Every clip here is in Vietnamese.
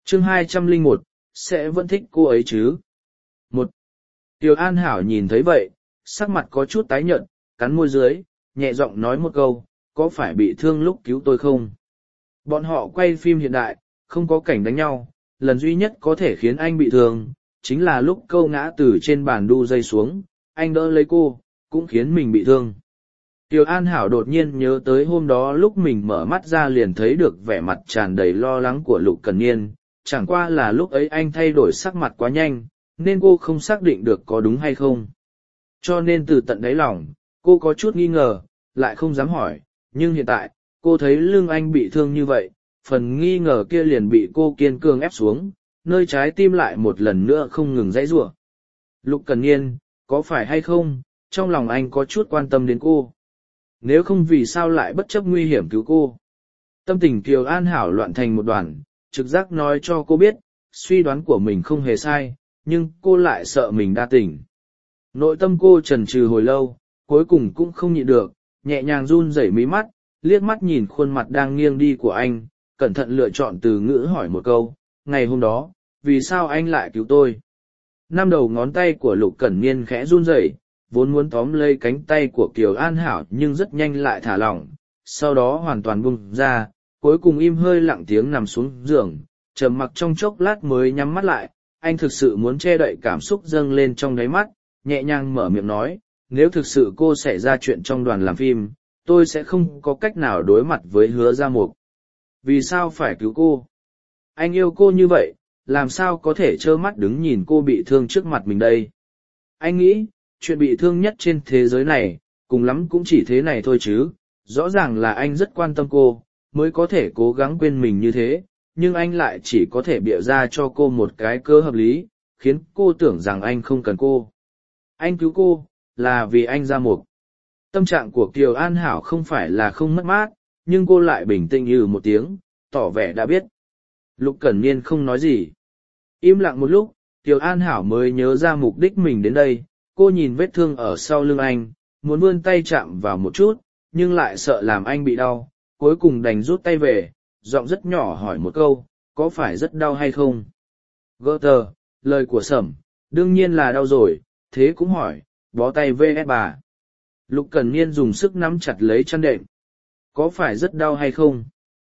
Chương 201, sẽ vẫn thích cô ấy chứ? Một. Kiều An Hảo nhìn thấy vậy, sắc mặt có chút tái nhợt, cắn môi dưới, nhẹ giọng nói một câu, có phải bị thương lúc cứu tôi không? Bọn họ quay phim hiện đại, không có cảnh đánh nhau, lần duy nhất có thể khiến anh bị thương, chính là lúc câu ngã từ trên bàn đu dây xuống, anh đỡ lấy cô, cũng khiến mình bị thương. Kiều An Hảo đột nhiên nhớ tới hôm đó lúc mình mở mắt ra liền thấy được vẻ mặt tràn đầy lo lắng của Lục Cẩn Niên, chẳng qua là lúc ấy anh thay đổi sắc mặt quá nhanh, nên cô không xác định được có đúng hay không. Cho nên từ tận đáy lòng, cô có chút nghi ngờ, lại không dám hỏi, nhưng hiện tại, cô thấy lưng anh bị thương như vậy, phần nghi ngờ kia liền bị cô kiên cường ép xuống, nơi trái tim lại một lần nữa không ngừng giãy giụa. Lục Cẩn Niên, có phải hay không, trong lòng anh có chút quan tâm đến cô. Nếu không vì sao lại bất chấp nguy hiểm cứu cô. Tâm tình Kiều An Hảo loạn thành một đoàn, trực giác nói cho cô biết, suy đoán của mình không hề sai, nhưng cô lại sợ mình đa tình. Nội tâm cô chần chừ hồi lâu, cuối cùng cũng không nhịn được, nhẹ nhàng run rẩy mí mắt, liếc mắt nhìn khuôn mặt đang nghiêng đi của anh, cẩn thận lựa chọn từ ngữ hỏi một câu, ngày hôm đó, vì sao anh lại cứu tôi? Năm đầu ngón tay của Lục Cẩn Niên khẽ run rẩy, vốn muốn tóm lấy cánh tay của Kiều An Hảo nhưng rất nhanh lại thả lỏng, sau đó hoàn toàn buông ra, cuối cùng im hơi lặng tiếng nằm xuống giường, trầm mặc trong chốc lát mới nhắm mắt lại. Anh thực sự muốn che đậy cảm xúc dâng lên trong đáy mắt, nhẹ nhàng mở miệng nói, nếu thực sự cô xảy ra chuyện trong đoàn làm phim, tôi sẽ không có cách nào đối mặt với Hứa Gia Mục. Vì sao phải cứu cô? Anh yêu cô như vậy, làm sao có thể trơ mắt đứng nhìn cô bị thương trước mặt mình đây? Anh nghĩ, chuyện bị thương nhất trên thế giới này, cùng lắm cũng chỉ thế này thôi chứ, rõ ràng là anh rất quan tâm cô, mới có thể cố gắng quên mình như thế, nhưng anh lại chỉ có thể bịa ra cho cô một cái cơ hợp lý, khiến cô tưởng rằng anh không cần cô. Anh cứu cô, là vì anh Gia Mục. Tâm trạng của Kiều An Hảo không phải là không mất mát, nhưng cô lại bình tĩnh như một tiếng, tỏ vẻ đã biết. Lục Cẩn Niên không nói gì. Im lặng một lúc, Kiều An Hảo mới nhớ ra mục đích mình đến đây, cô nhìn vết thương ở sau lưng anh, muốn vươn tay chạm vào một chút, nhưng lại sợ làm anh bị đau, cuối cùng đành rút tay về, giọng rất nhỏ hỏi một câu, có phải rất đau hay không? Gơ tờ, lời của Sẩm, đương nhiên là đau rồi, thế cũng hỏi, bó tay vs bà. Lục Cẩn Niên dùng sức nắm chặt lấy chăn đệm. Có phải rất đau hay không?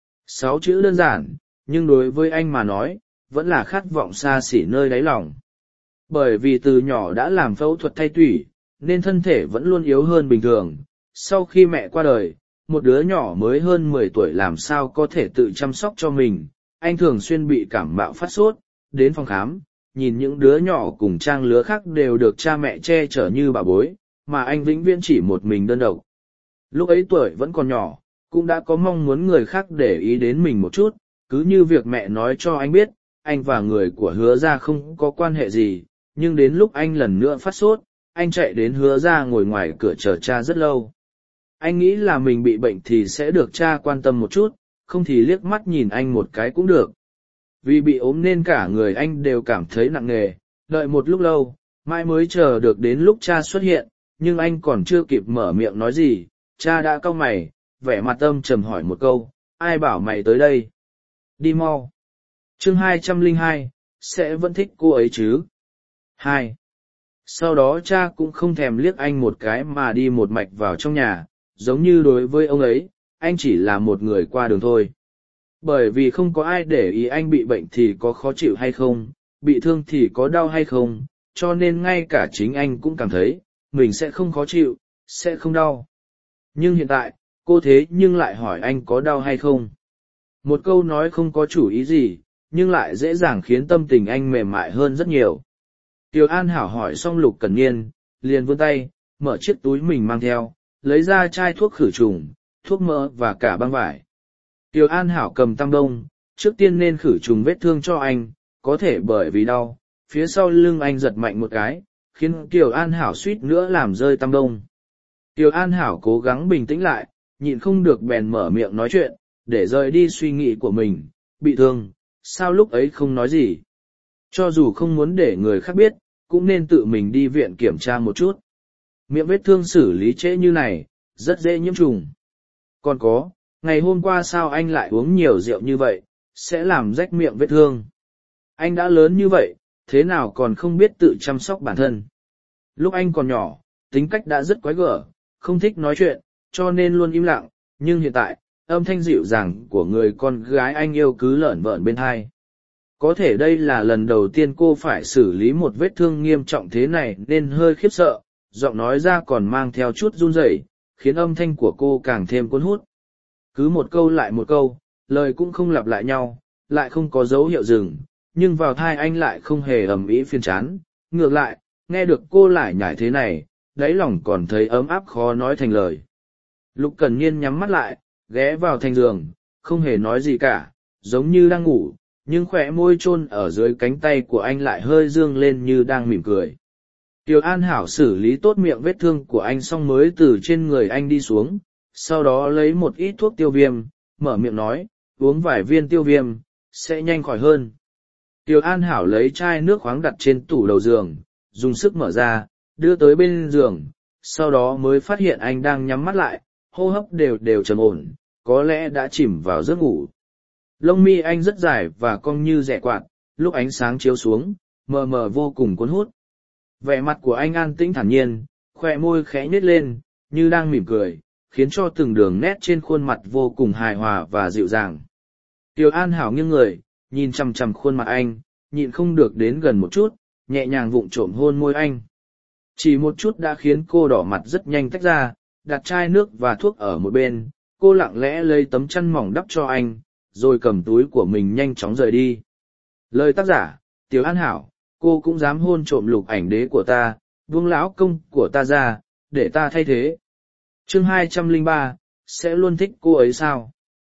6 chữ đơn giản, nhưng đối với anh mà nói, vẫn là khát vọng xa xỉ nơi đáy lòng. Bởi vì từ nhỏ đã làm phẫu thuật thay tủy, nên thân thể vẫn luôn yếu hơn bình thường. Sau khi mẹ qua đời, một đứa nhỏ mới hơn 10 tuổi làm sao có thể tự chăm sóc cho mình, anh thường xuyên bị cảm mạo phát sốt, đến phòng khám, nhìn những đứa nhỏ cùng trang lứa khác đều được cha mẹ che chở như bà bối, mà anh vĩnh viễn chỉ một mình đơn độc. Lúc ấy tuổi vẫn còn nhỏ, cũng đã có mong muốn người khác để ý đến mình một chút, cứ như việc mẹ nói cho anh biết, anh và người của Hứa Gia không có quan hệ gì, nhưng đến lúc anh lần nữa phát sốt, anh chạy đến Hứa Gia ngồi ngoài cửa chờ cha rất lâu. Anh nghĩ là mình bị bệnh thì sẽ được cha quan tâm một chút, không thì liếc mắt nhìn anh một cái cũng được. Vì bị ốm nên cả người anh đều cảm thấy nặng nề, đợi một lúc lâu, mãi mới chờ được đến lúc cha xuất hiện, nhưng anh còn chưa kịp mở miệng nói gì, cha đã cau mày, vẻ mặt âm trầm hỏi một câu, ai bảo mày tới đây? Đi mau. Chương 202, sẽ vẫn thích cô ấy chứ? 2. Sau đó cha cũng không thèm liếc anh một cái mà đi một mạch vào trong nhà, giống như đối với ông ấy, anh chỉ là một người qua đường thôi. Bởi vì không có ai để ý anh bị bệnh thì có khó chịu hay không, bị thương thì có đau hay không, cho nên ngay cả chính anh cũng cảm thấy, mình sẽ không khó chịu, sẽ không đau. Nhưng hiện tại, cô thế nhưng lại hỏi anh có đau hay không. Một câu nói không có chủ ý gì, nhưng lại dễ dàng khiến tâm tình anh mềm mại hơn rất nhiều. Kiều An Hảo hỏi xong Lục Cẩn Niên, liền vươn tay, mở chiếc túi mình mang theo, lấy ra chai thuốc khử trùng, thuốc mỡ và cả băng vải. Kiều An Hảo cầm tăm bông, trước tiên nên khử trùng vết thương cho anh, có thể bởi vì đau, phía sau lưng anh giật mạnh một cái, khiến Kiều An Hảo suýt nữa làm rơi tăm bông. Kiều An Hảo cố gắng bình tĩnh lại, nhịn không được bèn mở miệng nói chuyện, để rời đi suy nghĩ của mình, bị thương, sao lúc ấy không nói gì. Cho dù không muốn để người khác biết, cũng nên tự mình đi viện kiểm tra một chút. Miệng vết thương xử lý trễ như này, rất dễ nhiễm trùng. Còn có, ngày hôm qua sao anh lại uống nhiều rượu như vậy, sẽ làm rách miệng vết thương. Anh đã lớn như vậy, thế nào còn không biết tự chăm sóc bản thân. Lúc anh còn nhỏ, tính cách đã rất quái gở, không thích nói chuyện, cho nên luôn im lặng, nhưng hiện tại, âm thanh dịu dàng của người con gái anh yêu cứ lởn vởn bên tai. Có thể đây là lần đầu tiên cô phải xử lý một vết thương nghiêm trọng thế này nên hơi khiếp sợ, giọng nói ra còn mang theo chút run rẩy, khiến âm thanh của cô càng thêm cuốn hút. Cứ một câu lại một câu, lời cũng không lặp lại nhau, lại không có dấu hiệu dừng, nhưng vào tai anh lại không hề ầm ĩ phiền chán. Ngược lại, nghe được cô lải nhải thế này, đáy lòng còn thấy ấm áp khó nói thành lời. Lục Cẩn Niên nhắm mắt lại, ghé vào thành giường, không hề nói gì cả, giống như đang ngủ, nhưng khỏe môi chôn ở dưới cánh tay của anh lại hơi dương lên như đang mỉm cười. Kiều An Hảo xử lý tốt miệng vết thương của anh xong mới từ trên người anh đi xuống, sau đó lấy một ít thuốc tiêu viêm, mở miệng nói, uống vài viên tiêu viêm, sẽ nhanh khỏi hơn. Kiều An Hảo lấy chai nước khoáng đặt trên tủ đầu giường, dùng sức mở ra, đưa tới bên giường, sau đó mới phát hiện anh đang nhắm mắt lại, hô hấp đều đều trầm ổn, có lẽ đã chìm vào giấc ngủ. Lông mi anh rất dài và cong như rẻ quạt, lúc ánh sáng chiếu xuống, mờ mờ vô cùng cuốn hút. Vẻ mặt của anh an tĩnh thản nhiên, khoe môi khẽ nhếch lên, như đang mỉm cười, khiến cho từng đường nét trên khuôn mặt vô cùng hài hòa và dịu dàng. Kiều An Hảo nghiêng người, nhìn chằm chằm khuôn mặt anh, nhịn không được đến gần một chút, nhẹ nhàng vụng trộm hôn môi anh. Chỉ một chút đã khiến cô đỏ mặt rất nhanh tách ra, đặt chai nước và thuốc ở một bên, cô lặng lẽ lấy tấm chăn mỏng đắp cho anh, rồi cầm túi của mình nhanh chóng rời đi. Lời tác giả, Tiểu An Hảo, cô cũng dám hôn trộm Lục Ảnh Đế của ta, buông lão công của ta ra, để ta thay thế. Chương 203, sẽ luôn thích cô ấy sao?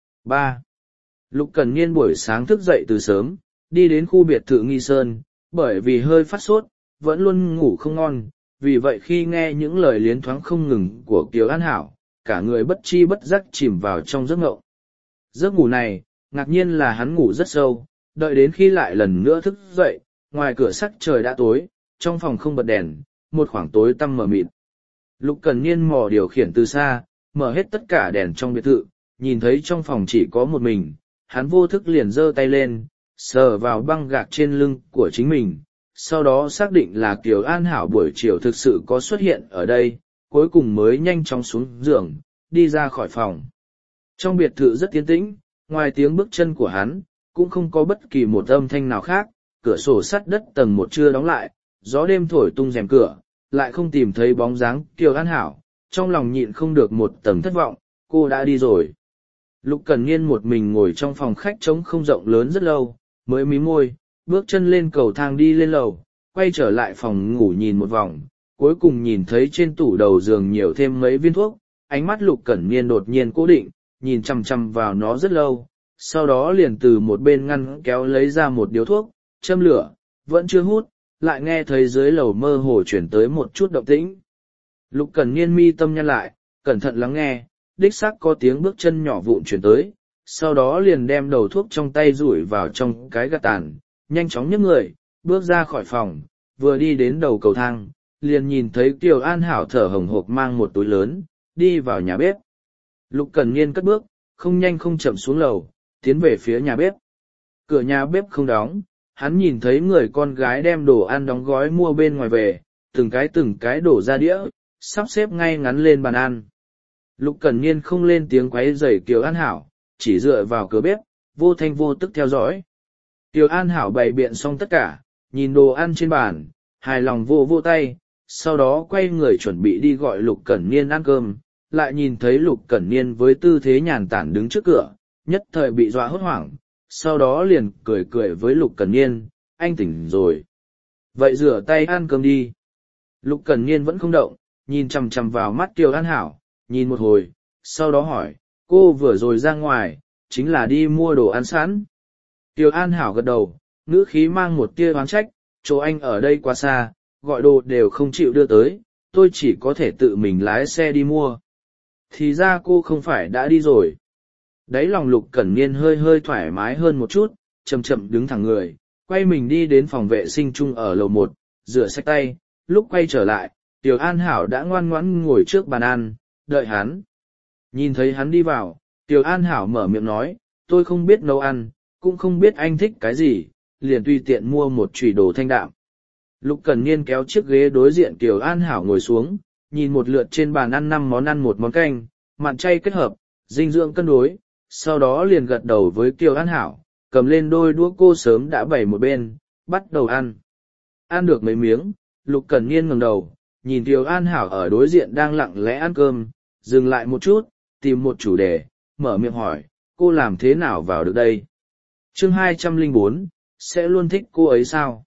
3. Lục Cẩn Niên buổi sáng thức dậy từ sớm, đi đến khu biệt thự Nghi Sơn, bởi vì hơi phát sốt, vẫn luôn ngủ không ngon, vì vậy khi nghe những lời liến thoáng không ngừng của Kiều An Hảo, cả người bất chi bất giác chìm vào trong giấc ngộng. Giấc ngủ này, ngạc nhiên là hắn ngủ rất sâu, đợi đến khi lại lần nữa thức dậy, ngoài cửa sắc trời đã tối, trong phòng không bật đèn, một khoảng tối tăm mờ mịt. Lục Cẩn Niên mò điều khiển từ xa, mở hết tất cả đèn trong biệt thự, nhìn thấy trong phòng chỉ có một mình, hắn vô thức liền giơ tay lên, sờ vào băng gạc trên lưng của chính mình, sau đó xác định là Kiều An Hảo buổi chiều thực sự có xuất hiện ở đây, cuối cùng mới nhanh chóng xuống giường, đi ra khỏi phòng. Trong biệt thự rất yên tĩnh, ngoài tiếng bước chân của hắn, cũng không có bất kỳ một âm thanh nào khác, cửa sổ sắt đất tầng một chưa đóng lại, gió đêm thổi tung rèm cửa, lại không tìm thấy bóng dáng Kiều An Hảo, trong lòng nhịn không được một tầng thất vọng, cô đã đi rồi. Lục Cẩn Niên một mình ngồi trong phòng khách trống không rộng lớn rất lâu, mới mím môi, bước chân lên cầu thang đi lên lầu, quay trở lại phòng ngủ nhìn một vòng, cuối cùng nhìn thấy trên tủ đầu giường nhiều thêm mấy viên thuốc, ánh mắt Lục Cẩn Niên đột nhiên cố định, nhìn chằm chằm vào nó rất lâu, sau đó liền từ một bên ngăn kéo lấy ra một điếu thuốc, châm lửa, vẫn chưa hút, lại nghe thấy dưới lầu mơ hồ chuyển tới một chút động tĩnh. Lục Cẩn Niên mi tâm nhăn lại, cẩn thận lắng nghe, đích xác có tiếng bước chân nhỏ vụn chuyển tới, sau đó liền đem đầu thuốc trong tay rủi vào trong cái gạt tàn, nhanh chóng nhấc người, bước ra khỏi phòng, vừa đi đến đầu cầu thang, liền nhìn thấy Kiều An Hảo thở hồng hộc mang một túi lớn, đi vào nhà bếp. Lục Cẩn Niên cất bước, không nhanh không chậm xuống lầu, tiến về phía nhà bếp. Cửa nhà bếp không đóng, hắn nhìn thấy người con gái đem đồ ăn đóng gói mua bên ngoài về, từng cái đổ ra đĩa, sắp xếp ngay ngắn lên bàn ăn. Lục Cẩn Niên không lên tiếng quấy rầy Kiều An Hảo, chỉ dựa vào cửa bếp, vô thanh vô tức theo dõi. Kiều An Hảo bày biện xong tất cả, nhìn đồ ăn trên bàn, hài lòng vô vô tay, sau đó quay người chuẩn bị đi gọi Lục Cẩn Niên ăn cơm, lại nhìn thấy Lục Cẩn Niên với tư thế nhàn tản đứng trước cửa, nhất thời bị dọa hốt hoảng, sau đó liền cười cười với Lục Cẩn Niên, anh tỉnh rồi. Vậy rửa tay ăn cơm đi. Lục Cẩn Niên vẫn không động, nhìn chằm chằm vào mắt Kiều An Hảo, nhìn một hồi, sau đó hỏi, cô vừa rồi ra ngoài, chính là đi mua đồ ăn sẵn. Kiều An Hảo gật đầu, ngữ khí mang một tia oán trách, chỗ anh ở đây quá xa, gọi đồ đều không chịu đưa tới, tôi chỉ có thể tự mình lái xe đi mua. Thì ra cô không phải đã đi rồi. Đáy lòng Lục Cẩn Niên hơi hơi thoải mái hơn một chút, chậm chậm đứng thẳng người, quay mình đi đến phòng vệ sinh chung ở lầu 1, rửa sạch tay, lúc quay trở lại, Kiều An Hảo đã ngoan ngoãn ngồi trước bàn ăn, đợi hắn. Nhìn thấy hắn đi vào, Kiều An Hảo mở miệng nói, tôi không biết nấu ăn, cũng không biết anh thích cái gì, liền tùy tiện mua một chùy đồ thanh đạm. Lục Cẩn Niên kéo chiếc ghế đối diện Kiều An Hảo ngồi xuống, nhìn một lượt trên bàn ăn 5 món ăn một món canh, mặn chay kết hợp, dinh dưỡng cân đối, sau đó liền gật đầu với Kiều An Hảo, cầm lên đôi đũa cô sớm đã bày một bên, bắt đầu ăn. Ăn được mấy miếng, Lục Cẩn Niên ngẩng đầu, nhìn Kiều An Hảo ở đối diện đang lặng lẽ ăn cơm, dừng lại một chút, tìm một chủ đề, mở miệng hỏi, cô làm thế nào vào được đây? Chương 204, sẽ luôn thích cô ấy sao?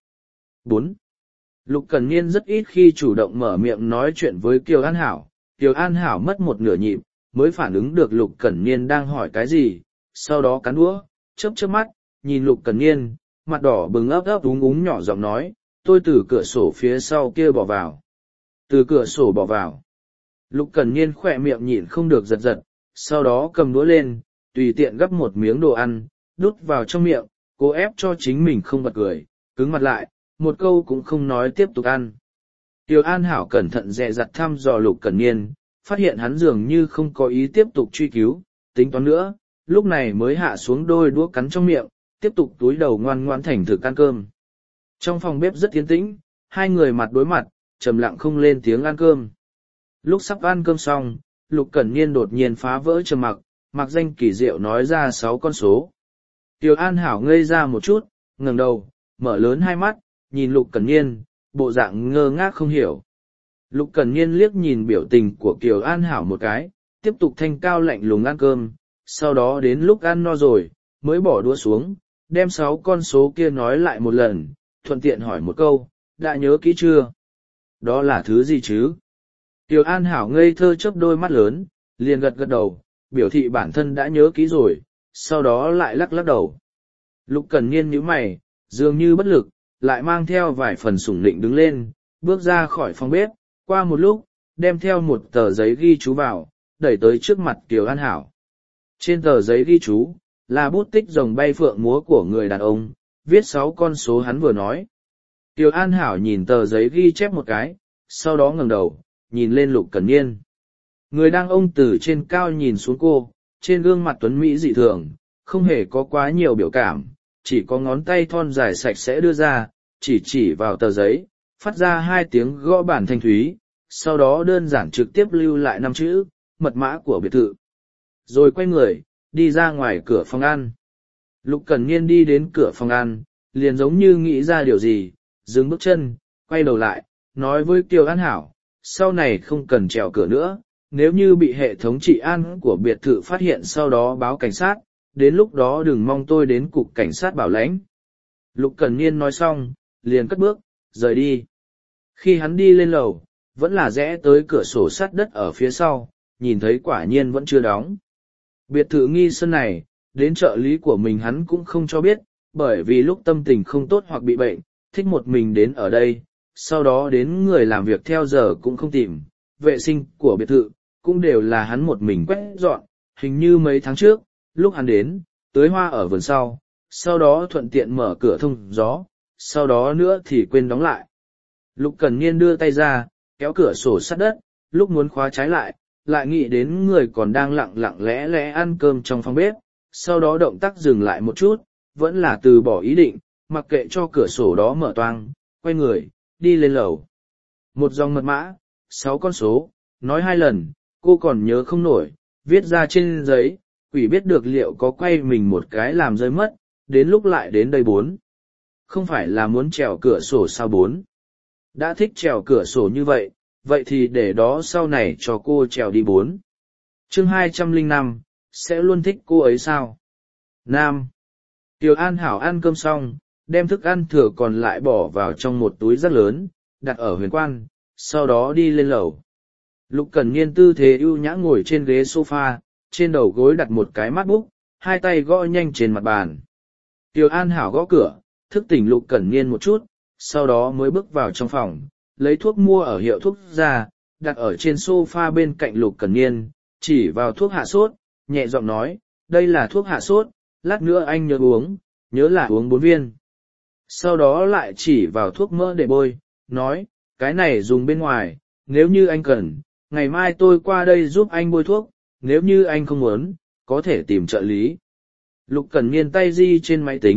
4. Lục Cẩn Niên rất ít khi chủ động mở miệng nói chuyện với Kiều An Hảo. Kiều An Hảo mất một nửa nhịp, mới phản ứng được Lục Cẩn Niên đang hỏi cái gì, sau đó cắn đũa, chớp chớp mắt, nhìn Lục Cẩn Niên, mặt đỏ bừng ấp ấp úng úng nhỏ giọng nói, tôi từ cửa sổ phía sau kia bỏ vào. Từ cửa sổ bỏ vào. Lục Cẩn Niên khỏe miệng nhịn không được giật giật, sau đó cầm đũa lên, tùy tiện gắp một miếng đồ ăn, đút vào trong miệng, cố ép cho chính mình không bật cười, cứng mặt lại, một câu cũng không nói tiếp tục ăn. Kiều An Hảo cẩn thận dè dặt thăm dò Lục Cẩn Niên, phát hiện hắn dường như không có ý tiếp tục truy cứu, tính toán nữa, lúc này mới hạ xuống đôi đũa cắn trong miệng, tiếp tục túi đầu ngoan ngoãn thành thực ăn cơm. Trong phòng bếp rất yên tĩnh, hai người mặt đối mặt, trầm lặng không lên tiếng ăn cơm. Lúc sắp ăn cơm xong, Lục Cẩn Niên đột nhiên phá vỡ trầm mặc, mặc danh kỳ diệu nói ra 6 con số. Kiều An Hảo ngây ra một chút, ngẩng đầu, mở lớn hai mắt, nhìn Lục Cẩn Niên, bộ dạng ngơ ngác không hiểu. Lục Cẩn Niên liếc nhìn biểu tình của Kiều An Hảo một cái, tiếp tục thanh cao lạnh lùng ăn cơm, sau đó đến lúc ăn no rồi, mới bỏ đũa xuống, đem 6 con số kia nói lại một lần, thuận tiện hỏi một câu, đã nhớ kỹ chưa? Đó là thứ gì chứ? Kiều An Hảo ngây thơ chớp đôi mắt lớn, liền gật gật đầu, biểu thị bản thân đã nhớ kỹ rồi, sau đó lại lắc lắc đầu. Lục Cẩn Niên nhíu mày, dường như bất lực, lại mang theo vài phần sủng nịnh đứng lên, bước ra khỏi phòng bếp, qua một lúc, đem theo một tờ giấy ghi chú vào, đẩy tới trước mặt Kiều An Hảo. Trên tờ giấy ghi chú, là bút tích rồng bay phượng múa của người đàn ông, viết 6 con số hắn vừa nói. Kiều An Hảo nhìn tờ giấy ghi chép một cái, sau đó ngẩng đầu, nhìn lên Lục Cẩn Niên. Người đang ông từ trên cao nhìn xuống cô, trên gương mặt tuấn mỹ dị thường, không hề có quá nhiều biểu cảm, chỉ có ngón tay thon dài sạch sẽ đưa ra, chỉ vào tờ giấy, phát ra 2 tiếng gõ bản thanh thúy, sau đó đơn giản trực tiếp lưu lại 5 chữ, mật mã của biệt thự. Rồi quay người, đi ra ngoài cửa phòng ăn. Lục Cẩn Niên đi đến cửa phòng ăn, liền giống như nghĩ ra điều gì, dừng bước chân, quay đầu lại, nói với Kiều An Hảo, sau này không cần trèo cửa nữa, nếu như bị hệ thống trị an của biệt thự phát hiện sau đó báo cảnh sát, đến lúc đó đừng mong tôi đến cục cảnh sát bảo lãnh. Lục Cẩn Niên nói xong, liền cất bước, rời đi. Khi hắn đi lên lầu, vẫn là rẽ tới cửa sổ sắt đất ở phía sau, nhìn thấy quả nhiên vẫn chưa đóng. Biệt thự Nghi Sơn này, đến trợ lý của mình hắn cũng không cho biết, bởi vì lúc tâm tình không tốt hoặc bị bệnh, thích một mình đến ở đây, sau đó đến người làm việc theo giờ cũng không tìm, vệ sinh của biệt thự, cũng đều là hắn một mình quét dọn, hình như mấy tháng trước, lúc hắn đến, tưới hoa ở vườn sau đó thuận tiện mở cửa thông gió, sau đó nữa thì quên đóng lại. Lục Cẩn Niên đưa tay ra, kéo cửa sổ sắt đất, lúc muốn khóa trái lại nghĩ đến người còn đang lặng lẽ lẽ ăn cơm trong phòng bếp, sau đó động tác dừng lại một chút, vẫn là từ bỏ ý định, mặc kệ cho cửa sổ đó mở toang, quay người, đi lên lầu. Một dòng mật mã, 6 con số, nói 2 lần, cô còn nhớ không nổi, viết ra trên giấy, quỷ biết được liệu có quay mình một cái làm rơi mất, đến lúc lại đến đây 4. Không phải là muốn trèo cửa sổ sao 4? Đã thích trèo cửa sổ như vậy, vậy thì để đó sau này cho cô trèo đi 4. Chương 205, sẽ luôn thích cô ấy sao? Nam. Kiều An Hảo ăn cơm xong, đem thức ăn thừa còn lại bỏ vào trong một túi rất lớn, đặt ở huyền quan, sau đó đi lên lầu. Lục Cẩn Niên tư thế ưu nhã ngồi trên ghế sofa, trên đầu gối đặt một cái MacBook, hai tay gõ nhanh trên mặt bàn. Kiều An Hảo gõ cửa, thức tỉnh Lục Cẩn Niên một chút, sau đó mới bước vào trong phòng, lấy thuốc mua ở hiệu thuốc ra, đặt ở trên sofa bên cạnh Lục Cẩn Niên, chỉ vào thuốc hạ sốt, nhẹ giọng nói, đây là thuốc hạ sốt, lát nữa anh nhớ uống, nhớ là uống 4 viên. Sau đó lại chỉ vào thuốc mỡ để bôi, nói, cái này dùng bên ngoài, nếu như anh cần, ngày mai tôi qua đây giúp anh bôi thuốc, nếu như anh không muốn, có thể tìm trợ lý. Lục Cẩn Niên tay di trên máy tính,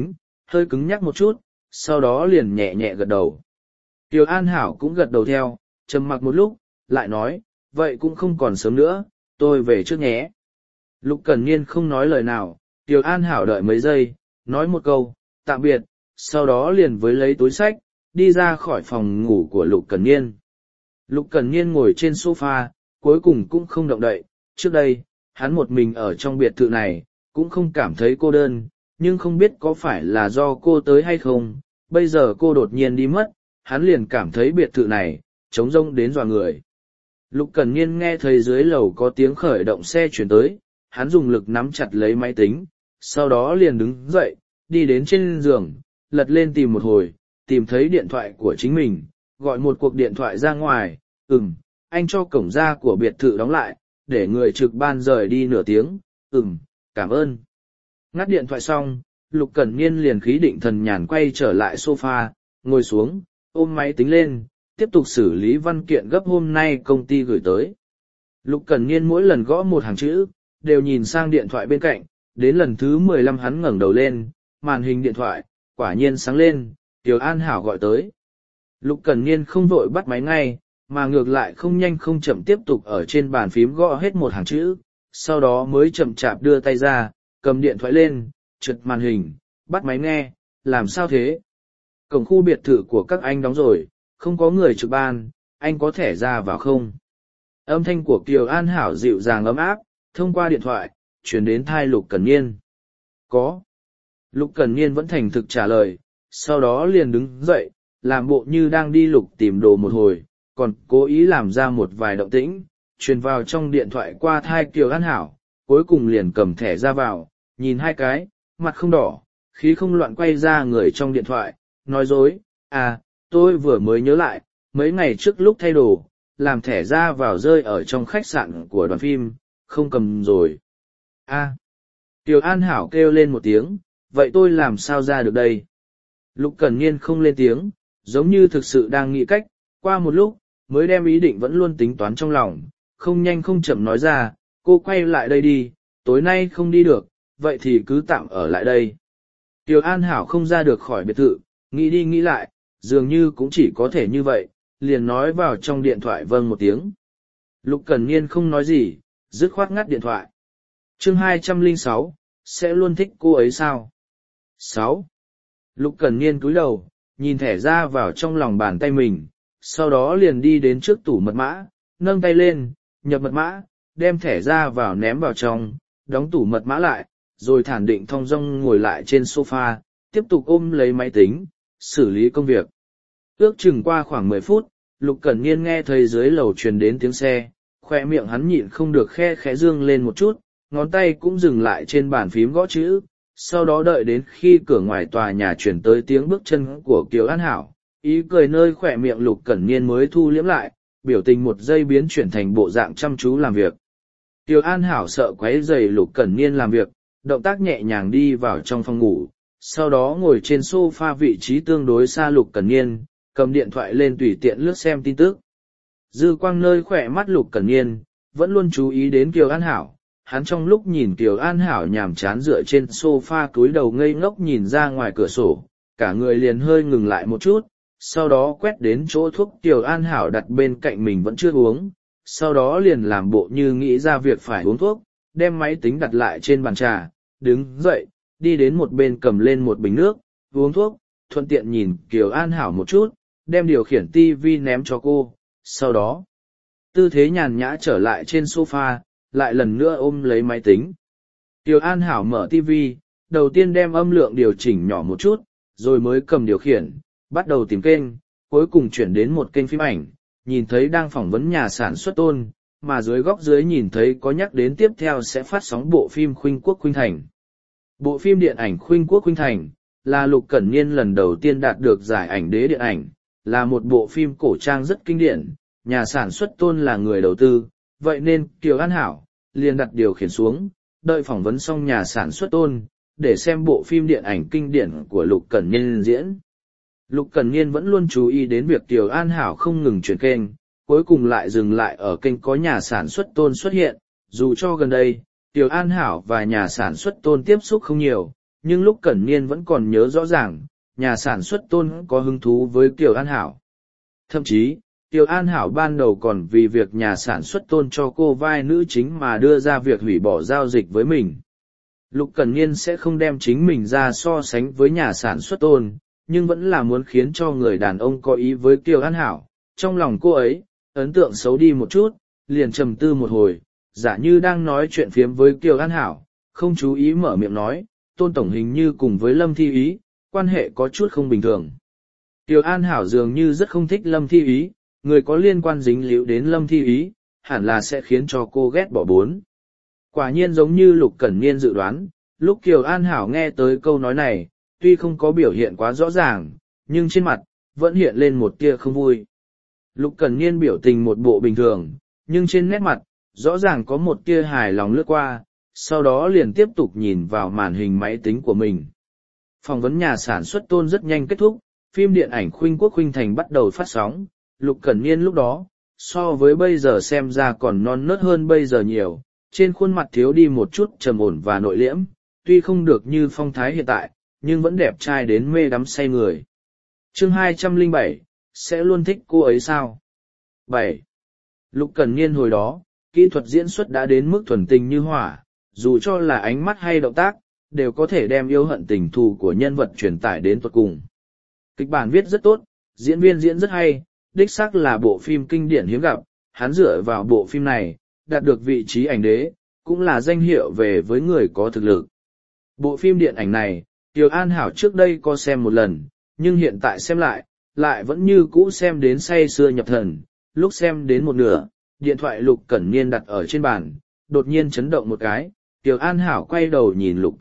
hơi cứng nhắc một chút, sau đó liền nhẹ nhẹ gật đầu. Kiều An Hảo cũng gật đầu theo, trầm mặc một lúc, lại nói, vậy cũng không còn sớm nữa, tôi về trước nhé. Lục Cẩn Niên không nói lời nào, Kiều An Hảo đợi mấy giây, nói một câu, tạm biệt, sau đó liền với lấy túi xách, đi ra khỏi phòng ngủ của Lục Cẩn Niên. Lục Cẩn Niên ngồi trên sofa, cuối cùng cũng không động đậy, trước đây, hắn một mình ở trong biệt thự này, cũng không cảm thấy cô đơn, nhưng không biết có phải là do cô tới hay không, bây giờ cô đột nhiên đi mất, hắn liền cảm thấy biệt thự này, trống rỗng đến dọa người. Lục Cẩn Niên nghe thấy dưới lầu có tiếng khởi động xe chuyển tới, hắn dùng lực nắm chặt lấy máy tính, sau đó liền đứng dậy, đi đến trên giường, lật lên tìm một hồi, tìm thấy điện thoại của chính mình, gọi một cuộc điện thoại ra ngoài, anh cho cổng ra của biệt thự đóng lại, để người trực ban rời đi nửa tiếng, cảm ơn. Ngắt điện thoại xong, Lục Cẩn Niên liền khí định thần nhàn quay trở lại sofa, ngồi xuống, ôm máy tính lên, tiếp tục xử lý văn kiện gấp hôm nay công ty gửi tới. Lục Cẩn Niên mỗi lần gõ một hàng chữ, đều nhìn sang điện thoại bên cạnh, đến lần thứ 15 hắn ngẩng đầu lên, màn hình điện thoại, quả nhiên sáng lên, Kiều An Hảo gọi tới. Lục Cẩn Niên không vội bắt máy ngay, mà ngược lại không nhanh không chậm tiếp tục ở trên bàn phím gõ hết một hàng chữ, sau đó mới chậm chạp đưa tay ra, cầm điện thoại lên, trượt màn hình, bắt máy nghe, làm sao thế? Cổng khu biệt thự của các anh đóng rồi, không có người trực ban, anh có thể ra vào không? Âm thanh của Kiều An Hảo dịu dàng ấm áp, thông qua điện thoại, chuyển đến tai Lục Cẩn Niên. Có. Lục Cẩn Niên vẫn thành thực trả lời, sau đó liền đứng dậy, làm bộ như đang đi lục tìm đồ một hồi, còn cố ý làm ra một vài động tĩnh, truyền vào trong điện thoại qua tai Kiều An Hảo, cuối cùng liền cầm thẻ ra vào, nhìn hai cái, mặt không đỏ, khí không loạn quay ra người trong điện thoại, nói dối, tôi vừa mới nhớ lại, mấy ngày trước lúc thay đồ, làm thẻ ra vào rơi ở trong khách sạn của đoàn phim, không cầm rồi. Kiều An Hảo kêu lên một tiếng, vậy tôi làm sao ra được đây? Lục Cẩn Niên không lên tiếng, giống như thực sự đang nghĩ cách, qua một lúc, mới đem ý định vẫn luôn tính toán trong lòng, không nhanh không chậm nói ra, cô quay lại đây đi, tối nay không đi được, vậy thì cứ tạm ở lại đây. Kiều An Hảo không ra được khỏi biệt thự, nghĩ đi nghĩ lại, dường như cũng chỉ có thể như vậy, liền nói vào trong điện thoại vâng một tiếng. Lục Cẩn Niên không nói gì, dứt khoát ngắt điện thoại. Chương 206, sẽ luôn thích cô ấy sao? 6. Lục Cẩn Niên cúi đầu, nhìn thẻ ra vào trong lòng bàn tay mình, sau đó liền đi đến trước tủ mật mã, nâng tay lên, nhập mật mã, đem thẻ ra vào ném vào trong, đóng tủ mật mã lại, rồi thản định thong dong ngồi lại trên sofa, tiếp tục ôm lấy máy tính, xử lý công việc. Ước chừng qua khoảng 10 phút, Lục Cẩn Niên nghe thấy dưới lầu truyền đến tiếng xe, khoe miệng hắn nhịn không được khe khẽ dương lên một chút, ngón tay cũng dừng lại trên bàn phím gõ chữ, sau đó đợi đến khi cửa ngoài tòa nhà chuyển tới tiếng bước chân của Kiều An Hảo, ý cười nơi khỏe miệng Lục Cẩn Niên mới thu liễm lại, biểu tình một giây biến chuyển thành bộ dạng chăm chú làm việc. Kiều An Hảo sợ quấy rầy Lục Cẩn Niên làm việc, động tác nhẹ nhàng đi vào trong phòng ngủ, sau đó ngồi trên sofa vị trí tương đối xa Lục Cẩn Niên, cầm điện thoại lên tùy tiện lướt xem tin tức. Dư quang nơi khỏe mắt Lục Cẩn Niên, vẫn luôn chú ý đến Kiều An Hảo. Hắn trong lúc nhìn Kiều An Hảo nhàm chán dựa trên sofa cúi đầu ngây ngốc nhìn ra ngoài cửa sổ, cả người liền hơi ngừng lại một chút, sau đó quét đến chỗ thuốc Kiều An Hảo đặt bên cạnh mình vẫn chưa uống, sau đó liền làm bộ như nghĩ ra việc phải uống thuốc, đem máy tính đặt lại trên bàn trà, đứng dậy, đi đến một bên cầm lên một bình nước, uống thuốc, thuận tiện nhìn Kiều An Hảo một chút, đem điều khiển tivi ném cho cô, sau đó, tư thế nhàn nhã trở lại trên sofa, lại lần nữa ôm lấy máy tính. Kiều An Hảo mở TV, đầu tiên đem âm lượng điều chỉnh nhỏ một chút, rồi mới cầm điều khiển, bắt đầu tìm kênh, cuối cùng chuyển đến một kênh phim ảnh, nhìn thấy đang phỏng vấn nhà sản xuất Tôn, mà dưới góc dưới nhìn thấy có nhắc đến tiếp theo sẽ phát sóng bộ phim Khuynh Quốc Khuynh Thành. Bộ phim điện ảnh Khuynh Quốc Khuynh Thành là Lục Cẩn Niên lần đầu tiên đạt được giải ảnh đế điện ảnh, là một bộ phim cổ trang rất kinh điển, nhà sản xuất Tôn là người đầu tư, vậy nên Kiều An Hảo liền đặt điều khiển xuống, đợi phỏng vấn xong nhà sản xuất Tôn, để xem bộ phim điện ảnh kinh điển của Lục Cẩn Niên diễn. Lục Cẩn Niên vẫn luôn chú ý đến việc Kiều An Hảo không ngừng chuyển kênh, cuối cùng lại dừng lại ở kênh có nhà sản xuất Tôn xuất hiện, dù cho gần đây, Kiều An Hảo và nhà sản xuất Tôn tiếp xúc không nhiều, nhưng lúc Cẩn Niên vẫn còn nhớ rõ ràng, nhà sản xuất Tôn có hứng thú với Kiều An Hảo. Thậm chí, Kiều An Hảo ban đầu còn vì việc nhà sản xuất Tôn cho cô vai nữ chính mà đưa ra việc hủy bỏ giao dịch với mình. Lục Cẩn Niên sẽ không đem chính mình ra so sánh với nhà sản xuất Tôn, nhưng vẫn là muốn khiến cho người đàn ông có ý với Kiều An Hảo. Trong lòng cô ấy, ấn tượng xấu đi một chút, liền trầm tư một hồi, giả như đang nói chuyện phiếm với Kiều An Hảo, không chú ý mở miệng nói, Tôn tổng hình như cùng với Lâm Thi Ý, quan hệ có chút không bình thường. Kiều An Hảo dường như rất không thích Lâm Thi Ý, người có liên quan dính líu đến Lâm Thi Ý, hẳn là sẽ khiến cho cô ghét bỏ bốn. Quả nhiên giống như Lục Cẩn Niên dự đoán, lúc Kiều An Hảo nghe tới câu nói này, tuy không có biểu hiện quá rõ ràng, nhưng trên mặt, vẫn hiện lên một tia không vui. Lục Cẩn Niên biểu tình một bộ bình thường, nhưng trên nét mặt, rõ ràng có một tia hài lòng lướt qua, sau đó liền tiếp tục nhìn vào màn hình máy tính của mình. Phỏng vấn nhà sản xuất Tôn rất nhanh kết thúc, phim điện ảnh Khuynh Quốc Khuynh Thành bắt đầu phát sóng. Lục Cẩn Niên lúc đó, so với bây giờ xem ra còn non nớt hơn bây giờ nhiều, trên khuôn mặt thiếu đi một chút trầm ổn và nội liễm, tuy không được như phong thái hiện tại, nhưng vẫn đẹp trai đến mê đắm say người. Chương 207, sẽ luôn thích cô ấy sao? 7. Lục Cẩn Niên hồi đó, kỹ thuật diễn xuất đã đến mức thuần tình như hỏa, dù cho là ánh mắt hay động tác, đều có thể đem yêu hận tình thù của nhân vật truyền tải đến tuột cùng. Kịch bản viết rất tốt, diễn viên diễn rất hay, đích xác là bộ phim kinh điển hiếm gặp, hắn dựa vào bộ phim này, đạt được vị trí ảnh đế, cũng là danh hiệu về với người có thực lực. Bộ phim điện ảnh này, Kiều An Hảo trước đây có xem một lần, nhưng hiện tại xem lại vẫn như cũ xem đến say sưa nhập thần, lúc xem đến một nửa, điện thoại Lục Cẩn Niên đặt ở trên bàn, đột nhiên chấn động một cái, Kiều An Hảo quay đầu nhìn Lục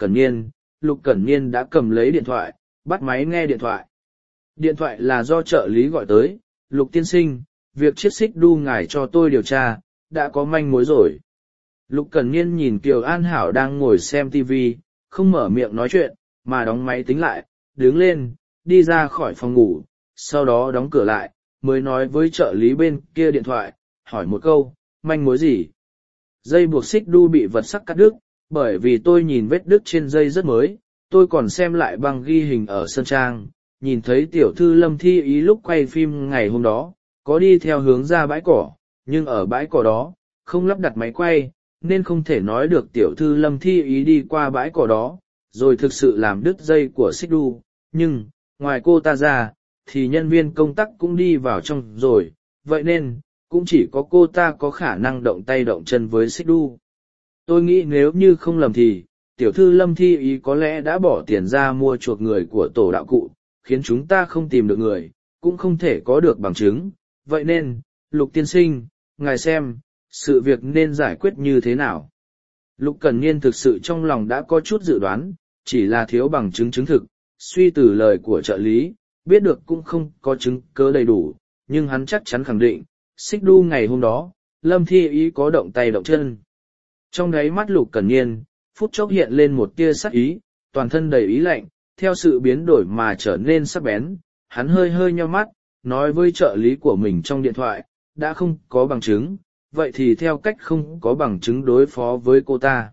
Cẩn Niên đã cầm lấy điện thoại, bắt máy nghe điện thoại. Điện thoại là do trợ lý gọi tới, Lục tiên sinh, việc chiết xích đu ngài cho tôi điều tra, đã có manh mối rồi. Lục Cẩn Niên nhìn Kiều An Hảo đang ngồi xem TV, không mở miệng nói chuyện, mà đóng máy tính lại, đứng lên, đi ra khỏi phòng ngủ, sau đó đóng cửa lại, mới nói với trợ lý bên kia điện thoại, hỏi một câu, manh mối gì? Dây buộc xích đu bị vật sắc cắt đứt, bởi vì tôi nhìn vết đứt trên dây rất mới, tôi còn xem lại băng ghi hình ở sân trang, nhìn thấy tiểu thư Lâm Thi Ý lúc quay phim ngày hôm đó, có đi theo hướng ra bãi cỏ, nhưng ở bãi cỏ đó, không lắp đặt máy quay, nên không thể nói được tiểu thư Lâm Thi Ý đi qua bãi cỏ đó, rồi thực sự làm đứt dây của xích đu, nhưng, ngoài cô ta ra, thì nhân viên công tác cũng đi vào trong rồi, vậy nên, cũng chỉ có cô ta có khả năng động tay động chân với xích đu. Tôi nghĩ nếu như không lầm thì, tiểu thư Lâm Thi Ý có lẽ đã bỏ tiền ra mua chuộc người của tổ đạo cụ, khiến chúng ta không tìm được người, cũng không thể có được bằng chứng. Vậy nên, Lục tiên sinh, ngài xem, sự việc nên giải quyết như thế nào? Lục Cẩn Niên thực sự trong lòng đã có chút dự đoán, chỉ là thiếu bằng chứng chứng thực, suy từ lời của trợ lý, biết được cũng không có chứng cứ đầy đủ, nhưng hắn chắc chắn khẳng định, xích đu ngày hôm đó, Lâm Thi Ý có động tay động chân. Trong đáy mắt Lục Cẩn Niên, phút chốc hiện lên một tia sắc ý, toàn thân đầy ý lạnh, theo sự biến đổi mà trở nên sắc bén, hắn hơi hơi nheo mắt, nói với trợ lý của mình trong điện thoại, đã không có bằng chứng, vậy thì theo cách không có bằng chứng đối phó với cô ta.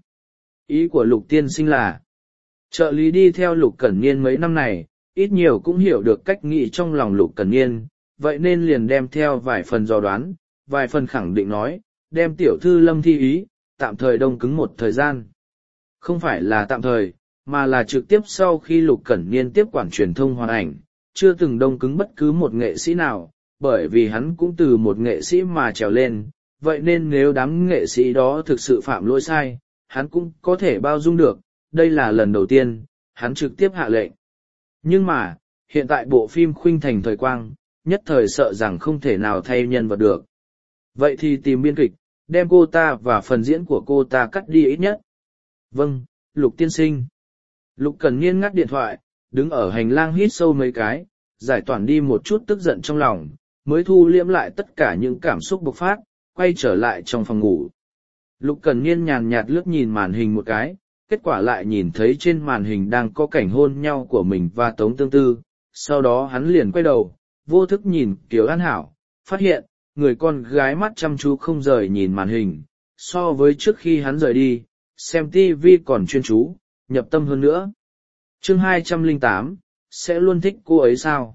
Ý của Lục tiên sinh là, trợ lý đi theo Lục Cẩn Niên mấy năm này, ít nhiều cũng hiểu được cách nghĩ trong lòng Lục Cẩn Niên, vậy nên liền đem theo vài phần dò đoán, vài phần khẳng định nói, đem tiểu thư Lâm Thi Ý, tạm thời đông cứng một thời gian. Không phải là tạm thời, mà là trực tiếp sau khi Lục Cẩn Niên tiếp quản truyền thông hoàn ảnh, chưa từng đông cứng bất cứ một nghệ sĩ nào, bởi vì hắn cũng từ một nghệ sĩ mà trèo lên, vậy nên nếu đám nghệ sĩ đó thực sự phạm lỗi sai, hắn cũng có thể bao dung được, đây là lần đầu tiên, hắn trực tiếp hạ lệnh. Nhưng mà, hiện tại bộ phim Khuynh Thành thời quang, nhất thời sợ rằng không thể nào thay nhân vật được. Vậy thì tìm biên kịch, đem cô ta và phần diễn của cô ta cắt đi ít nhất. Vâng, Lục tiên sinh. Lục Cẩn Niên ngắt điện thoại, đứng ở hành lang hít sâu mấy cái, giải tỏa đi một chút tức giận trong lòng, mới thu liễm lại tất cả những cảm xúc bộc phát, quay trở lại trong phòng ngủ. Lục Cẩn Niên nhàn nhạt lướt nhìn màn hình một cái, kết quả lại nhìn thấy trên màn hình đang có cảnh hôn nhau của mình và Tống Tương Tư, sau đó hắn liền quay đầu, vô thức nhìn Kiều An Hảo, phát hiện, người con gái mắt chăm chú không rời nhìn màn hình, so với trước khi hắn rời đi, xem TV còn chuyên chú, nhập tâm hơn nữa. Chương 208, sẽ luôn thích cô ấy sao?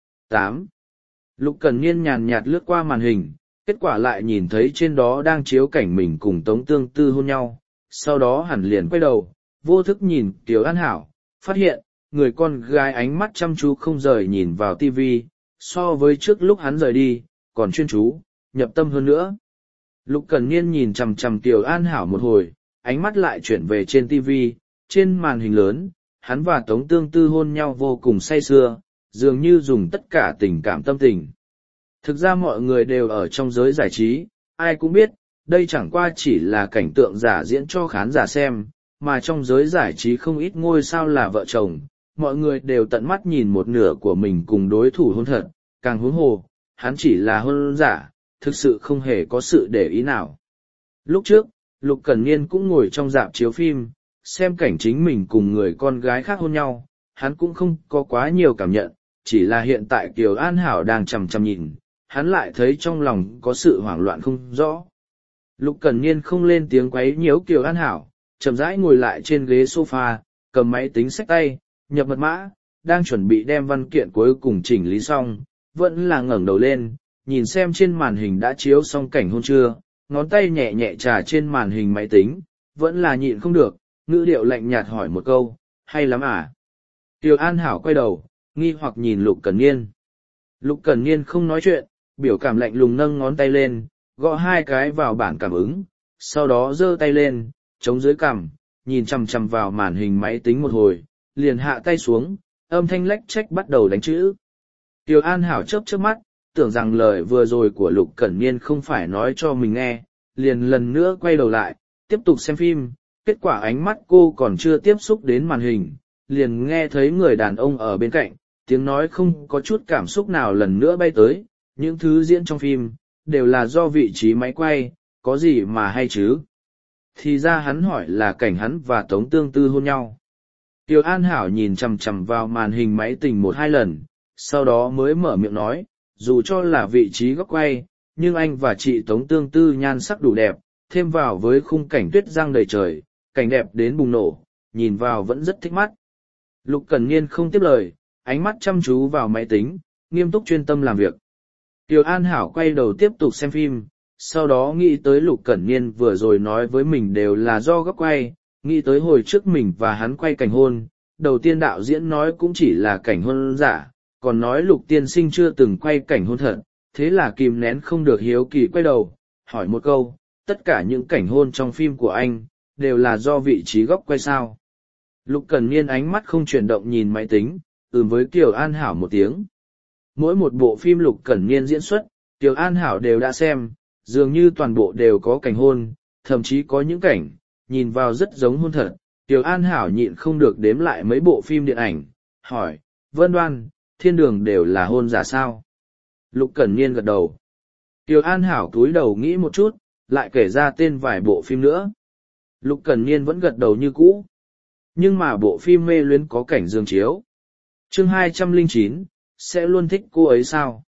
8. Lục Cẩn Niên nhàn nhạt lướt qua màn hình, kết quả lại nhìn thấy trên đó đang chiếu cảnh mình cùng Tống Tương Tư hôn nhau, sau đó hẳn liền quay đầu, vô thức nhìn Kiều An Hảo, phát hiện, người con gái ánh mắt chăm chú không rời nhìn vào tivi, so với trước lúc hắn rời đi, còn chuyên chú, nhập tâm hơn nữa. Lục Cẩn Niên nhìn chằm chằm Kiều An Hảo một hồi, ánh mắt lại chuyển về trên tivi, trên màn hình lớn, hắn và Tống Tương Tư hôn nhau vô cùng say sưa, dường như dùng tất cả tình cảm tâm tình. Thực ra mọi người đều ở trong giới giải trí, ai cũng biết, đây chẳng qua chỉ là cảnh tượng giả diễn cho khán giả xem, mà trong giới giải trí không ít ngôi sao là vợ chồng, mọi người đều tận mắt nhìn một nửa của mình cùng đối thủ hôn thật, càng huống hồ, hắn chỉ là hôn giả, thực sự không hề có sự để ý nào. Lúc trước, Lục Cẩn Niên cũng ngồi trong rạp chiếu phim, xem cảnh chính mình cùng người con gái khác hôn nhau, hắn cũng không có quá nhiều cảm nhận, chỉ là hiện tại Kiều An Hảo đang chằm chằm nhìn, hắn lại thấy trong lòng có sự hoảng loạn không rõ. Lục Cẩn Niên không lên tiếng quấy nhiễu Kiều An Hảo, chậm rãi ngồi lại trên ghế sofa, cầm máy tính xách tay, nhập mật mã, đang chuẩn bị đem văn kiện cuối cùng chỉnh lý xong, vẫn là ngẩng đầu lên, nhìn xem trên màn hình đã chiếu xong cảnh hôn chưa, ngón tay nhẹ nhẹ trà trên màn hình máy tính, vẫn là nhịn không được, ngữ điệu lạnh nhạt hỏi một câu, hay lắm à? Kiều An Hảo quay đầu, nghi hoặc nhìn Lục Cẩn Niên. Lục Cẩn Niên không nói chuyện, biểu cảm lạnh lùng nâng ngón tay lên, gõ hai cái vào bảng cảm ứng, sau đó giơ tay lên, chống dưới cằm, nhìn chằm chằm vào màn hình máy tính một hồi, liền hạ tay xuống, âm thanh lách trách bắt đầu đánh chữ. Kiều An Hảo chớp chớp mắt, tưởng rằng lời vừa rồi của Lục Cẩn Niên không phải nói cho mình nghe, liền lần nữa quay đầu lại, tiếp tục xem phim, kết quả ánh mắt cô còn chưa tiếp xúc đến màn hình, liền nghe thấy người đàn ông ở bên cạnh, tiếng nói không có chút cảm xúc nào lần nữa bay tới, những thứ diễn trong phim, đều là do vị trí máy quay, có gì mà hay chứ. Thì ra hắn hỏi là cảnh hắn và Tống Tương Tư hôn nhau. Kiều An Hảo nhìn chằm chằm vào màn hình máy tình một hai lần, sau đó mới mở miệng nói, dù cho là vị trí góc quay, nhưng anh và chị Tống Tương Tư nhan sắc đủ đẹp, thêm vào với khung cảnh tuyết giăng đầy trời, cảnh đẹp đến bùng nổ, nhìn vào vẫn rất thích mắt. Lục Cẩn Niên không tiếp lời, ánh mắt chăm chú vào máy tính, nghiêm túc chuyên tâm làm việc. Kiều An Hảo quay đầu tiếp tục xem phim, sau đó nghĩ tới Lục Cẩn Niên vừa rồi nói với mình đều là do góc quay, nghĩ tới hồi trước mình và hắn quay cảnh hôn, đầu tiên đạo diễn nói cũng chỉ là cảnh hôn giả, còn nói Lục tiên sinh chưa từng quay cảnh hôn thật, thế là kìm nén không được hiếu kỳ quay đầu, hỏi một câu, tất cả những cảnh hôn trong phim của anh, đều là do vị trí góc quay sao? Lục Cẩn Niên ánh mắt không chuyển động nhìn máy tính, với Kiều An Hảo một tiếng. Mỗi một bộ phim Lục Cẩn Niên diễn xuất, Kiều An Hảo đều đã xem, dường như toàn bộ đều có cảnh hôn, thậm chí có những cảnh, nhìn vào rất giống hôn thật. Kiều An Hảo nhịn không được đếm lại mấy bộ phim điện ảnh, hỏi, Vân Đoan, Thiên Đường đều là hôn giả sao? Lục Cẩn Niên gật đầu. Kiều An Hảo cúi đầu nghĩ một chút, lại kể ra tên vài bộ phim nữa. Lục Cẩn Niên vẫn gật đầu như cũ. Nhưng mà bộ phim mê luyến có cảnh giường chiếu. Chương 209, sẽ luôn thích cô ấy sao?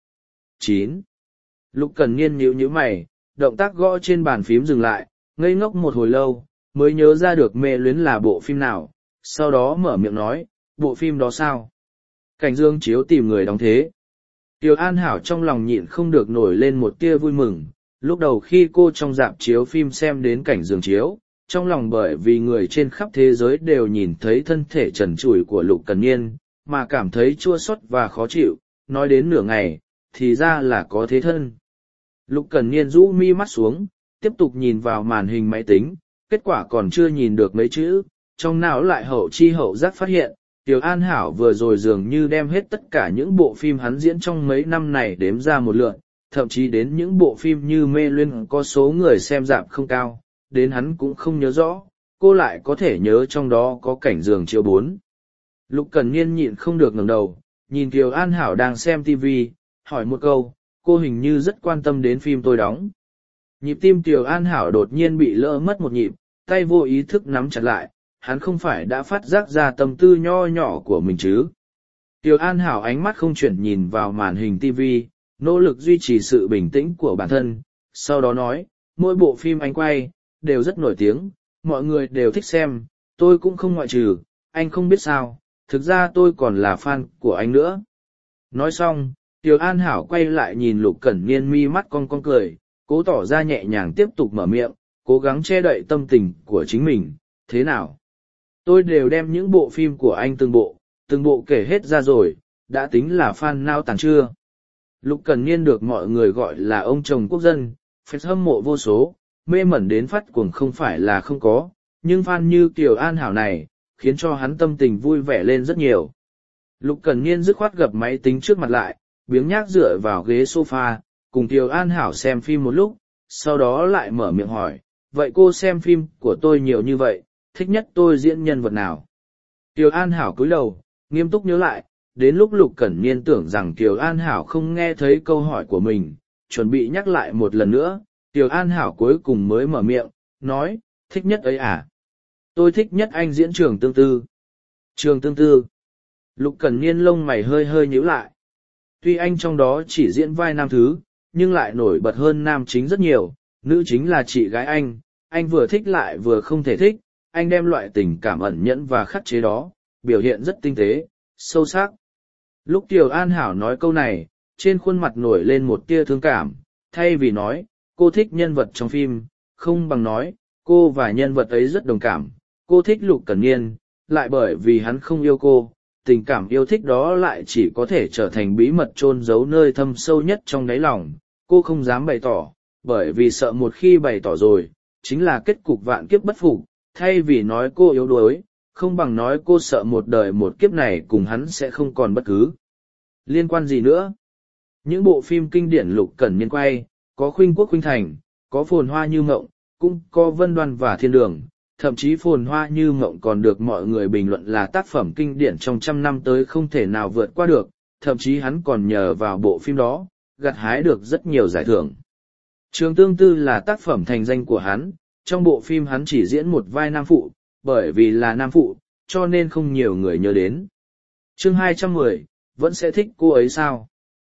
9. Lục Cẩn Niên nhíu mày, động tác gõ trên bàn phím dừng lại, ngây ngốc một hồi lâu, mới nhớ ra được mê luyến là bộ phim nào, sau đó mở miệng nói, bộ phim đó sao? Cảnh giường chiếu tìm người đóng thế. Kiều An Hảo trong lòng nhịn không được nổi lên một tia vui mừng, lúc đầu khi cô trong rạp chiếu phim xem đến cảnh giường chiếu, trong lòng bởi vì người trên khắp thế giới đều nhìn thấy thân thể trần trụi của Lục Cẩn Niên, mà cảm thấy chua xót và khó chịu, nói đến nửa ngày, thì ra là có thế thân. Lục Cẩn Niên rũ mi mắt xuống, tiếp tục nhìn vào màn hình máy tính, kết quả còn chưa nhìn được mấy chữ, trong não lại hậu chi hậu giác phát hiện, Kiều An Hảo vừa rồi dường như đem hết tất cả những bộ phim hắn diễn trong mấy năm này đếm ra một lượt, thậm chí đến những bộ phim như Mê Luyên có số người xem rạp không cao, đến hắn cũng không nhớ rõ, cô lại có thể nhớ trong đó có cảnh giường chiếu 4. Lục Cẩn Niên nhịn không được ngẩng đầu, nhìn Kiều An Hảo đang xem TV, hỏi một câu, cô hình như rất quan tâm đến phim tôi đóng. Nhịp tim Kiều An Hảo đột nhiên bị lỡ mất một nhịp, tay vô ý thức nắm chặt lại, hắn không phải đã phát giác ra tâm tư nho nhỏ của mình chứ. Kiều An Hảo ánh mắt không chuyển nhìn vào màn hình TV, nỗ lực duy trì sự bình tĩnh của bản thân, sau đó nói, mỗi bộ phim anh quay, đều rất nổi tiếng, mọi người đều thích xem, tôi cũng không ngoại trừ, anh không biết sao, thực ra tôi còn là fan của anh nữa. Nói xong, Tiểu An Hảo quay lại nhìn Lục Cẩn Niên, mi mắt cong cong cười, cố tỏ ra nhẹ nhàng tiếp tục mở miệng, cố gắng che đậy tâm tình của chính mình. Thế nào? Tôi đều đem những bộ phim của anh từng bộ kể hết ra rồi, đã tính là fan nao tàn chưa? Lục Cẩn Niên được mọi người gọi là ông chồng quốc dân, fans hâm mộ vô số, mê mẩn đến phát cuồng không phải là không có, nhưng fan như Kiều An Hảo này, khiến cho hắn tâm tình vui vẻ lên rất nhiều. Lục Cẩn Niên dứt khoát gập máy tính trước mặt lại, biếng nhác dựa vào ghế sofa, cùng Kiều An Hảo xem phim một lúc, sau đó lại mở miệng hỏi, vậy cô xem phim của tôi nhiều như vậy, thích nhất tôi diễn nhân vật nào? Kiều An Hảo cúi đầu, nghiêm túc nhớ lại, đến lúc Lục Cẩn Niên tưởng rằng Kiều An Hảo không nghe thấy câu hỏi của mình, chuẩn bị nhắc lại một lần nữa, Kiều An Hảo cuối cùng mới mở miệng, nói, thích nhất ấy à? Tôi thích nhất anh diễn Trường Tương Tư. Trường Tương Tư. Lục Cẩn Niên lông mày hơi hơi nhíu lại. Tuy anh trong đó chỉ diễn vai nam thứ, nhưng lại nổi bật hơn nam chính rất nhiều, nữ chính là chị gái anh vừa thích lại vừa không thể thích, anh đem loại tình cảm ẩn nhẫn và khắc chế đó, biểu hiện rất tinh tế, sâu sắc. Lúc Kiều An Hảo nói câu này, trên khuôn mặt nổi lên một tia thương cảm, thay vì nói, cô thích nhân vật trong phim, không bằng nói, cô và nhân vật ấy rất đồng cảm, cô thích Lục Cẩn Niên, lại bởi vì hắn không yêu cô, tình cảm yêu thích đó lại chỉ có thể trở thành bí mật chôn giấu nơi thâm sâu nhất trong đáy lòng, cô không dám bày tỏ, bởi vì sợ một khi bày tỏ rồi, chính là kết cục vạn kiếp bất phục, thay vì nói cô yếu đuối, không bằng nói cô sợ một đời một kiếp này cùng hắn sẽ không còn bất cứ liên quan gì nữa. Những bộ phim kinh điển Lục Cẩn Niên quay, có Khuynh Quốc Khuynh Thành, có Phồn Hoa Như Mộng, cũng có Vân Đoan và Thiên Đường, thậm chí Phồn Hoa Như Mộng còn được mọi người bình luận là tác phẩm kinh điển trong 100 năm tới không thể nào vượt qua được, thậm chí hắn còn nhờ vào bộ phim đó, gặt hái được rất nhiều giải thưởng. Trường Tương Tư là tác phẩm thành danh của hắn, trong bộ phim hắn chỉ diễn một vai nam phụ, bởi vì là nam phụ, cho nên không nhiều người nhớ đến. Chương 210, vẫn sẽ thích cô ấy sao?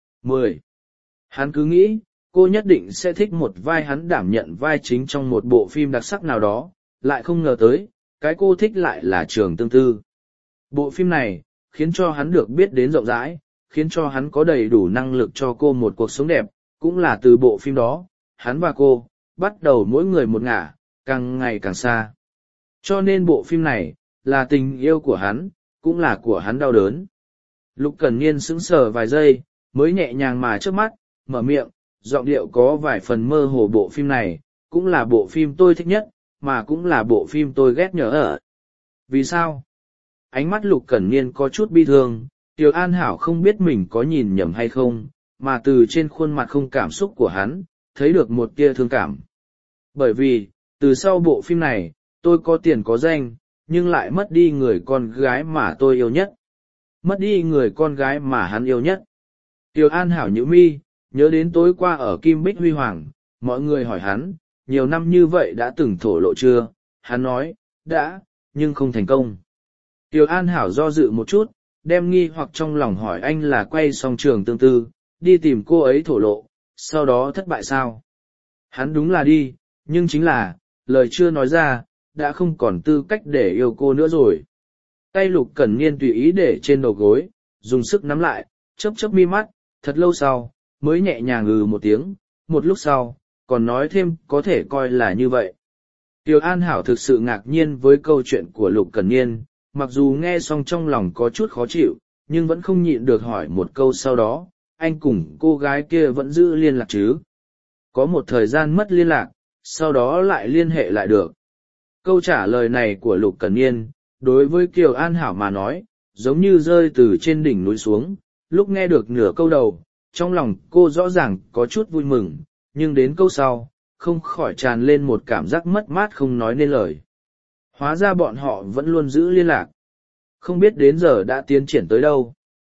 10. Hắn cứ nghĩ, cô nhất định sẽ thích một vai hắn đảm nhận vai chính trong một bộ phim đặc sắc nào đó, lại không ngờ tới, cái cô thích lại là Trường Tương Tư. Bộ phim này, khiến cho hắn được biết đến rộng rãi, khiến cho hắn có đầy đủ năng lực cho cô một cuộc sống đẹp, cũng là từ bộ phim đó, hắn và cô, bắt đầu mỗi người một ngả, càng ngày càng xa. Cho nên bộ phim này, là tình yêu của hắn, cũng là của hắn đau đớn. Lục Cẩn Niên sững sờ vài giây, mới nhẹ nhàng mà trước mắt, mở miệng, giọng điệu có vài phần mơ hồ, bộ phim này, cũng là bộ phim tôi thích nhất, mà cũng là bộ phim tôi ghét nhớ ở. Vì sao? Ánh mắt Lục Cẩn Niên có chút bi thương, Kiều An Hảo không biết mình có nhìn nhầm hay không, mà từ trên khuôn mặt không cảm xúc của hắn, thấy được một tia thương cảm. Bởi vì, từ sau bộ phim này, tôi có tiền có danh, nhưng lại mất đi người con gái mà tôi yêu nhất. Mất đi người con gái mà hắn yêu nhất. Kiều An Hảo nhíu mi, nhớ đến tối qua ở Kim Bích Huy Hoàng, mọi người hỏi hắn, nhiều năm như vậy đã từng thổ lộ chưa? Hắn nói, đã, nhưng không thành công. Kiều An Hảo do dự một chút, đem nghi hoặc trong lòng hỏi anh là quay xong Trường Tương Tư, đi tìm cô ấy thổ lộ, sau đó thất bại sao? Hắn đúng là đi, nhưng chính là, lời chưa nói ra, đã không còn tư cách để yêu cô nữa rồi. Tay Lục Cẩn Niên tùy ý để trên đầu gối, dùng sức nắm lại, chớp chớp mi mắt, thật lâu sau, mới nhẹ nhàng một tiếng, một lúc sau, còn nói thêm có thể coi là như vậy. Kiều An Hảo thực sự ngạc nhiên với câu chuyện của Lục Cẩn Niên, mặc dù nghe xong trong lòng có chút khó chịu, nhưng vẫn không nhịn được hỏi một câu sau đó, anh cùng cô gái kia vẫn giữ liên lạc chứ? Có một thời gian mất liên lạc, sau đó lại liên hệ lại được. Câu trả lời này của Lục Cẩn Niên, đối với Kiều An Hảo mà nói, giống như rơi từ trên đỉnh núi xuống, lúc nghe được nửa câu đầu, trong lòng cô rõ ràng có chút vui mừng, nhưng đến câu sau, không khỏi tràn lên một cảm giác mất mát không nói nên lời. Hóa ra bọn họ vẫn luôn giữ liên lạc. Không biết đến giờ đã tiến triển tới đâu.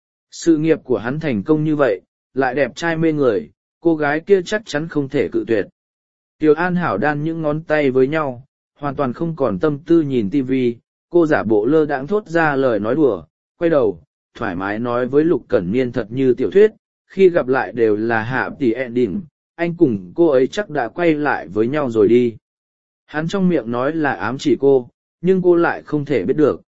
Sự nghiệp của hắn thành công như vậy, lại đẹp trai mê người, cô gái kia chắc chắn không thể cự tuyệt. Kiều An Hảo đan những ngón tay với nhau, hoàn toàn không còn tâm tư nhìn tivi, cô giả bộ lơ đãng thốt ra lời nói đùa, quay đầu, thoải mái nói với Lục Cẩn Niên thật như tiểu thuyết, khi gặp lại đều là happy ending, anh cùng cô ấy chắc đã quay lại với nhau rồi đi. Hắn trong miệng nói là ám chỉ cô, nhưng cô lại không thể biết được.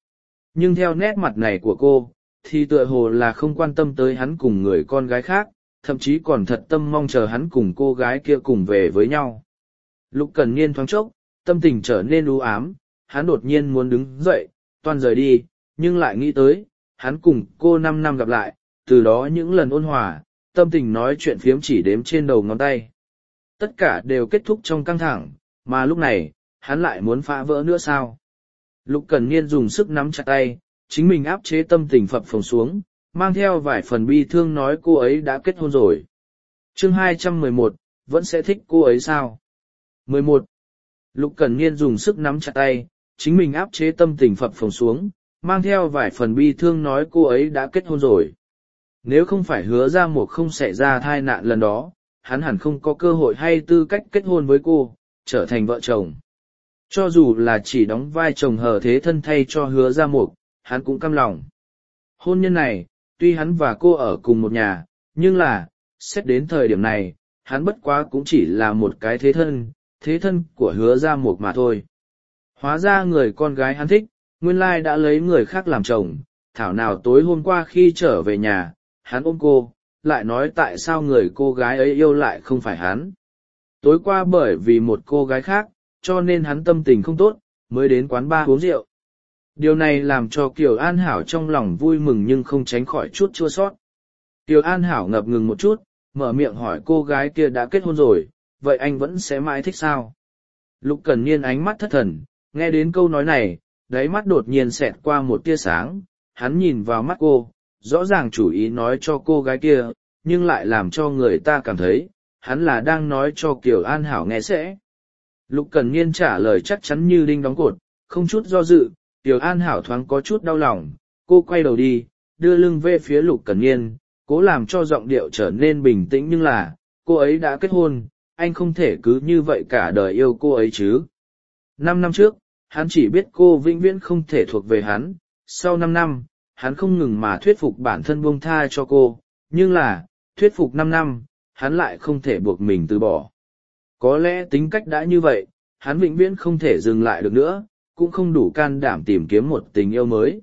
Nhưng theo nét mặt này của cô, thì tựa hồ là không quan tâm tới hắn cùng người con gái khác, thậm chí còn thật tâm mong chờ hắn cùng cô gái kia cùng về với nhau. Lục Cẩn Niên thoáng chốc, tâm tình trở nên u ám, hắn đột nhiên muốn đứng dậy, toan rời đi, nhưng lại nghĩ tới, hắn cùng cô 5 năm gặp lại, từ đó những lần ôn hòa, tâm tình nói chuyện phiếm chỉ đếm trên đầu ngón tay. Tất cả đều kết thúc trong căng thẳng, mà lúc này, hắn lại muốn phá vỡ nữa sao? Lục Cẩn Niên dùng sức nắm chặt tay, chính mình áp chế tâm tình phập phồng xuống, mang theo vài phần bi thương nói cô ấy đã kết hôn rồi. Chương 211, vẫn sẽ thích cô ấy sao? 11. Lục Cẩn Niên dùng sức nắm chặt tay, chính mình áp chế tâm tình phập phồng xuống, mang theo vài phần bi thương nói cô ấy đã kết hôn rồi. Nếu không phải Hứa Gia Mộc không xảy ra tai nạn lần đó, hắn hẳn không có cơ hội hay tư cách kết hôn với cô, trở thành vợ chồng. Cho dù là chỉ đóng vai chồng hờ thế thân thay cho Hứa Gia Mộc, hắn cũng căm lòng. Hôn nhân này, tuy hắn và cô ở cùng một nhà, nhưng là, xét đến thời điểm này, hắn bất quá cũng chỉ là một cái thế thân của Hứa Gia Mộc mà thôi. Hóa ra người con gái hắn thích, nguyên lai đã lấy người khác làm chồng, thảo nào tối hôm qua khi trở về nhà, hắn ôm cô, lại nói tại sao người cô gái ấy yêu lại không phải hắn. Tối qua bởi vì một cô gái khác, cho nên hắn tâm tình không tốt, mới đến quán bar uống rượu. Điều này làm cho Kiều An Hảo trong lòng vui mừng nhưng không tránh khỏi chút chua sót. Kiều An Hảo ngập ngừng một chút, mở miệng hỏi cô gái kia đã kết hôn rồi, vậy anh vẫn sẽ mãi thích sao? Lục Cẩn Niên ánh mắt thất thần, nghe đến câu nói này, đáy mắt đột nhiên xẹt qua một tia sáng, hắn nhìn vào mắt cô, rõ ràng chủ ý nói cho cô gái kia, nhưng lại làm cho người ta cảm thấy, hắn là đang nói cho Kiều An Hảo nghe sẽ. Lục Cẩn Niên trả lời chắc chắn như đinh đóng cột, không chút do dự, Kiều An Hảo thoáng có chút đau lòng, cô quay đầu đi, đưa lưng về phía Lục Cẩn Niên, cố làm cho giọng điệu trở nên bình tĩnh nhưng là, cô ấy đã kết hôn, anh không thể cứ như vậy cả đời yêu cô ấy chứ. 5 năm trước, hắn chỉ biết cô vĩnh viễn không thể thuộc về hắn, sau 5 năm, hắn không ngừng mà thuyết phục bản thân buông tha cho cô, nhưng là, thuyết phục 5 năm, hắn lại không thể buộc mình từ bỏ. Có lẽ tính cách đã như vậy, hắn vĩnh viễn không thể dừng lại được nữa, cũng không đủ can đảm tìm kiếm một tình yêu mới.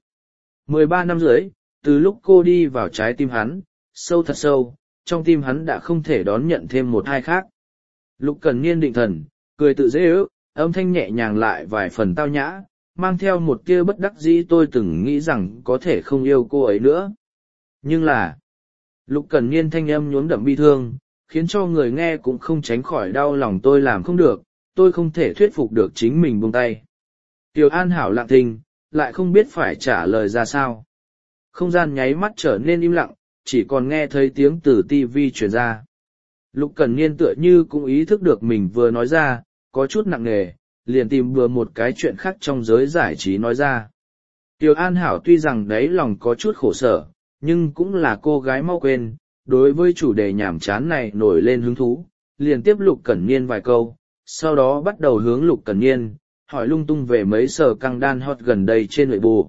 13 năm rưỡi, từ lúc cô đi vào trái tim hắn, sâu thật sâu, trong tim hắn đã không thể đón nhận thêm một ai khác. Lục Cẩn Niên định thần, cười tự dễ ước, âm thanh nhẹ nhàng lại vài phần tao nhã, mang theo một tia bất đắc dĩ tôi từng nghĩ rằng có thể không yêu cô ấy nữa. Nhưng là, Lục Cẩn Niên thanh âm nhuốm đậm bi thương, khiến cho người nghe cũng không tránh khỏi đau lòng tôi làm không được, tôi không thể thuyết phục được chính mình buông tay. Kiều An Hảo lặng thinh, lại không biết phải trả lời ra sao. Không gian nháy mắt trở nên im lặng, chỉ còn nghe thấy tiếng từ tivi truyền ra. Lục Cẩn Niên tựa như cũng ý thức được mình vừa nói ra, có chút nặng nề, liền tìm bừa một cái chuyện khác trong giới giải trí nói ra. Kiều An Hảo tuy rằng đấy lòng có chút khổ sở, nhưng cũng là cô gái mau quên, đối với chủ đề nhảm chán này nổi lên hứng thú, liền tiếp Lục Cẩn Niên vài câu, sau đó bắt đầu hướng Lục Cẩn Niên, hỏi lung tung về mấy sở căng đan hot gần đây trên nội bộ.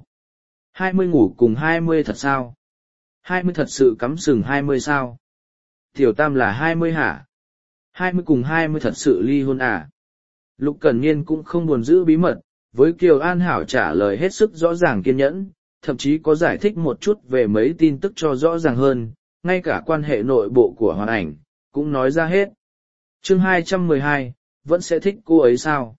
20 ngủ cùng 20 thật sao? 20 thật sự cắm sừng 20 sao? Tiểu Tam là 20 hả? 20 cùng 20 thật sự ly hôn à? Lục Cẩn Niên cũng không buồn giữ bí mật, với Kiều An Hảo trả lời hết sức rõ ràng kiên nhẫn, thậm chí có giải thích một chút về mấy tin tức cho rõ ràng hơn, ngay cả quan hệ nội bộ của Hoàn Ảnh, cũng nói ra hết. Chương 212, vẫn sẽ thích cô ấy sao?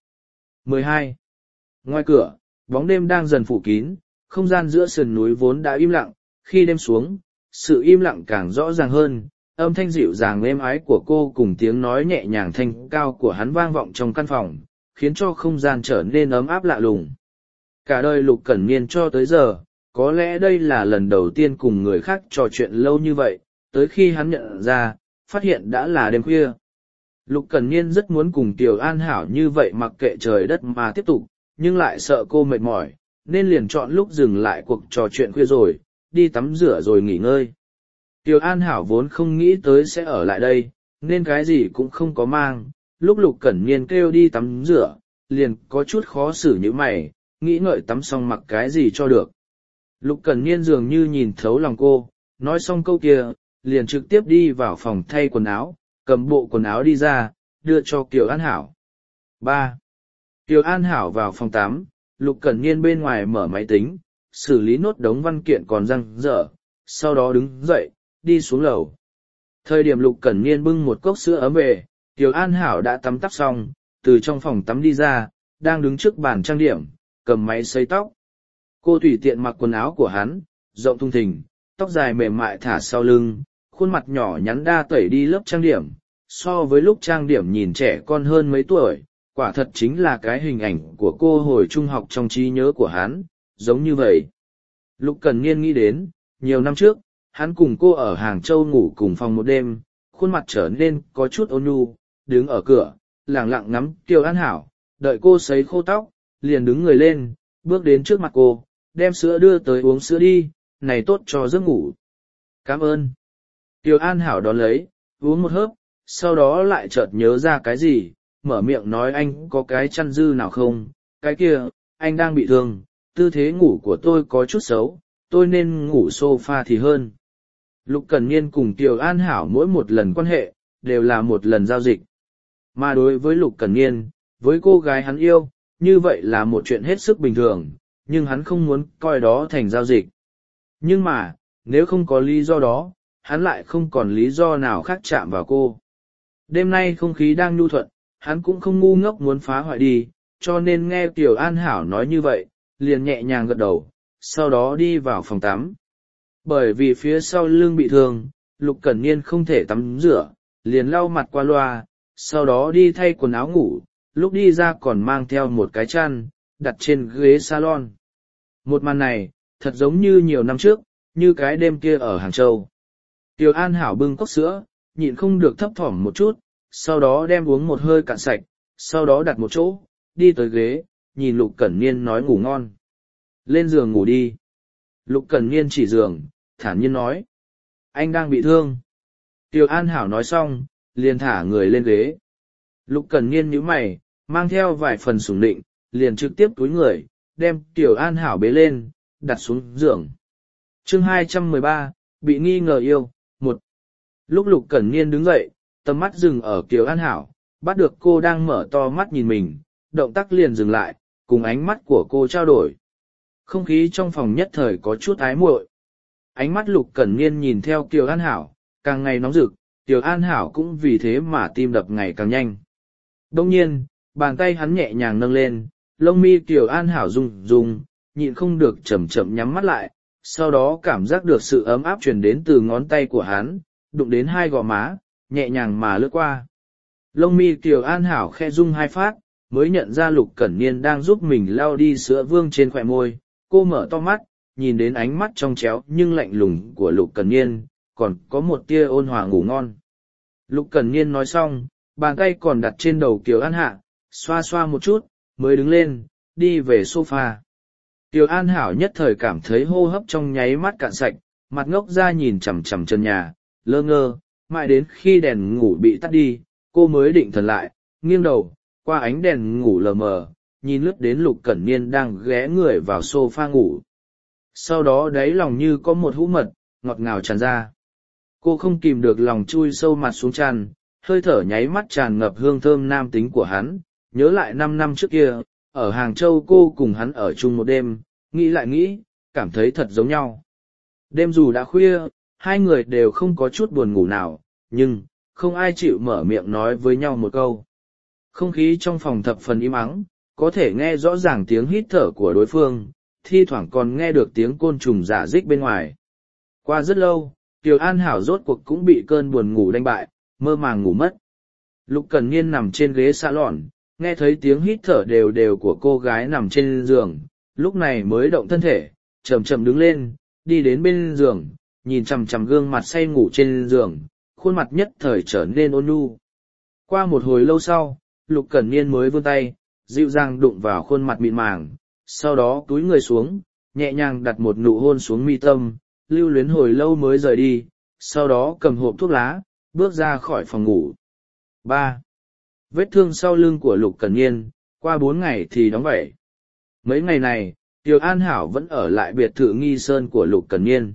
12. Ngoài cửa, bóng đêm đang dần phủ kín, không gian giữa sườn núi vốn đã im lặng, khi đêm xuống, sự im lặng càng rõ ràng hơn, âm thanh dịu dàng êm ái của cô cùng tiếng nói nhẹ nhàng thanh cao của hắn vang vọng trong căn phòng, khiến cho không gian trở nên ấm áp lạ lùng. Cả đời Lục Cẩn Niên cho tới giờ, có lẽ đây là lần đầu tiên cùng người khác trò chuyện lâu như vậy, tới khi hắn nhận ra, phát hiện đã là đêm khuya. Lục Cẩn Niên rất muốn cùng Kiều An Hảo như vậy mặc kệ trời đất mà tiếp tục, nhưng lại sợ cô mệt mỏi, nên liền chọn lúc dừng lại cuộc trò chuyện khuya rồi, đi tắm rửa rồi nghỉ ngơi. Kiều An Hảo vốn không nghĩ tới sẽ ở lại đây, nên cái gì cũng không có mang, lúc Lục Cẩn Niên kêu đi tắm rửa, liền có chút khó xử như mày, nghĩ ngợi tắm xong mặc cái gì cho được. Lục Cẩn Niên dường như nhìn thấu lòng cô, nói xong câu kia, liền trực tiếp đi vào phòng thay quần áo, cầm bộ quần áo đi ra, đưa cho Kiều An Hảo. 3. Kiều An Hảo vào phòng tắm, Lục Cẩn Niên bên ngoài mở máy tính, xử lý nốt đống văn kiện còn dang dở, sau đó đứng dậy, đi xuống lầu. Thời điểm Lục Cẩn Niên bưng một cốc sữa ấm về, Kiều An Hảo đã tắm tắp xong, từ trong phòng tắm đi ra, đang đứng trước bàn trang điểm, cầm máy sấy tóc. Cô tùy tiện mặc quần áo của hắn, rộng thùng thình, tóc dài mềm mại thả sau lưng, khuôn mặt nhỏ nhắn đa tẩy đi lớp trang điểm. So với lúc trang điểm nhìn trẻ con hơn mấy tuổi, quả thật chính là cái hình ảnh của cô hồi trung học trong trí nhớ của hắn, giống như vậy. Lục Cẩn Niên nghĩ đến, nhiều năm trước, hắn cùng cô ở Hàng Châu ngủ cùng phòng một đêm, khuôn mặt trở nên có chút ôn nhu, đứng ở cửa, lẳng lặng ngắm Kiều An Hảo, đợi cô sấy khô tóc, liền đứng người lên, bước đến trước mặt cô, đem sữa đưa tới uống sữa đi, này tốt cho giấc ngủ. Cảm ơn. Kiều An Hảo đón lấy, uống một hớp, sau đó lại chợt nhớ ra cái gì, mở miệng nói anh có cái chăn dư nào không, cái kia, anh đang bị thương, tư thế ngủ của tôi có chút xấu, tôi nên ngủ sofa thì hơn. Lục Cẩn Niên cùng Kiều An Hảo mỗi một lần quan hệ, đều là một lần giao dịch. Mà đối với Lục Cẩn Niên, với cô gái hắn yêu, như vậy là một chuyện hết sức bình thường, nhưng hắn không muốn coi đó thành giao dịch. Nhưng mà, nếu không có lý do đó, hắn lại không còn lý do nào khác chạm vào cô. Đêm nay không khí đang nhu thuận, hắn cũng không ngu ngốc muốn phá hoại đi, cho nên nghe Kiều An Hảo nói như vậy, liền nhẹ nhàng gật đầu, sau đó đi vào phòng tắm. Bởi vì phía sau lưng bị thương, Lục Cẩn Niên không thể tắm rửa, liền lau mặt qua loa, sau đó đi thay quần áo ngủ, lúc đi ra còn mang theo một cái chăn, đặt trên ghế salon. Một màn này, thật giống như nhiều năm trước, như cái đêm kia ở Hàng Châu. Kiều An Hảo bưng cốc sữa, nhịn không được thấp thỏm một chút, sau đó đem uống một hơi cạn sạch, sau đó đặt một chỗ, đi tới ghế, nhìn Lục Cẩn Niên nói ngủ ngon. Lên giường ngủ đi. Lục Cẩn Niên chỉ giường, thản nhiên nói. Anh đang bị thương. Kiều An Hảo nói xong, liền thả người lên ghế. Lục Cẩn Niên nhíu mày, mang theo vài phần sủng nịnh, liền trực tiếp túi người, đem Kiều An Hảo bế lên, đặt xuống giường. Chương 213, bị nghi ngờ yêu, 1. Lúc Lục Cẩn Niên đứng dậy, tầm mắt dừng ở Kiều An Hảo, bắt được cô đang mở to mắt nhìn mình, động tác liền dừng lại, cùng ánh mắt của cô trao đổi. Không khí trong phòng nhất thời có chút ái muội. Ánh mắt Lục Cẩn Niên nhìn theo Kiều An Hảo, càng ngày nóng rực, Kiều An Hảo cũng vì thế mà tim đập ngày càng nhanh. Đông nhiên, bàn tay hắn nhẹ nhàng nâng lên, lông mi Kiều An Hảo rung rung, nhịn không được chậm chậm nhắm mắt lại, sau đó cảm giác được sự ấm áp truyền đến từ ngón tay của hắn, đụng đến hai gò má, nhẹ nhàng mà lướt qua. Lông mi Kiều An Hảo khe rung hai phát, mới nhận ra Lục Cẩn Niên đang giúp mình lau đi sữa vương trên khóe môi. Cô mở to mắt, nhìn đến ánh mắt trong tréo nhưng lạnh lùng của Lục Cẩn Niên, còn có một tia ôn hòa ngủ ngon. Lục Cẩn Niên nói xong, bàn tay còn đặt trên đầu Kiều An Hạ, xoa xoa một chút, mới đứng lên, đi về sofa. Kiều An Hảo nhất thời cảm thấy hô hấp trong nháy mắt cạn sạch, mặt ngốc ra nhìn chằm chằm trần nhà, lơ ngơ, mãi đến khi đèn ngủ bị tắt đi, cô mới định thần lại, nghiêng đầu, qua ánh đèn ngủ lờ mờ, nhìn lướt đến Lục Cẩn Niên đang ghé người vào sofa ngủ. Sau đó đáy lòng như có một hũ mật, ngọt ngào tràn ra. Cô không kìm được lòng chui sâu mặt xuống chăn, hơi thở nháy mắt tràn ngập hương thơm nam tính của hắn, nhớ lại 5 năm trước kia, ở Hàng Châu cô cùng hắn ở chung một đêm, nghĩ lại nghĩ, cảm thấy thật giống nhau. Đêm dù đã khuya, hai người đều không có chút buồn ngủ nào, nhưng, không ai chịu mở miệng nói với nhau một câu. Không khí trong phòng thập phần im ắng, có thể nghe rõ ràng tiếng hít thở của đối phương, thi thoảng còn nghe được tiếng côn trùng rả rích bên ngoài. Qua rất lâu, Kiều An Hảo rốt cuộc cũng bị cơn buồn ngủ đánh bại, mơ màng ngủ mất. Lục Cẩn Niên nằm trên ghế salon, nghe thấy tiếng hít thở đều đều của cô gái nằm trên giường, lúc này mới động thân thể, chậm chậm đứng lên, đi đến bên giường, nhìn chằm chằm gương mặt say ngủ trên giường, khuôn mặt nhất thời trở nên ôn nhu. Qua một hồi lâu sau, Lục Cẩn Niên mới vươn tay, dịu dàng đụng vào khuôn mặt mịn màng, sau đó cúi người xuống, nhẹ nhàng đặt một nụ hôn xuống mi tâm, lưu luyến hồi lâu mới rời đi, sau đó cầm hộp thuốc lá, bước ra khỏi phòng ngủ. 3. Vết thương sau lưng của Lục Cẩn Niên, qua 4 ngày thì đóng vảy. Mấy ngày này, Kiều An Hảo vẫn ở lại biệt thự Nghi Sơn của Lục Cẩn Niên.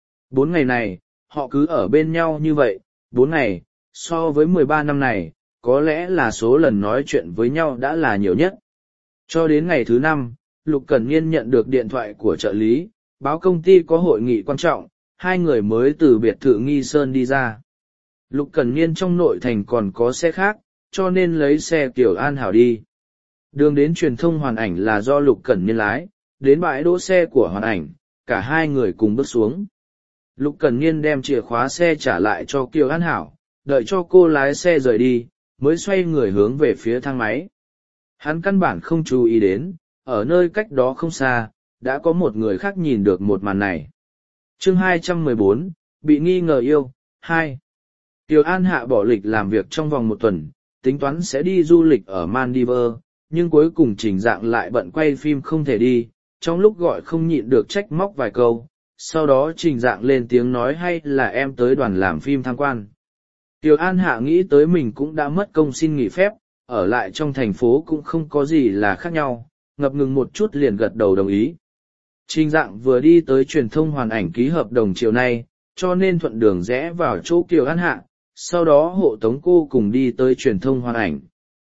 4 ngày này, họ cứ ở bên nhau như vậy, 4 ngày, so với 13 năm này, có lẽ là số lần nói chuyện với nhau đã là nhiều nhất. Cho đến ngày thứ 5, Lục Cẩn Niên nhận được điện thoại của trợ lý, báo công ty có hội nghị quan trọng, hai người mới từ biệt thự Nghi Sơn đi ra. Lục Cẩn Niên trong nội thành còn có xe khác, cho nên lấy xe Kiều An Hảo đi. Đường đến truyền thông Hoàn Ảnh là do Lục Cẩn Niên lái, đến bãi đỗ xe của Hoàn Ảnh, cả hai người cùng bước xuống. Lục Cẩn Niên đem chìa khóa xe trả lại cho Kiều An Hảo, đợi cho cô lái xe rời đi, mới xoay người hướng về phía thang máy. Hắn căn bản không chú ý đến, ở nơi cách đó không xa, đã có một người khác nhìn được một màn này. Chương 214, bị nghi ngờ yêu, 2. Kiều An Hạ bỏ lịch làm việc trong vòng một tuần, tính toán sẽ đi du lịch ở Maldives, nhưng cuối cùng Trình Dạng lại bận quay phim không thể đi, trong lúc gọi không nhịn được trách móc vài câu, sau đó Trình Dạng lên tiếng nói hay là em tới đoàn làm phim tham quan. Kiều An Hạ nghĩ tới mình cũng đã mất công xin nghỉ phép, ở lại trong thành phố cũng không có gì là khác nhau, ngập ngừng một chút liền gật đầu đồng ý. Trình Dạng vừa đi tới truyền thông Hoàn Ảnh ký hợp đồng chiều nay, cho nên thuận đường rẽ vào chỗ Kiều An Hạ, sau đó hộ tống cô cùng đi tới truyền thông Hoàn Ảnh.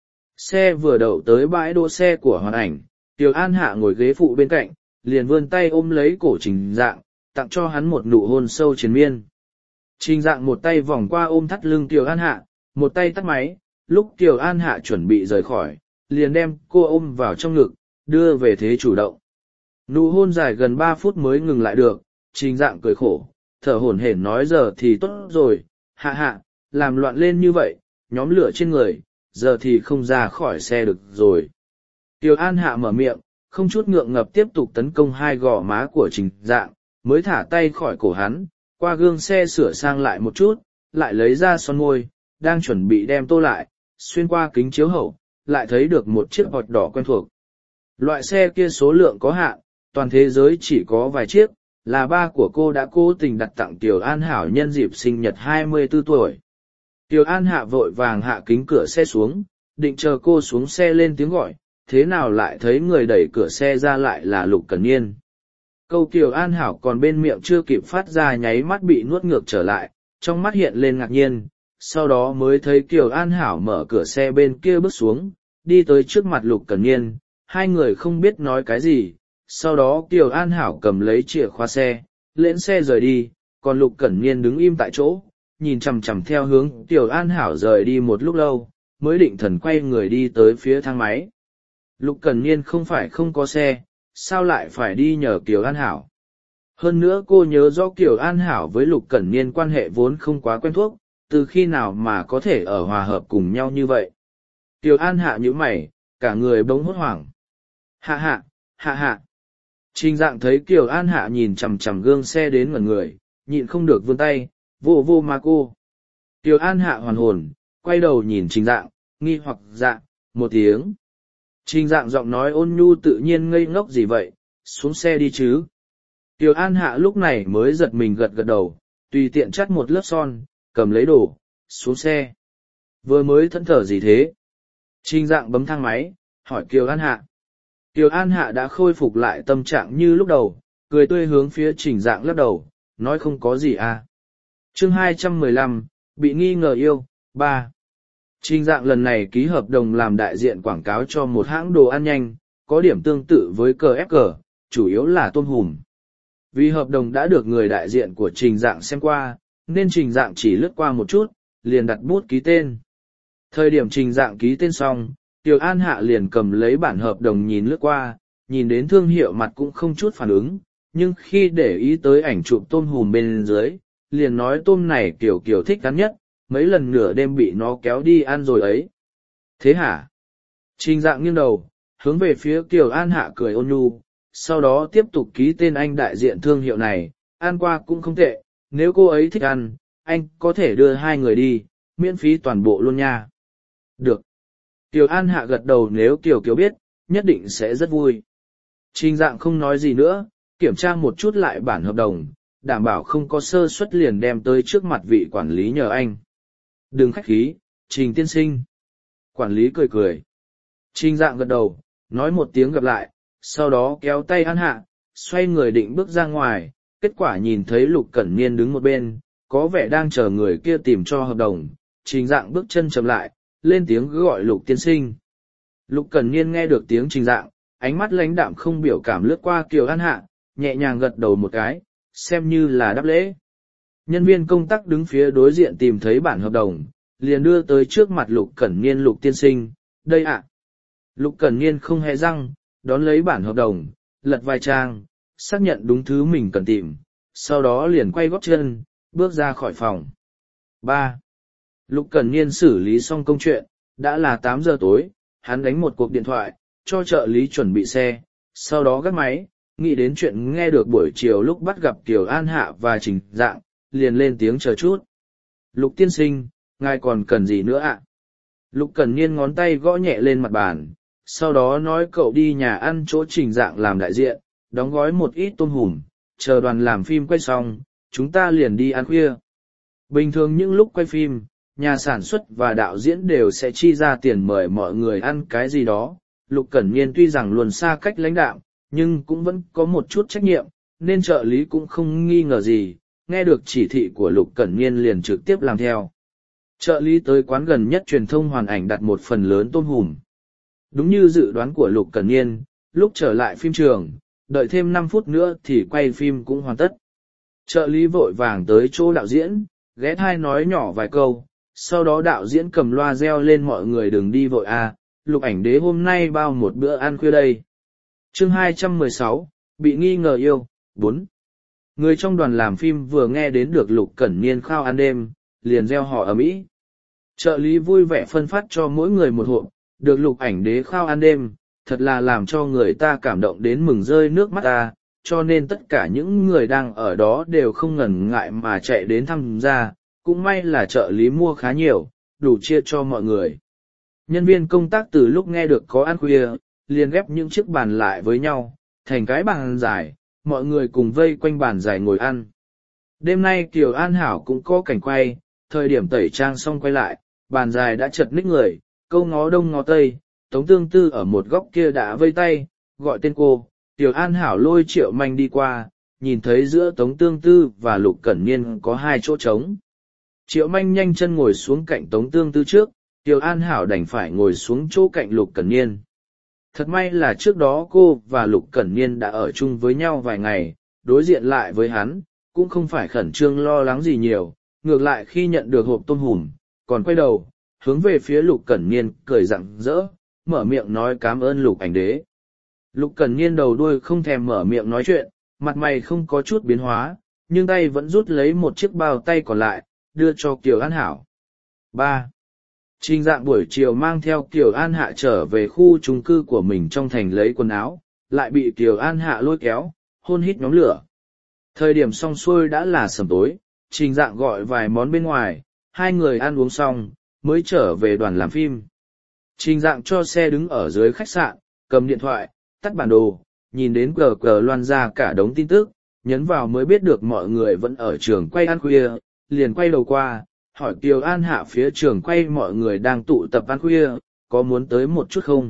Xe vừa đậu tới bãi đỗ xe của Hoàn Ảnh, Kiều An Hạ ngồi ghế phụ bên cạnh, liền vươn tay ôm lấy cổ Trình Dạng, tặng cho hắn một nụ hôn sâu triền miên. Trình Dạng một tay vòng qua ôm thắt lưng Kiều An Hạ, một tay tắt máy, lúc Kiều An Hạ chuẩn bị rời khỏi, liền đem cô ôm vào trong ngực, đưa về thế chủ động. Nụ hôn dài gần 3 phút mới ngừng lại được, Trình Dạng cười khổ, thở hổn hển nói giờ thì tốt rồi, Hạ Hạ, làm loạn lên như vậy, nhóm lửa trên người, giờ thì không ra khỏi xe được rồi. Kiều An Hạ mở miệng, không chút ngượng ngập tiếp tục tấn công hai gò má của Trình Dạng, mới thả tay khỏi cổ hắn, qua gương xe sửa sang lại một chút, lại lấy ra son môi, đang chuẩn bị đem tô lại, xuyên qua kính chiếu hậu, lại thấy được một chiếc bọt đỏ quen thuộc. Loại xe kia số lượng có hạn, toàn thế giới chỉ có vài chiếc, là ba của cô đã cố tình đặt tặng Kiều An Hảo nhân dịp sinh nhật 24 tuổi. Kiều An Hạ vội vàng hạ kính cửa xe xuống, định chờ cô xuống xe lên tiếng gọi, thế nào lại thấy người đẩy cửa xe ra lại là Lục Cẩn Niên. Câu Kiều An Hảo còn bên miệng chưa kịp phát ra nháy mắt bị nuốt ngược trở lại, trong mắt hiện lên ngạc nhiên, sau đó mới thấy Kiều An Hảo mở cửa xe bên kia bước xuống, đi tới trước mặt Lục Cẩn Niên, hai người không biết nói cái gì, sau đó Kiều An Hảo cầm lấy chìa khóa xe, lễn xe rời đi, còn Lục Cẩn Niên đứng im tại chỗ, nhìn chằm chằm theo hướng Kiều An Hảo rời đi một lúc lâu, mới định thần quay người đi tới phía thang máy. Lục Cẩn Niên không phải không có xe, sao lại phải đi nhờ Kiều An Hảo? Hơn nữa cô nhớ rõ Kiều An Hảo với Lục Cẩn Niên quan hệ vốn không quá quen thuộc, từ khi nào mà có thể ở hòa hợp cùng nhau như vậy? Kiều An Hạ nhíu mày, cả người bỗng hốt hoảng. Hạ hạ, hạ hạ. Trình Dạng thấy Kiều An Hạ nhìn chằm chằm gương xe đến ngẩn người, nhịn không được vươn tay, vô vô mà cô. Kiều An Hạ hoàn hồn, quay đầu nhìn Trình Dạng, nghi hoặc dạ, một tiếng. Trình Dạng giọng nói ôn nhu tự nhiên ngây ngốc gì vậy, xuống xe đi chứ. Kiều An Hạ lúc này mới giật mình gật gật đầu, tùy tiện chắt một lớp son, cầm lấy đồ, xuống xe. Vừa mới thẫn thờ gì thế? Trình Dạng bấm thang máy, hỏi Kiều An Hạ. Kiều An Hạ đã khôi phục lại tâm trạng như lúc đầu, cười tươi hướng phía Trình Dạng lắc đầu, nói không có gì à. Chương 215, bị nghi ngờ yêu, 3. Trình Dạng lần này ký hợp đồng làm đại diện quảng cáo cho một hãng đồ ăn nhanh, có điểm tương tự với KFC, chủ yếu là tôm hùm. Vì hợp đồng đã được người đại diện của Trình Dạng xem qua, nên Trình Dạng chỉ lướt qua một chút, liền đặt bút ký tên. Thời điểm Trình Dạng ký tên xong, Kiều An Hạ liền cầm lấy bản hợp đồng nhìn lướt qua, nhìn đến thương hiệu mặt cũng không chút phản ứng, nhưng khi để ý tới ảnh chụp tôm hùm bên dưới, liền nói tôm này Kiều thích ăn nhất, mấy lần nửa đêm bị nó kéo đi ăn rồi ấy. Thế hả? Trình Dạng nghiêng đầu, hướng về phía Kiều An Hạ cười ôn nhu, sau đó tiếp tục ký tên anh đại diện thương hiệu này, ăn qua cũng không tệ, nếu cô ấy thích ăn, anh có thể đưa hai người đi, miễn phí toàn bộ luôn nha. Được. Kiều An Hạ gật đầu, nếu Kiều biết, nhất định sẽ rất vui. Trình Dạng không nói gì nữa, kiểm tra một chút lại bản hợp đồng, đảm bảo không có sơ suất liền đem tới trước mặt vị quản lý nhờ anh. Đừng khách khí, Trình tiên sinh. Quản lý cười cười. Trình Dạng gật đầu, nói một tiếng gặp lại, sau đó kéo tay An Hạ, xoay người định bước ra ngoài, kết quả nhìn thấy Lục Cẩn Niên đứng một bên, có vẻ đang chờ người kia tìm cho hợp đồng. Trình Dạng bước chân chậm lại, lên tiếng gọi Lục tiên sinh. Lục Cẩn Niên nghe được tiếng Trình Dạng, ánh mắt lãnh đạm không biểu cảm lướt qua Kiều An Hạ, nhẹ nhàng gật đầu một cái, xem như là đáp lễ. Nhân viên công tác đứng phía đối diện tìm thấy bản hợp đồng, liền đưa tới trước mặt Lục Cẩn Niên. Lục tiên sinh, đây ạ. Lục Cẩn Niên không hề răng, đón lấy bản hợp đồng, lật vài trang, xác nhận đúng thứ mình cần tìm, sau đó liền quay gót chân, bước ra khỏi phòng. 3. Lục Cẩn Niên xử lý xong công chuyện, đã là 8 giờ tối, hắn đánh một cuộc điện thoại, cho trợ lý chuẩn bị xe, sau đó gác máy, nghĩ đến chuyện nghe được buổi chiều lúc bắt gặp Kiều An Hạ và Trình Dạng, liền lên tiếng chờ chút. Lục tiên sinh, ngài còn cần gì nữa ạ? Lục Cẩn Niên ngón tay gõ nhẹ lên mặt bàn, sau đó nói cậu đi nhà ăn chỗ Trình Dạng làm đại diện, đóng gói một ít tôm hùm, chờ đoàn làm phim quay xong, chúng ta liền đi ăn khuya. Bình thường những lúc quay phim, nhà sản xuất và đạo diễn đều sẽ chi ra tiền mời mọi người ăn cái gì đó. Lục Cẩn Niên tuy rằng luôn xa cách lãnh đạo, nhưng cũng vẫn có một chút trách nhiệm, nên trợ lý cũng không nghi ngờ gì, nghe được chỉ thị của Lục Cẩn Niên liền trực tiếp làm theo. Trợ lý tới quán gần nhất truyền thông Hoàn Ảnh đặt một phần lớn tôm hùm. Đúng như dự đoán của Lục Cẩn Niên, lúc trở lại phim trường, đợi thêm 5 phút nữa thì quay phim cũng hoàn tất. Trợ lý vội vàng tới chỗ đạo diễn, ghé thai nói nhỏ vài câu, sau đó đạo diễn cầm loa reo lên mọi người đừng đi vội à, Lục Ảnh Đế hôm nay bao một bữa ăn khuya đây. Chương 216, bị nghi ngờ yêu, 4. Người trong đoàn làm phim vừa nghe đến được Lục Cẩn Niên khao ăn đêm, liền reo hò ầm ĩ. Trợ lý vui vẻ phân phát cho mỗi người một hộp, được Lục Ảnh Đế khao ăn đêm, thật là làm cho người ta cảm động đến mừng rơi nước mắt ta, cho nên tất cả những người đang ở đó đều không ngần ngại mà chạy đến tham gia, cũng may là trợ lý mua khá nhiều, đủ chia cho mọi người. Nhân viên công tác từ lúc nghe được có ăn khuya, liền ghép những chiếc bàn lại với nhau, thành cái bàn dài, mọi người cùng vây quanh bàn dài ngồi ăn. Đêm nay Kiều An Hảo cũng có cảnh quay, thời điểm tẩy trang xong quay lại, bàn dài đã chật ních người, câu ngó đông ngó tây, Tống Tương Tư ở một góc kia đã vây tay, gọi tên cô. Kiều An Hảo lôi Triệu Manh đi qua, nhìn thấy giữa Tống Tương Tư và Lục Cẩn Niên có 2 chỗ trống. Triệu Manh nhanh chân ngồi xuống cạnh Tống Tương Tư trước, Kiều An Hảo đành phải ngồi xuống chỗ cạnh Lục Cẩn Niên. Thật may là trước đó cô và Lục Cẩn Niên đã ở chung với nhau vài ngày, đối diện lại với hắn, cũng không phải khẩn trương lo lắng gì nhiều, ngược lại khi nhận được hộp tôm hùm, còn quay đầu, hướng về phía Lục Cẩn Niên cười rạng rỡ, mở miệng nói cảm ơn Lục Ảnh Đế. Lục Cẩn Niên đầu đuôi không thèm mở miệng nói chuyện, mặt mày không có chút biến hóa, nhưng tay vẫn rút lấy một chiếc bao tay còn lại, đưa cho Kiều An Hảo. 3. Trình Dạng buổi chiều mang theo Kiều An Hạ trở về khu chung cư của mình trong thành lấy quần áo, lại bị Kiều An Hạ lôi kéo, hôn hít nhóm lửa. Thời điểm xong xuôi đã là sầm tối, Trình Dạng gọi vài món bên ngoài, 2 người ăn uống xong, mới trở về đoàn làm phim. Trình Dạng cho xe đứng ở dưới khách sạn, cầm điện thoại, tắt bản đồ, nhìn đến cờ loan ra cả đống tin tức, nhấn vào mới biết được mọi người vẫn ở trường quay ăn khuya, liền quay đầu qua, hỏi Kiều An Hạ phía trường quay mọi người đang tụ tập ăn khuya, có muốn tới một chút không?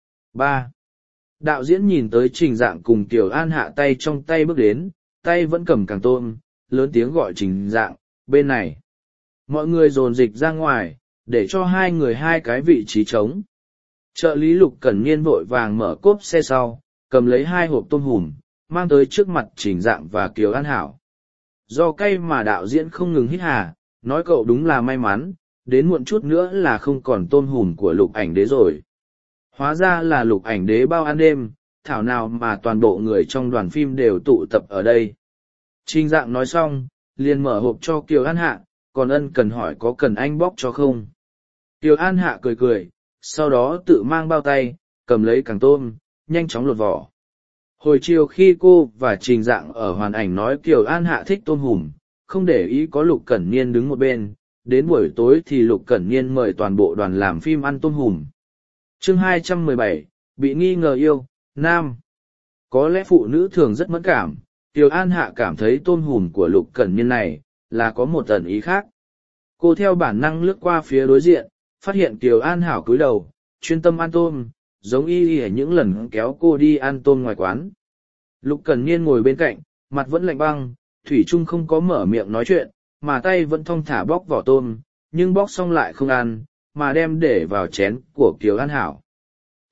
3. Đạo diễn nhìn tới Trình Dạng cùng Kiều An Hạ tay trong tay bước đến, tay vẫn cầm càng tôm, lớn tiếng gọi Trình Dạng, bên này. Mọi người dồn dịch ra ngoài, để cho 2 người 2 cái vị trí trống. Trợ lý Lục Cẩn Niên vội vàng mở cốp xe sau, cầm lấy 2 hộp tôm hùm, mang tới trước mặt Trình Dạng và Kiều An Hảo. Do cay mà đạo diễn không ngừng hít hà, nói cậu đúng là may mắn, đến muộn chút nữa là không còn tôm hùm của Lục Ảnh Đế rồi. Hóa ra là Lục Ảnh Đế bao ăn đêm, thảo nào mà toàn bộ người trong đoàn phim đều tụ tập ở đây. Trình Dạng nói xong, liền mở hộp cho Kiều An Hạ, còn ân cần hỏi có cần anh bóc cho không. Kiều An Hạ cười cười, sau đó tự mang bao tay, cầm lấy càng tôm, nhanh chóng lột vỏ. Hồi chiều khi cô và Trình Dạng ở Hoàn Ảnh nói Kiều An Hạ thích tôm hùm, không để ý có Lục Cẩn Niên đứng một bên, đến buổi tối thì Lục Cẩn Niên mời toàn bộ đoàn làm phim ăn tôm hùm. Chương 217, bị nghi ngờ yêu, nam. Có lẽ phụ nữ thường rất mẫn cảm, Kiều An Hạ cảm thấy tôm hùm của Lục Cẩn Niên này, là có một ẩn ý khác. Cô theo bản năng lướt qua phía đối diện, phát hiện Kiều An Hảo cúi đầu, chuyên tâm ăn tôm, giống y những lần kéo cô đi ăn tôm ngoài quán. Lục Cẩn Niên ngồi bên cạnh, mặt vẫn lạnh băng, thủy chung không có mở miệng nói chuyện, mà tay vẫn thong thả bóc vỏ tôm, nhưng bóc xong lại không ăn, mà đem để vào chén của Kiều An Hảo.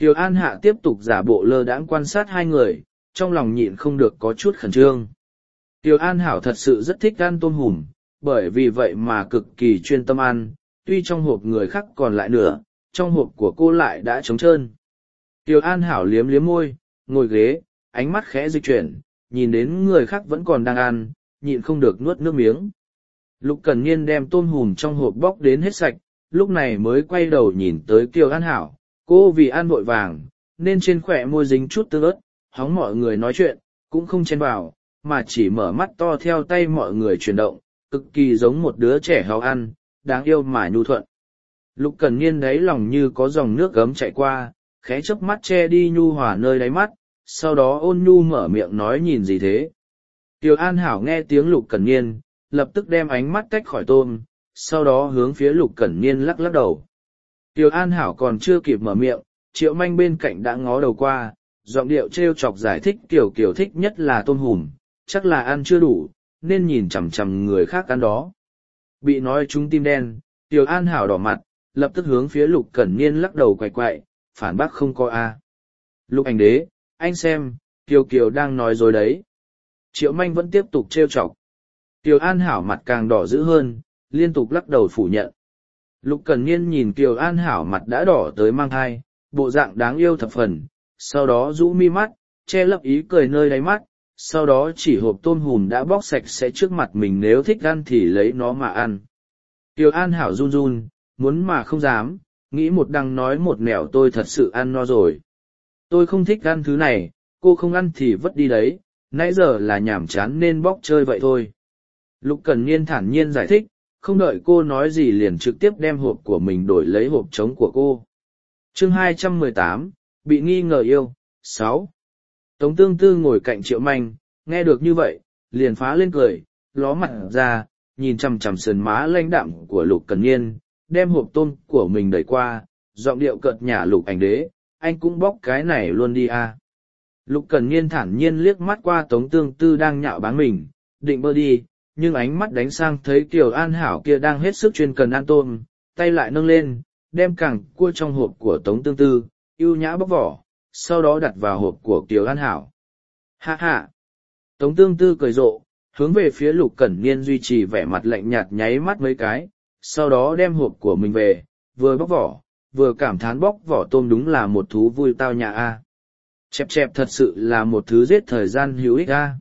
Tiểu An Hạ tiếp tục giả bộ lơ đãng quan sát hai người, trong lòng nhịn không được có chút khẩn trương. Tiểu An Hảo thật sự rất thích ăn tôm hùm, bởi vì vậy mà cực kỳ chuyên tâm ăn, tuy trong hộp người khác còn lại nửa, trong hộp của cô lại đã trống trơn. Tiểu An Hảo liếm liếm môi, ngồi ghế, ánh mắt khẽ dịch chuyển, nhìn đến người khác vẫn còn đang ăn, nhịn không được nuốt nước miếng. Lục Cẩn Niên đem tôm hùm trong hộp bóc đến hết sạch, lúc này mới quay đầu nhìn tới Kiều An Hảo, cô vì ăn vội vàng, nên trên khỏe môi dính chút tương ớt, hóng mọi người nói chuyện, cũng không chen vào, mà chỉ mở mắt to theo tay mọi người chuyển động, cực kỳ giống một đứa trẻ háo ăn, đáng yêu mà nhu thuận. Lục Cẩn Niên đáy lòng như có dòng nước gấm chạy qua, khẽ chớp mắt che đi nhu hòa nơi đáy mắt, sau đó ôn nhu mở miệng nói nhìn gì thế. Kiều An Hảo nghe tiếng Lục Cẩn Niên, lập tức đem ánh mắt tách khỏi tôm, sau đó hướng phía Lục Cẩn Niên lắc lắc đầu. Kiều An Hảo còn chưa kịp mở miệng, Triệu Manh bên cạnh đã ngó đầu qua, giọng điệu trêu chọc giải thích Kiều thích nhất là tôm hùm, chắc là ăn chưa đủ, nên nhìn chằm chằm người khác ăn đó. Bị nói trúng tim đen, Kiều An Hảo đỏ mặt, lập tức hướng phía Lục Cẩn Niên lắc đầu quậy quậy, phản bác không có a. Lục Ảnh Đế, anh xem, Kiều đang nói dối đấy. Triệu Manh vẫn tiếp tục trêu chọc. Kiều An Hảo mặt càng đỏ dữ hơn, liên tục lắc đầu phủ nhận. Lục Cẩn Niên nhìn Kiều An Hảo mặt đã đỏ tới mang thai, bộ dạng đáng yêu thập phần, sau đó rũ mi mắt, che lấp ý cười nơi đáy mắt, sau đó chỉ hộp tôm hùm đã bóc sạch sẽ trước mặt mình nếu thích ăn thì lấy nó mà ăn. Kiều An Hảo run run, muốn mà không dám, nghĩ một đằng nói một nẻo tôi thật sự ăn no rồi. Tôi không thích ăn thứ này, cô không ăn thì vứt đi đấy, nãy giờ là nhảm chán nên bóc chơi vậy thôi. Lục Cẩn Niên thản nhiên giải thích, không đợi cô nói gì liền trực tiếp đem hộp của mình đổi lấy hộp trống của cô. Chương 218, bị nghi ngờ yêu, 6. Tống Tương Tư ngồi cạnh Triệu Manh, nghe được như vậy, liền phá lên cười, ló mặt ra, nhìn chằm chằm sườn má lãnh đạm của Lục Cẩn Niên, đem hộp tôm của mình đẩy qua, giọng điệu cợt nhả Lục Ảnh Đế, anh cũng bóc cái này luôn đi à. Lục Cẩn Niên thản nhiên liếc mắt qua Tống Tương Tư đang nhạo báng mình, định bơ đi, nhưng ánh mắt đánh sang thấy Kiều An Hảo kia đang hết sức chuyên cần ăn tôm, tay lại nâng lên, đem cẳng cua trong hộp của Tống Tương Tư, ưu nhã bóc vỏ, sau đó đặt vào hộp của Kiều An Hảo. Ha ha! Tống Tương Tư cười rộ, hướng về phía Lục Cẩn Niên duy trì vẻ mặt lạnh nhạt nháy mắt mấy cái, sau đó đem hộp của mình về, vừa bóc vỏ, vừa cảm thán bóc vỏ tôm đúng là một thú vui tao nhã a. Chẹp chẹp thật sự là một thứ giết thời gian hữu ích a.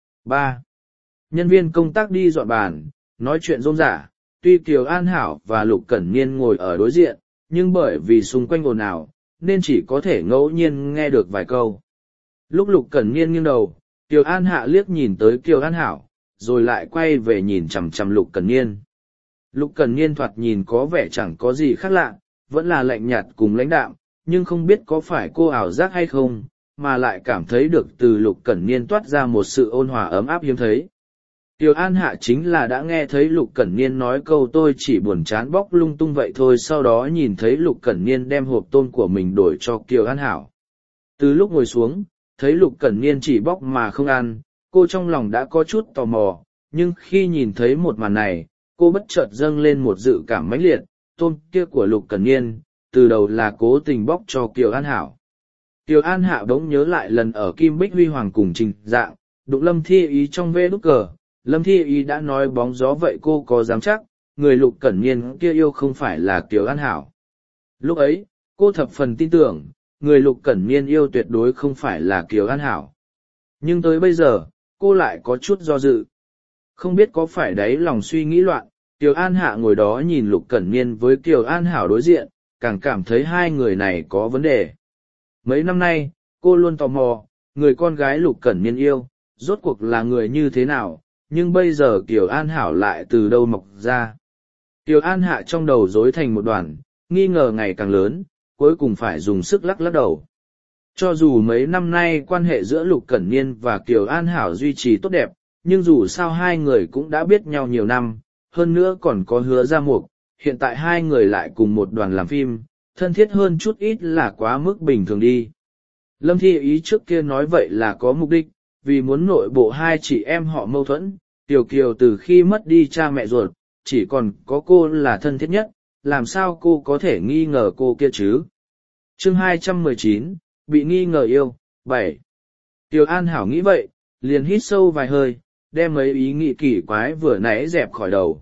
3. Nhân viên công tác đi dọn bàn, nói chuyện rôm rả, tuy Kiều An Hảo và Lục Cẩn Niên ngồi ở đối diện, nhưng bởi vì xung quanh ồn ào, nên chỉ có thể ngẫu nhiên nghe được vài câu. Lúc Lục Cẩn Niên nghiêng đầu, Kiều An Hạ liếc nhìn tới Kiều An Hảo, rồi lại quay về nhìn chằm chằm Lục Cẩn Niên. Lục Cẩn Niên thoạt nhìn có vẻ chẳng có gì khác lạ, vẫn là lạnh nhạt cùng lãnh đạm, nhưng không biết có phải cô ảo giác hay không, mà lại cảm thấy được từ Lục Cẩn Niên toát ra một sự ôn hòa ấm áp hiếm thấy. Kiều An Hạ chính là đã nghe thấy Lục Cẩn Niên nói câu tôi chỉ buồn chán bóc lung tung vậy thôi, sau đó nhìn thấy Lục Cẩn Niên đem hộp tôm của mình đổi cho Kiều An Hảo. Từ lúc ngồi xuống, thấy Lục Cẩn Niên chỉ bóc mà không ăn, cô trong lòng đã có chút tò mò, nhưng khi nhìn thấy một màn này, cô bất chợt dâng lên một dự cảm mãnh liệt, tôm kia của Lục Cẩn Niên, từ đầu là cố tình bóc cho Kiều An Hảo. Kiều An Hạ bỗng nhớ lại lần ở Kim Bích Huy Hoàng cùng Trình Dạng, đụng Lâm Thi Ý trong vê nút cờ, Lâm Thi Ý đã nói bóng gió vậy cô có dám chắc, người Lục Cẩn Niên kia yêu không phải là Kiều An Hảo. Lúc ấy, cô thập phần tin tưởng, người Lục Cẩn Niên yêu tuyệt đối không phải là Kiều An Hảo. Nhưng tới bây giờ, cô lại có chút do dự. Không biết có phải đấy lòng suy nghĩ loạn, Kiều An Hạ ngồi đó nhìn Lục Cẩn Niên với Kiều An Hảo đối diện, càng cảm thấy hai người này có vấn đề. Mấy năm nay, cô luôn tò mò, người con gái Lục Cẩn Niên yêu, rốt cuộc là người như thế nào, nhưng bây giờ Kiều An Hảo lại từ đâu mọc ra. Kiều An Hạ trong đầu rối thành một đoàn, nghi ngờ ngày càng lớn, cuối cùng phải dùng sức lắc lắc đầu. Cho dù mấy năm nay quan hệ giữa Lục Cẩn Niên và Kiều An Hảo duy trì tốt đẹp, nhưng dù sao hai người cũng đã biết nhau nhiều năm, hơn nữa còn có Hứa Gia Mục, hiện tại hai người lại cùng một đoàn làm phim, thân thiết hơn chút ít là quá mức bình thường đi. Lâm Thi Ý trước kia nói vậy là có mục đích, vì muốn nội bộ hai chị em họ mâu thuẫn, Tiểu Kiều từ khi mất đi cha mẹ ruột, chỉ còn có cô là thân thiết nhất, làm sao cô có thể nghi ngờ cô kia chứ? Chương 219, bị nghi ngờ yêu, 7. Kiều An Hảo nghĩ vậy, liền hít sâu vài hơi, đem mấy ý nghĩ kỳ quái vừa nãy dẹp khỏi đầu.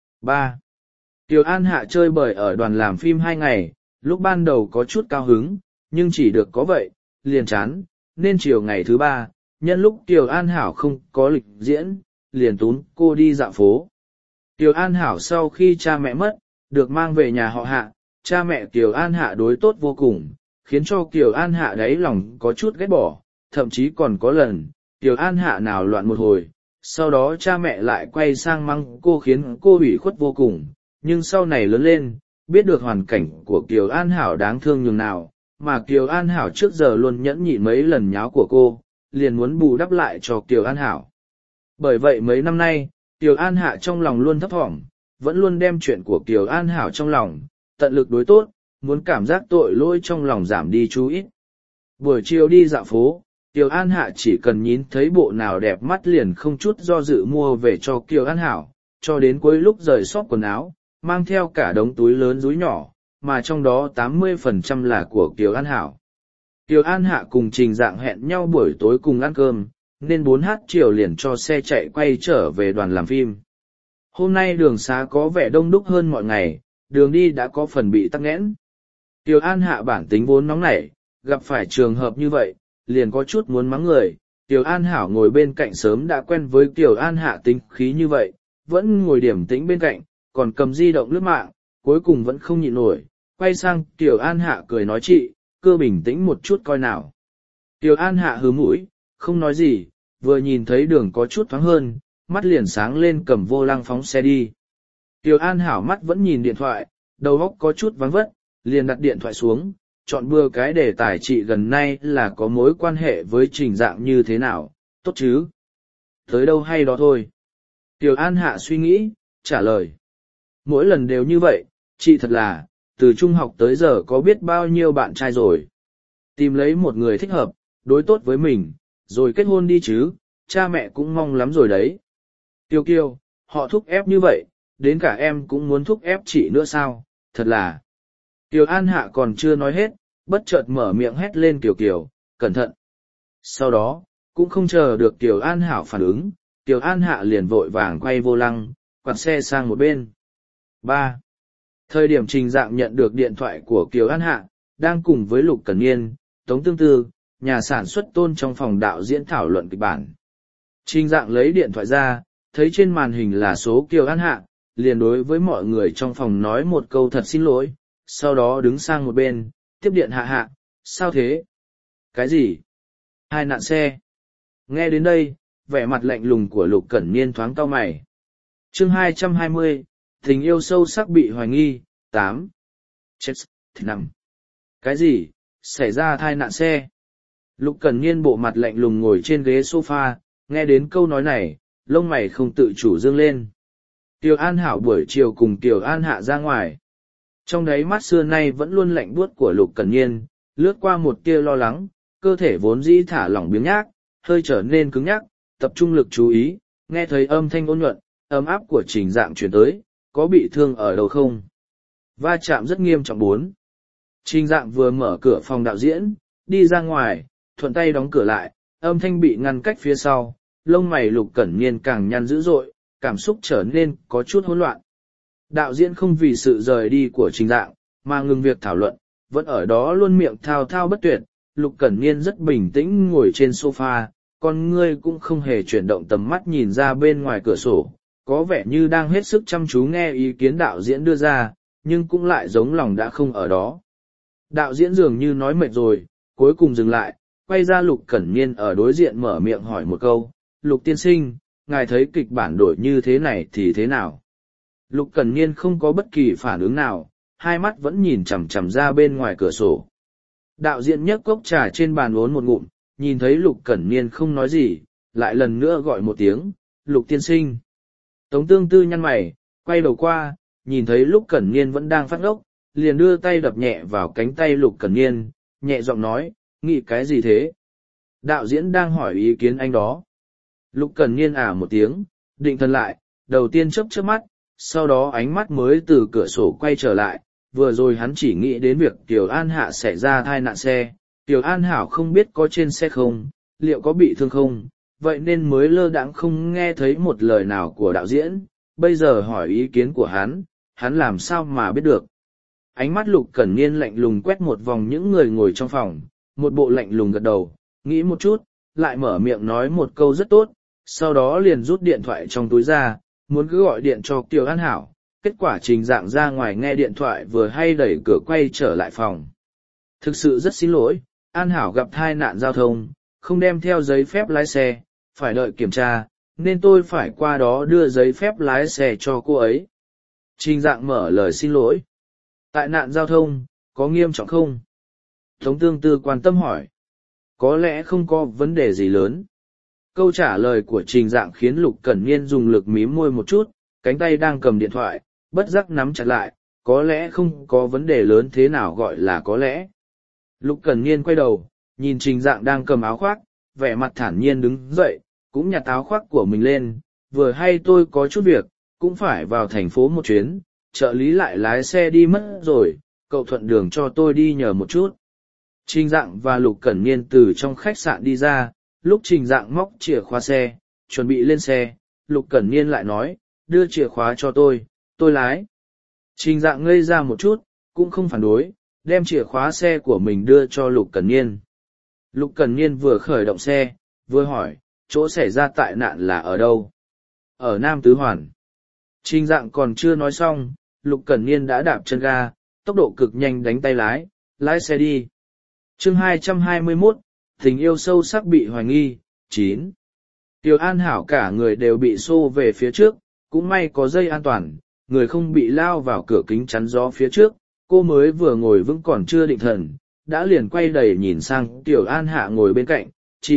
3. Kiều An Hạ chơi bời ở đoàn làm phim 2 ngày, lúc ban đầu có chút cao hứng, nhưng chỉ được có vậy, liền chán, nên chiều ngày thứ 3, nhân lúc Kiều An Hảo không có lịch diễn, liền tún cô đi dạo phố. Kiều An Hảo sau khi cha mẹ mất, được mang về nhà họ Hạ, cha mẹ Kiều An Hạ đối tốt vô cùng, khiến cho Kiều An Hạ đáy lòng có chút ghét bỏ, thậm chí còn có lần, Kiều An Hạ nào loạn một hồi, sau đó cha mẹ lại quay sang mắng cô khiến cô ủy khuất vô cùng, nhưng sau này lớn lên, biết được hoàn cảnh của Kiều An Hảo đáng thương nhường nào, mà Kiều An Hảo trước giờ luôn nhẫn nhịn mấy lần nháo của cô, liền muốn bù đắp lại cho Kiều An Hảo. Bởi vậy mấy năm nay, Kiều An Hạ trong lòng luôn thấp thỏm, vẫn luôn đem chuyện của Kiều An Hảo trong lòng, tận lực đối tốt, muốn cảm giác tội lỗi trong lòng giảm đi chú ít. Buổi chiều đi dạo phố, Kiều An Hạ chỉ cần nhìn thấy bộ nào đẹp mắt liền không chút do dự mua về cho Kiều An Hảo, cho đến cuối lúc rời xóp quần áo, mang theo cả đống túi lớn túi nhỏ, mà trong đó 80% là của Kiều An Hảo. Kiều An Hạ cùng Trình Dạng hẹn nhau buổi tối cùng ăn cơm, nên 4h chiều liền cho xe chạy quay trở về đoàn làm phim. Hôm nay đường xá có vẻ đông đúc hơn mọi ngày, đường đi đã có phần bị tắc nghẽn. Kiều An Hạ bản tính vốn nóng nảy, gặp phải trường hợp như vậy, liền có chút muốn mắng người. Kiều An Hảo ngồi bên cạnh sớm đã quen với Kiều An Hạ tính khí như vậy, vẫn ngồi điểm tĩnh bên cạnh, còn cầm di động lướt mạng, cuối cùng vẫn không nhịn nổi, quay sang Kiều An Hạ cười nói chị, cứ bình tĩnh một chút coi nào. Kiều An Hạ hứ mũi, không nói gì, vừa nhìn thấy đường có chút thoáng hơn, mắt liền sáng lên cầm vô lăng phóng xe đi. Kiều An Hảo mắt vẫn nhìn điện thoại, đầu óc có chút vắng vất, liền đặt điện thoại xuống, chọn bừa cái đề tài chị gần nay là có mối quan hệ với Trình Dạng như thế nào, tốt chứ? Tới đâu hay đó thôi. Kiều An Hạ suy nghĩ, trả lời. Mỗi lần đều như vậy, chị thật là, từ trung học tới giờ có biết bao nhiêu bạn trai rồi. Tìm lấy một người thích hợp, đối tốt với mình, rồi kết hôn đi chứ, cha mẹ cũng mong lắm rồi đấy. Kiều Kiều, họ thúc ép như vậy, đến cả em cũng muốn thúc ép chị nữa sao, thật là. Kiều An Hạ còn chưa nói hết, bất chợt mở miệng hét lên Kiều Kiều, cẩn thận. Sau đó, cũng không chờ được Kiều An Hảo phản ứng, Kiều An Hạ liền vội vàng quay vô lăng, quạt xe sang một bên. 3. Thời điểm Trình Dạng nhận được điện thoại của Kiều An Hạ, đang cùng với Lục Cẩn Niên, Tống Tương Tư, nhà sản xuất Tôn trong phòng đạo diễn thảo luận kịch bản. Trình Dạng lấy điện thoại ra, thấy trên màn hình là số Kiều An Hạ, liền đối với mọi người trong phòng nói một câu thật xin lỗi, sau đó đứng sang một bên, tiếp điện Hạ Hạ, sao thế? Cái gì? Hai nạn xe. Nghe đến đây, vẻ mặt lạnh lùng của Lục Cẩn Niên thoáng cau mày. Chương 220, tình yêu sâu sắc bị hoài nghi, 8. Chết, thì nằm. Cái gì? Xảy ra tai nạn xe. Lục Cẩn Niên bộ mặt lạnh lùng ngồi trên ghế sofa, nghe đến câu nói này, lông mày không tự chủ dương lên. Kiều An Hảo buổi chiều cùng Kiều An Hạ ra ngoài. Trong đáy mắt xưa nay vẫn luôn lạnh buốt của Lục Cẩn Niên, lướt qua một tia lo lắng, cơ thể vốn dĩ thả lỏng biếng nhác, hơi trở nên cứng nhắc, tập trung lực chú ý, nghe thấy âm thanh ôn nhuận, ấm áp của Trình Dạng truyền tới, có bị thương ở đâu không? Va chạm rất nghiêm trọng 4. Trình Dạng vừa mở cửa phòng đạo diễn, đi ra ngoài, thuận tay đóng cửa lại, âm thanh bị ngăn cách phía sau, lông mày Lục Cẩn Niên càng nhăn dữ dội, cảm xúc trở nên có chút hỗn loạn. Đạo diễn không vì sự rời đi của Trình Dạng, mà ngừng việc thảo luận, vẫn ở đó luôn miệng thao thao bất tuyệt. Lục Cẩn Niên rất bình tĩnh ngồi trên sofa, con ngươi cũng không hề chuyển động tầm mắt nhìn ra bên ngoài cửa sổ, có vẻ như đang hết sức chăm chú nghe ý kiến đạo diễn đưa ra, nhưng cũng lại giống lòng đã không ở đó. Đạo diễn dường như nói mệt rồi, cuối cùng dừng lại, quay ra Lục Cẩn Niên ở đối diện mở miệng hỏi một câu, Lục tiên sinh, ngài thấy kịch bản đổi như thế này thì thế nào? Lục Cẩn Niên không có bất kỳ phản ứng nào, hai mắt vẫn nhìn chằm chằm ra bên ngoài cửa sổ. Đạo diễn nhấc cốc trà trên bàn uống một ngụm, nhìn thấy Lục Cẩn Niên không nói gì, lại lần nữa gọi một tiếng, Lục tiên sinh. Tống Tương Tư nhăn mày, quay đầu qua, nhìn thấy Lục Cẩn Niên vẫn đang phát ngốc, liền đưa tay đập nhẹ vào cánh tay Lục Cẩn Niên, nhẹ giọng nói, nghĩ cái gì thế? Đạo diễn đang hỏi ý kiến anh đó. Lục Cẩn Niên một tiếng, định thần lại, đầu tiên chớp chớp mắt, sau đó ánh mắt mới từ cửa sổ quay trở lại, vừa rồi hắn chỉ nghĩ đến việc Kiều An Hạ xảy ra tai nạn xe, Kiều An Hảo không biết có trên xe không, liệu có bị thương không, vậy nên mới lơ đãng không nghe thấy một lời nào của đạo diễn, bây giờ hỏi ý kiến của hắn làm sao mà biết được. Ánh mắt Lục Cẩn Niên lạnh lùng quét một vòng những người ngồi trong phòng, một bộ lạnh lùng gật đầu, nghĩ một chút, lại mở miệng nói một câu rất tốt, sau đó liền rút điện thoại trong túi ra, muốn cứ gọi điện cho Kiều An Hảo. Kết quả Trình Dạng ra ngoài nghe điện thoại vừa hay đẩy cửa quay trở lại phòng. Thực sự rất xin lỗi, An Hảo gặp tai nạn giao thông, không đem theo giấy phép lái xe, phải đợi kiểm tra, nên tôi phải qua đó đưa giấy phép lái xe cho cô ấy. Trình Dạng mở lời xin lỗi. Tai nạn giao thông, có nghiêm trọng không? Tống Tương Tư quan tâm hỏi. Có lẽ không có vấn đề gì lớn. Câu trả lời của Trình Dạng khiến Lục Cẩn Niên dùng lực mím môi một chút, cánh tay đang cầm điện thoại, bất giác nắm chặt lại, có lẽ không có vấn đề lớn thế nào gọi là có lẽ. Lục Cẩn Niên quay đầu, nhìn Trình Dạng đang cầm áo khoác, vẻ mặt thản nhiên đứng dậy, cũng nhặt áo khoác của mình lên, vừa hay tôi có chút việc, cũng phải vào thành phố một chuyến, trợ lý lại lái xe đi mất rồi, cậu thuận đường cho tôi đi nhờ một chút. Trình Dạng và Lục Cẩn Niên từ trong khách sạn đi ra, lúc Trình Dạng móc chìa khóa xe, chuẩn bị lên xe, Lục Cẩn Niên lại nói, đưa chìa khóa cho tôi lái. Trình Dạng ngây ra một chút, cũng không phản đối, đem chìa khóa xe của mình đưa cho Lục Cẩn Niên. Lục Cẩn Niên vừa khởi động xe, vừa hỏi, chỗ xảy ra tai nạn là ở đâu? Ở Nam Tứ Hoàn. Trình Dạng còn chưa nói xong, Lục Cẩn Niên đã đạp chân ga, tốc độ cực nhanh đánh tay lái xe đi. Chương 221, tình yêu sâu sắc bị hoài nghi, 9. Tiêu An Hảo cả người đều bị xô về phía trước, cũng may có dây an toàn, người không bị lao vào cửa kính chắn gió phía trước, cô mới vừa ngồi vững còn chưa định thần, đã liền quay đầy nhìn sang Tiểu An Hạ ngồi bên cạnh,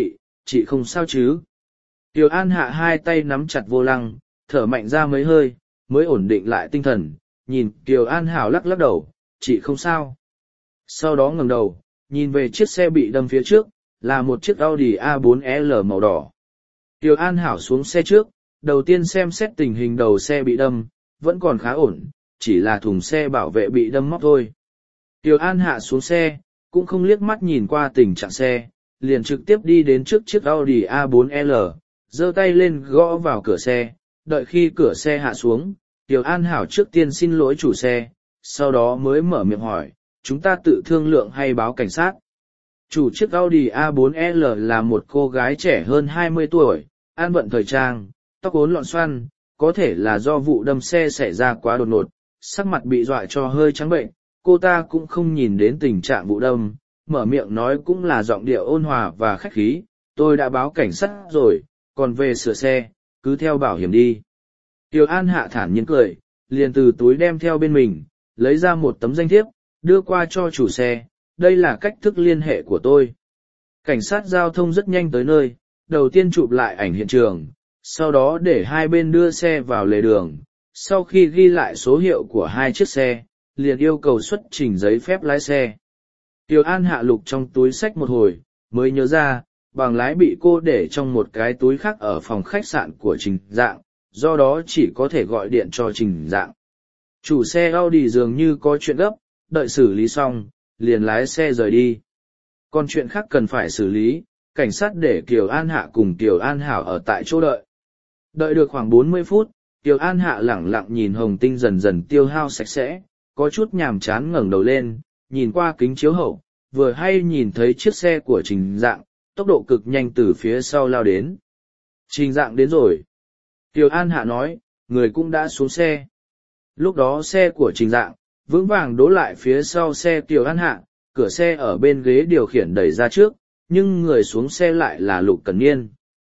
chị không sao chứ? Tiểu An Hạ hai tay nắm chặt vô lăng, thở mạnh ra mấy hơi, mới ổn định lại tinh thần, nhìn Tiểu An Hảo lắc lắc đầu, chị không sao. Sau đó ngẩng đầu, nhìn về chiếc xe bị đâm phía trước, là một chiếc Audi A4L màu đỏ. Tiểu An Hảo xuống xe trước, đầu tiên xem xét tình hình đầu xe bị đâm, vẫn còn khá ổn, chỉ là thùng xe bảo vệ bị đâm móc thôi. Tiểu An Hạ xuống xe, cũng không liếc mắt nhìn qua tình trạng xe, liền trực tiếp đi đến trước chiếc Audi A4L, giơ tay lên gõ vào cửa xe, đợi khi cửa xe hạ xuống, Tiểu An Hảo trước tiên xin lỗi chủ xe, sau đó mới mở miệng hỏi, chúng ta tự thương lượng hay báo cảnh sát? Chủ chiếc Audi A4L là một cô gái trẻ hơn 20 tuổi, ăn bận thời trang, tóc uốn lọn xoăn, có thể là do vụ đâm xe xảy ra quá đột ngột, sắc mặt bị dọa cho hơi trắng bệnh, cô ta cũng không nhìn đến tình trạng vụ đâm, mở miệng nói cũng là giọng điệu ôn hòa và khách khí, tôi đã báo cảnh sát rồi, còn về sửa xe, cứ theo bảo hiểm đi. Tiểu An Hạ thản nhiên cười, liền từ túi đem theo bên mình, lấy ra một tấm danh thiếp, đưa qua cho chủ xe, đây là cách thức liên hệ của tôi. Cảnh sát giao thông rất nhanh tới nơi, đầu tiên chụp lại ảnh hiện trường, sau đó để hai bên đưa xe vào lề đường, sau khi ghi lại số hiệu của hai chiếc xe, liền yêu cầu xuất trình giấy phép lái xe. Tiểu An Hạ lục trong túi xách một hồi, mới nhớ ra, bằng lái bị cô để trong một cái túi khác ở phòng khách sạn của Trình Dạng, do đó chỉ có thể gọi điện cho Trình Dạng. Chủ xe Audi dường như có chuyện gấp, đợi xử lý xong, liền lái xe rời đi. Còn chuyện khác cần phải xử lý, cảnh sát để Kiều An Hạ cùng Kiều An Hảo ở tại chỗ đợi. Đợi được khoảng 40 phút, Kiều An Hạ lẳng lặng nhìn Hồng Tinh dần dần tiêu hao sạch sẽ, có chút nhàm chán ngẩng đầu lên, nhìn qua kính chiếu hậu, vừa hay nhìn thấy chiếc xe của Trình Dạng, tốc độ cực nhanh từ phía sau lao đến. Trình Dạng đến rồi. Kiều An Hạ nói, người cũng đã xuống xe. Lúc đó xe của Trình Dạng, vững vàng đỗ lại phía sau xe Kiều An Hạ, cửa xe ở bên ghế điều khiển đẩy ra trước, nhưng người xuống xe lại là Lục Cẩn Niên.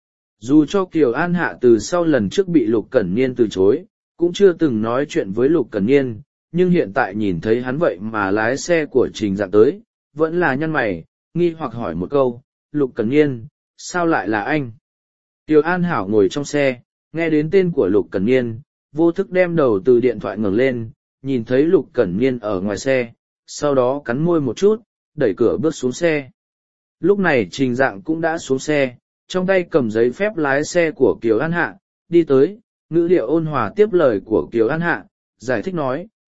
Dù cho Kiều An Hạ từ sau lần trước bị Lục Cẩn Niên từ chối, cũng chưa từng nói chuyện với Lục Cẩn Niên, nhưng hiện tại nhìn thấy hắn vậy mà lái xe của Trình Dạng tới, vẫn là nhăn mày, nghi hoặc hỏi một câu, Lục Cẩn Niên, sao lại là anh? Kiều An Hảo ngồi trong xe, nghe đến tên của Lục Cẩn Niên, vô thức đem đầu từ điện thoại ngẩng lên, nhìn thấy Lục Cẩn Niên ở ngoài xe, sau đó cắn môi một chút, đẩy cửa bước xuống xe. Lúc này Trình Dạng cũng đã xuống xe, trong tay cầm giấy phép lái xe của Kiều An Hạ, đi tới, ngữ điệu ôn hòa tiếp lời của Kiều An Hạ, giải thích nói,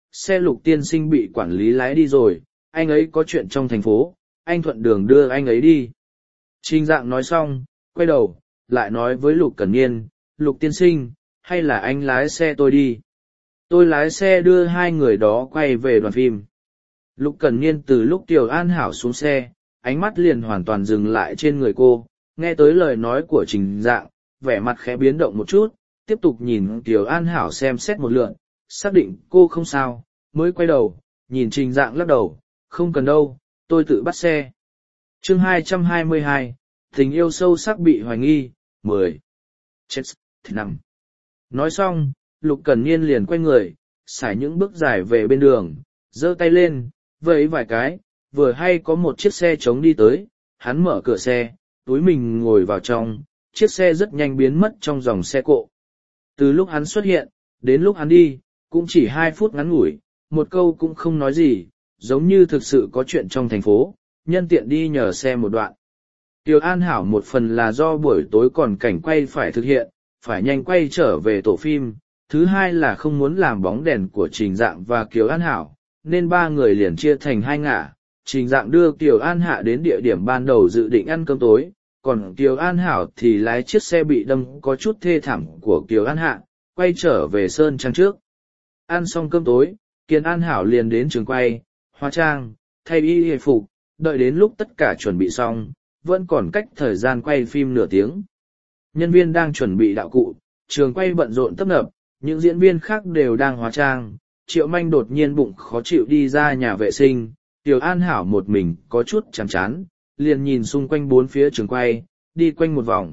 xe Lục tiên sinh bị quản lý lái đi rồi, anh ấy có chuyện trong thành phố, anh thuận đường đưa anh ấy đi. Trình Dạng nói xong, quay đầu, lại nói với Lục Cẩn Niên, Lục tiên sinh, hay là anh lái xe tôi đi. Tôi lái xe đưa hai người đó quay về đoàn phim. Lục Cẩn Niên từ lúc Kiều An Hảo xuống xe, ánh mắt liền hoàn toàn dừng lại trên người cô, nghe tới lời nói của Trình Dạng, vẻ mặt khẽ biến động một chút, tiếp tục nhìn Kiều An Hảo xem xét một lượt, xác định cô không sao, mới quay đầu, nhìn Trình Dạng lắc đầu, không cần đâu, tôi tự bắt xe. Chương 222, tình yêu sâu sắc bị hoài nghi, 10. Chết, thì nằm. Nói xong, Lục Cẩn Niên liền quay người, xài những bước dài về bên đường, giơ tay lên, vẫy vài cái, vừa hay có một chiếc xe trống đi tới, hắn mở cửa xe, túi mình ngồi vào trong, chiếc xe rất nhanh biến mất trong dòng xe cộ. Từ lúc hắn xuất hiện, đến lúc hắn đi, cũng chỉ 2 phút ngắn ngủi, một câu cũng không nói gì, giống như thực sự có chuyện trong thành phố, nhân tiện đi nhờ xe một đoạn. Kiều An Hảo một phần là do buổi tối còn cảnh quay phải thực hiện, phải nhanh quay trở về tổ phim, thứ hai là không muốn làm bóng đèn của Trình Dạng và Kiều An Hảo, nên 3 người liền chia thành 2 ngả. Trình Dạng đưa Kiều An Hạ đến địa điểm ban đầu dự định ăn cơm tối, còn Kiều An Hảo thì lái chiếc xe bị đâm có chút thê thảm của Kiều An Hạ, quay trở về Sơn Trang trước. Ăn xong cơm tối, Kiều An Hảo liền đến trường quay, hóa trang, thay y phục, đợi đến lúc tất cả chuẩn bị xong, vẫn còn cách thời gian quay phim nửa tiếng. Nhân viên đang chuẩn bị đạo cụ, trường quay bận rộn tấp nập, những diễn viên khác đều đang hóa trang. Triệu Manh đột nhiên bụng khó chịu đi ra nhà vệ sinh, Kiều An Hảo một mình có chút chán chán, liền nhìn xung quanh 4 phía trường quay, đi quanh một vòng.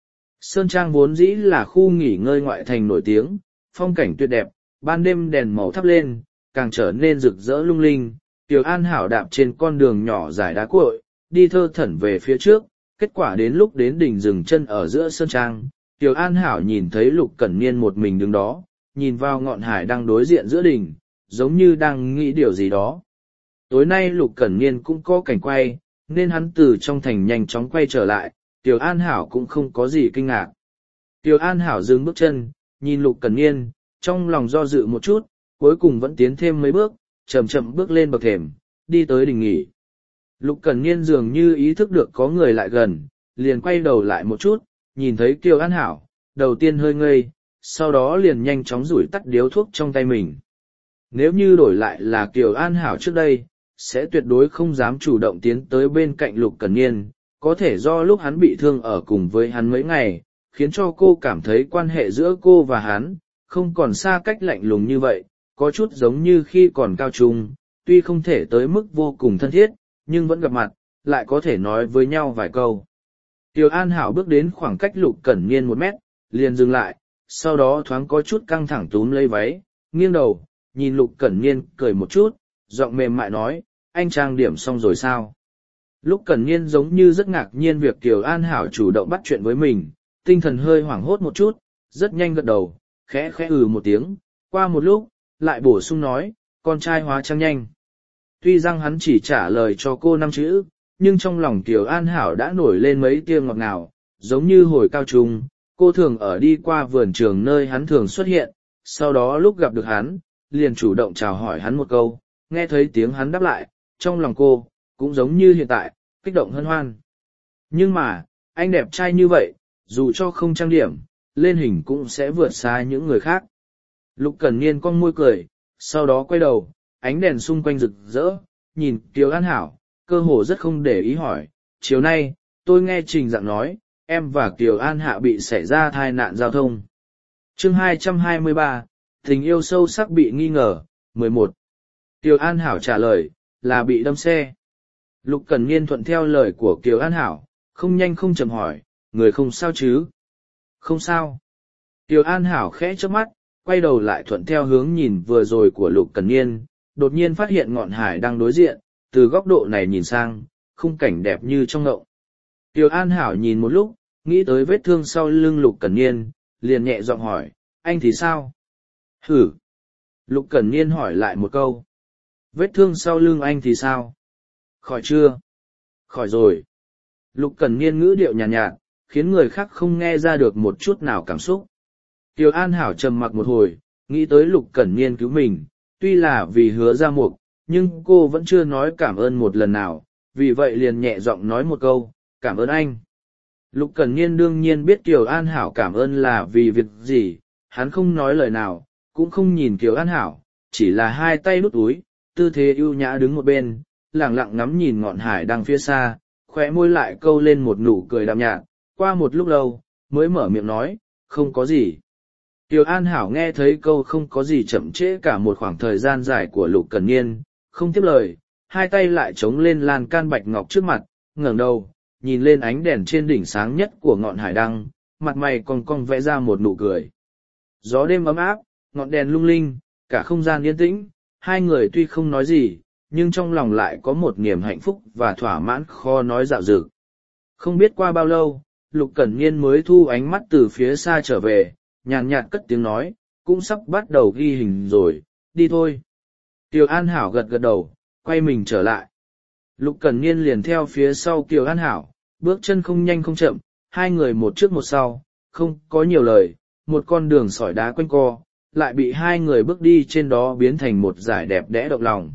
Sơn Trang vốn dĩ là khu nghỉ ngơi ngoại thành nổi tiếng, phong cảnh tuyệt đẹp, ban đêm đèn màu thắp lên, càng trở nên rực rỡ lung linh. Kiều An Hảo đạp trên con đường nhỏ dài đá cuội, đi thơ thẩn về phía trước, kết quả đến lúc đến đỉnh dừng chân ở giữa Sơn Trang, Kiều An Hảo nhìn thấy Lục Cẩn Niên một mình đứng đó, nhìn vào ngọn hải đang đối diện giữa đỉnh, giống như đang nghĩ điều gì đó. Tối nay Lục Cẩn Niên cũng có cảnh quay, nên hắn từ trong thành nhanh chóng quay trở lại, Kiều An Hảo cũng không có gì kinh ngạc. Kiều An Hảo dừng bước chân, nhìn Lục Cẩn Niên, trong lòng do dự một chút, cuối cùng vẫn tiến thêm mấy bước, chậm chậm bước lên bậc thềm, đi tới đình nghỉ. Lục Cẩn Niên dường như ý thức được có người lại gần, liền quay đầu lại một chút, nhìn thấy Kiều An Hảo, đầu tiên hơi ngây, sau đó liền nhanh chóng rủi tắt điếu thuốc trong tay mình. Nếu như đổi lại là Kiều An Hảo trước đây, sẽ tuyệt đối không dám chủ động tiến tới bên cạnh Lục Cẩn Niên, có thể do lúc hắn bị thương ở cùng với hắn mấy ngày, khiến cho cô cảm thấy quan hệ giữa cô và hắn, không còn xa cách lạnh lùng như vậy, có chút giống như khi còn cao trung, tuy không thể tới mức vô cùng thân thiết, nhưng vẫn gặp mặt, lại có thể nói với nhau vài câu. Kiều An Hảo bước đến khoảng cách Lục Cẩn Niên 1 mét, liền dừng lại, sau đó thoáng có chút căng thẳng túm lấy váy, nghiêng đầu, nhìn Lục Cẩn Niên cười một chút, giọng mềm mại nói, anh trang điểm xong rồi sao? Lục Cẩn Niên giống như rất ngạc nhiên việc Kiều An Hảo chủ động bắt chuyện với mình, tinh thần hơi hoảng hốt một chút, rất nhanh gật đầu, khẽ khẽ một tiếng, qua một lúc, lại bổ sung nói, con trai hóa trang nhanh. Tuy rằng hắn chỉ trả lời cho cô 5 chữ, nhưng trong lòng Kiều An Hảo đã nổi lên mấy tia ngọt ngào, giống như hồi cao trung, cô thường ở đi qua vườn trường nơi hắn thường xuất hiện, sau đó lúc gặp được hắn, liền chủ động chào hỏi hắn một câu, nghe thấy tiếng hắn đáp lại, trong lòng cô, cũng giống như hiện tại, kích động hân hoan. Nhưng mà, anh đẹp trai như vậy, dù cho không trang điểm, lên hình cũng sẽ vượt xa những người khác. Lục Cẩn Niên cong môi cười, sau đó quay đầu, ánh đèn xung quanh rực rỡ, nhìn Kiều An Hảo, cơ hồ rất không để ý hỏi, chiều nay, tôi nghe Trình Dạng nói, em và Kiều An Hạ bị xảy ra tai nạn giao thông. Chương 223, tình yêu sâu sắc bị nghi ngờ, 11. Kiều An Hảo trả lời, là bị đâm xe. Lục Cẩn Niên thuận theo lời của Kiều An Hảo, không nhanh không chậm hỏi, người không sao chứ? Không sao. Kiều An Hảo khẽ chớp mắt, quay đầu lại thuận theo hướng nhìn vừa rồi của Lục Cẩn Niên, đột nhiên phát hiện ngọn hải đang đối diện, từ góc độ này nhìn sang, khung cảnh đẹp như trong ngộng. Kiều An Hảo nhìn một lúc, nghĩ tới vết thương sau lưng Lục Cẩn Niên, liền nhẹ giọng hỏi, anh thì sao? Hử? Lục Cẩn Niên hỏi lại một câu. Vết thương sau lưng anh thì sao? Khỏi chưa? Khỏi rồi. Lục Cẩn Niên ngữ điệu nhàn nhạt, khiến người khác không nghe ra được một chút nào cảm xúc. Kiều An Hảo trầm mặc một hồi, nghĩ tới Lục Cẩn Niên cứu mình, tuy là vì Hứa Gia Mục, nhưng cô vẫn chưa nói cảm ơn một lần nào, vì vậy liền nhẹ giọng nói một câu, cảm ơn anh. Lục Cẩn Niên đương nhiên biết Kiều An Hảo cảm ơn là vì việc gì, hắn không nói lời nào, cũng không nhìn Kiều An Hảo, chỉ là hai tay đút túi, tư thế ưu nhã đứng một bên, lẳng lặng ngắm nhìn ngọn hải đăng phía xa, khóe môi lại câu lên một nụ cười đạm nhạt, qua một lúc lâu, mới mở miệng nói, không có gì. Kiều An Hảo nghe thấy câu không có gì chậm trễ cả một khoảng thời gian dài của Lục Cẩn Niên, không tiếp lời, hai tay lại chống lên lan can bạch ngọc trước mặt, ngẩng đầu, nhìn lên ánh đèn trên đỉnh sáng nhất của ngọn hải đăng, mặt mày cong cong vẽ ra một nụ cười. Gió đêm ấm áp, ngọn đèn lung linh, cả không gian yên tĩnh, hai người tuy không nói gì, nhưng trong lòng lại có một niềm hạnh phúc và thỏa mãn khó nói dạo dực. Không biết qua bao lâu, Lục Cẩn Niên mới thu ánh mắt từ phía xa trở về, nhàn nhạt cất tiếng nói, cũng sắp bắt đầu ghi hình rồi, đi thôi. Kiều An Hảo gật gật đầu, quay mình trở lại. Lục Cẩn Niên liền theo phía sau Kiều An Hảo, bước chân không nhanh không chậm, hai người một trước một sau, không có nhiều lời, một con đường sỏi đá quanh co, lại bị hai người bước đi trên đó biến thành một dải đẹp đẽ động lòng.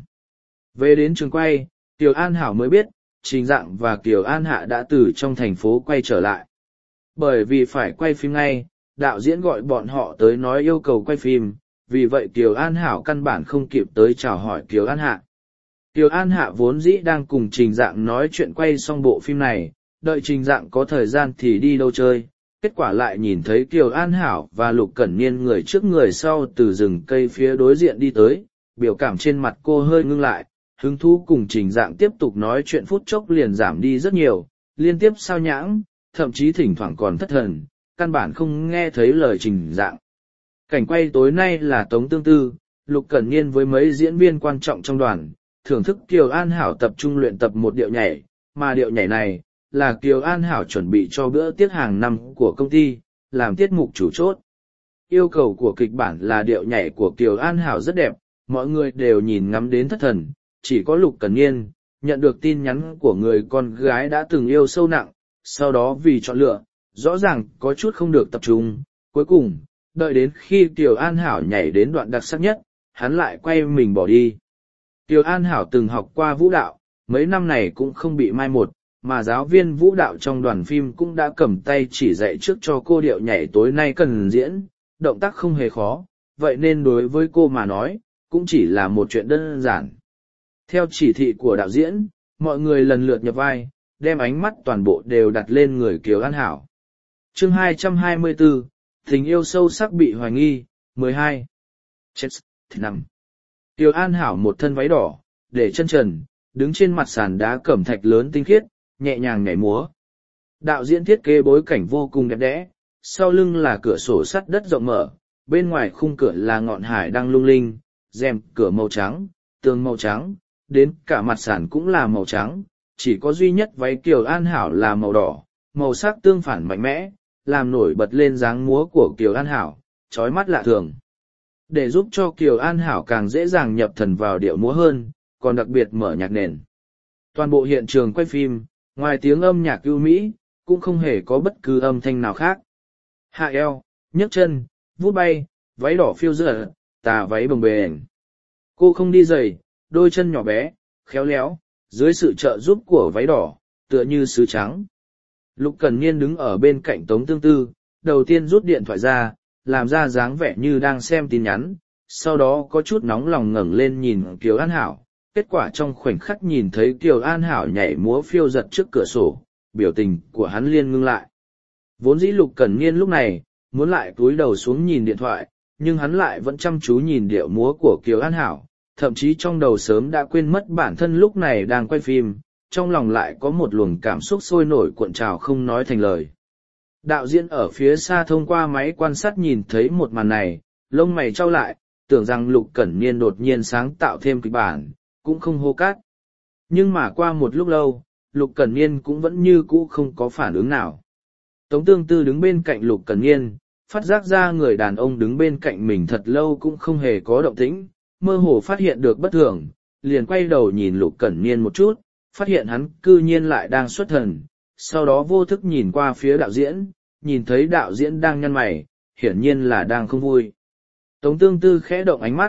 Về đến trường quay, Kiều An Hảo mới biết, Trình Dạng và Kiều An Hạ đã từ trong thành phố quay trở lại. Bởi vì phải quay phim ngay, đạo diễn gọi bọn họ tới nói yêu cầu quay phim, vì vậy Kiều An Hảo căn bản không kịp tới chào hỏi Kiều An Hạ. Kiều An Hạ vốn dĩ đang cùng Trình Dạng nói chuyện quay xong bộ phim này, đợi Trình Dạng có thời gian thì đi đâu chơi, kết quả lại nhìn thấy Kiều An Hảo và Lục Cẩn Niên người trước người sau từ rừng cây phía đối diện đi tới, biểu cảm trên mặt cô hơi ngưng lại, hứng thú cùng Trình Dạng tiếp tục nói chuyện phút chốc liền giảm đi rất nhiều, liên tiếp sao nhãng, thậm chí thỉnh thoảng còn thất thần, căn bản không nghe thấy lời Trình Dạng. Cảnh quay tối nay là Tống Tương Tư, Lục Cẩn Niên với mấy diễn viên quan trọng trong đoàn, thưởng thức Kiều An Hảo tập trung luyện tập một điệu nhảy, mà điệu nhảy này là Kiều An Hảo chuẩn bị cho bữa tiết hàng năm của công ty, làm tiết mục chủ chốt. Yêu cầu của kịch bản là điệu nhảy của Kiều An Hảo rất đẹp, mọi người đều nhìn ngắm đến thất thần, chỉ có Lục Cẩn Niên nhận được tin nhắn của người con gái đã từng yêu sâu nặng, sau đó vì chọn lựa, rõ ràng có chút không được tập trung, cuối cùng, đợi đến khi Kiều An Hảo nhảy đến đoạn đặc sắc nhất, hắn lại quay mình bỏ đi. Kiều An Hảo từng học qua vũ đạo, mấy năm này cũng không bị mai một, mà giáo viên vũ đạo trong đoàn phim cũng đã cầm tay chỉ dạy trước cho cô điệu nhảy tối nay cần diễn, động tác không hề khó, vậy nên đối với cô mà nói, cũng chỉ là một chuyện đơn giản. Theo chỉ thị của đạo diễn, mọi người lần lượt nhập vai, đem ánh mắt toàn bộ đều đặt lên người Kiều An Hảo. Chương 224, tình yêu sâu sắc bị hoài nghi, 12. Chết, thì nằm. Kiều An Hảo một thân váy đỏ, để chân trần, đứng trên mặt sàn đá cẩm thạch lớn tinh khiết, nhẹ nhàng nhảy múa. Đạo diễn thiết kế bối cảnh vô cùng đẹp đẽ, sau lưng là cửa sổ sắt đất rộng mở, bên ngoài khung cửa là ngọn hải đang lung linh, rèm cửa màu trắng, tường màu trắng, đến cả mặt sàn cũng là màu trắng, chỉ có duy nhất váy Kiều An Hảo là màu đỏ, màu sắc tương phản mạnh mẽ, làm nổi bật lên dáng múa của Kiều An Hảo, chói mắt lạ thường. Để giúp cho Kiều An Hảo càng dễ dàng nhập thần vào điệu múa hơn, còn đặc biệt mở nhạc nền. Toàn bộ hiện trường quay phim, ngoài tiếng âm nhạc ưu mỹ, cũng không hề có bất cứ âm thanh nào khác. Hạ eo, nhấc chân, vút bay, váy đỏ phiêu dở, tà váy bồng bềnh. Cô không đi giày, đôi chân nhỏ bé, khéo léo, dưới sự trợ giúp của váy đỏ, tựa như sứ trắng. Lục Cẩn Niên đứng ở bên cạnh Tống Tương Tư, đầu tiên rút điện thoại ra, làm ra dáng vẻ như đang xem tin nhắn, sau đó có chút nóng lòng ngẩng lên nhìn Kiều An Hảo. Kết quả trong khoảnh khắc nhìn thấy Kiều An Hảo nhảy múa phiêu giật trước cửa sổ, biểu tình của hắn liên ngưng lại. Vốn dĩ Lục Cẩn Niên lúc này, muốn lại cúi đầu xuống nhìn điện thoại, nhưng hắn lại vẫn chăm chú nhìn điệu múa của Kiều An Hảo, thậm chí trong đầu sớm đã quên mất bản thân lúc này đang quay phim, trong lòng lại có một luồng cảm xúc sôi nổi cuộn trào không nói thành lời. Đạo diễn ở phía xa thông qua máy quan sát nhìn thấy một màn này, lông mày trao lại, tưởng rằng Lục Cẩn Niên đột nhiên sáng tạo thêm kịch bản, cũng không hô cát. Nhưng mà qua một lúc lâu, Lục Cẩn Niên cũng vẫn như cũ không có phản ứng nào. Tống Tương Tư đứng bên cạnh Lục Cẩn Niên, phát giác ra người đàn ông đứng bên cạnh mình thật lâu cũng không hề có động tĩnh, mơ hồ phát hiện được bất thường, liền quay đầu nhìn Lục Cẩn Niên một chút, phát hiện hắn cư nhiên lại đang xuất thần, sau đó vô thức nhìn qua phía đạo diễn, nhìn thấy đạo diễn đang nhăn mày, hiển nhiên là đang không vui. Tống Tương Tư khẽ động ánh mắt,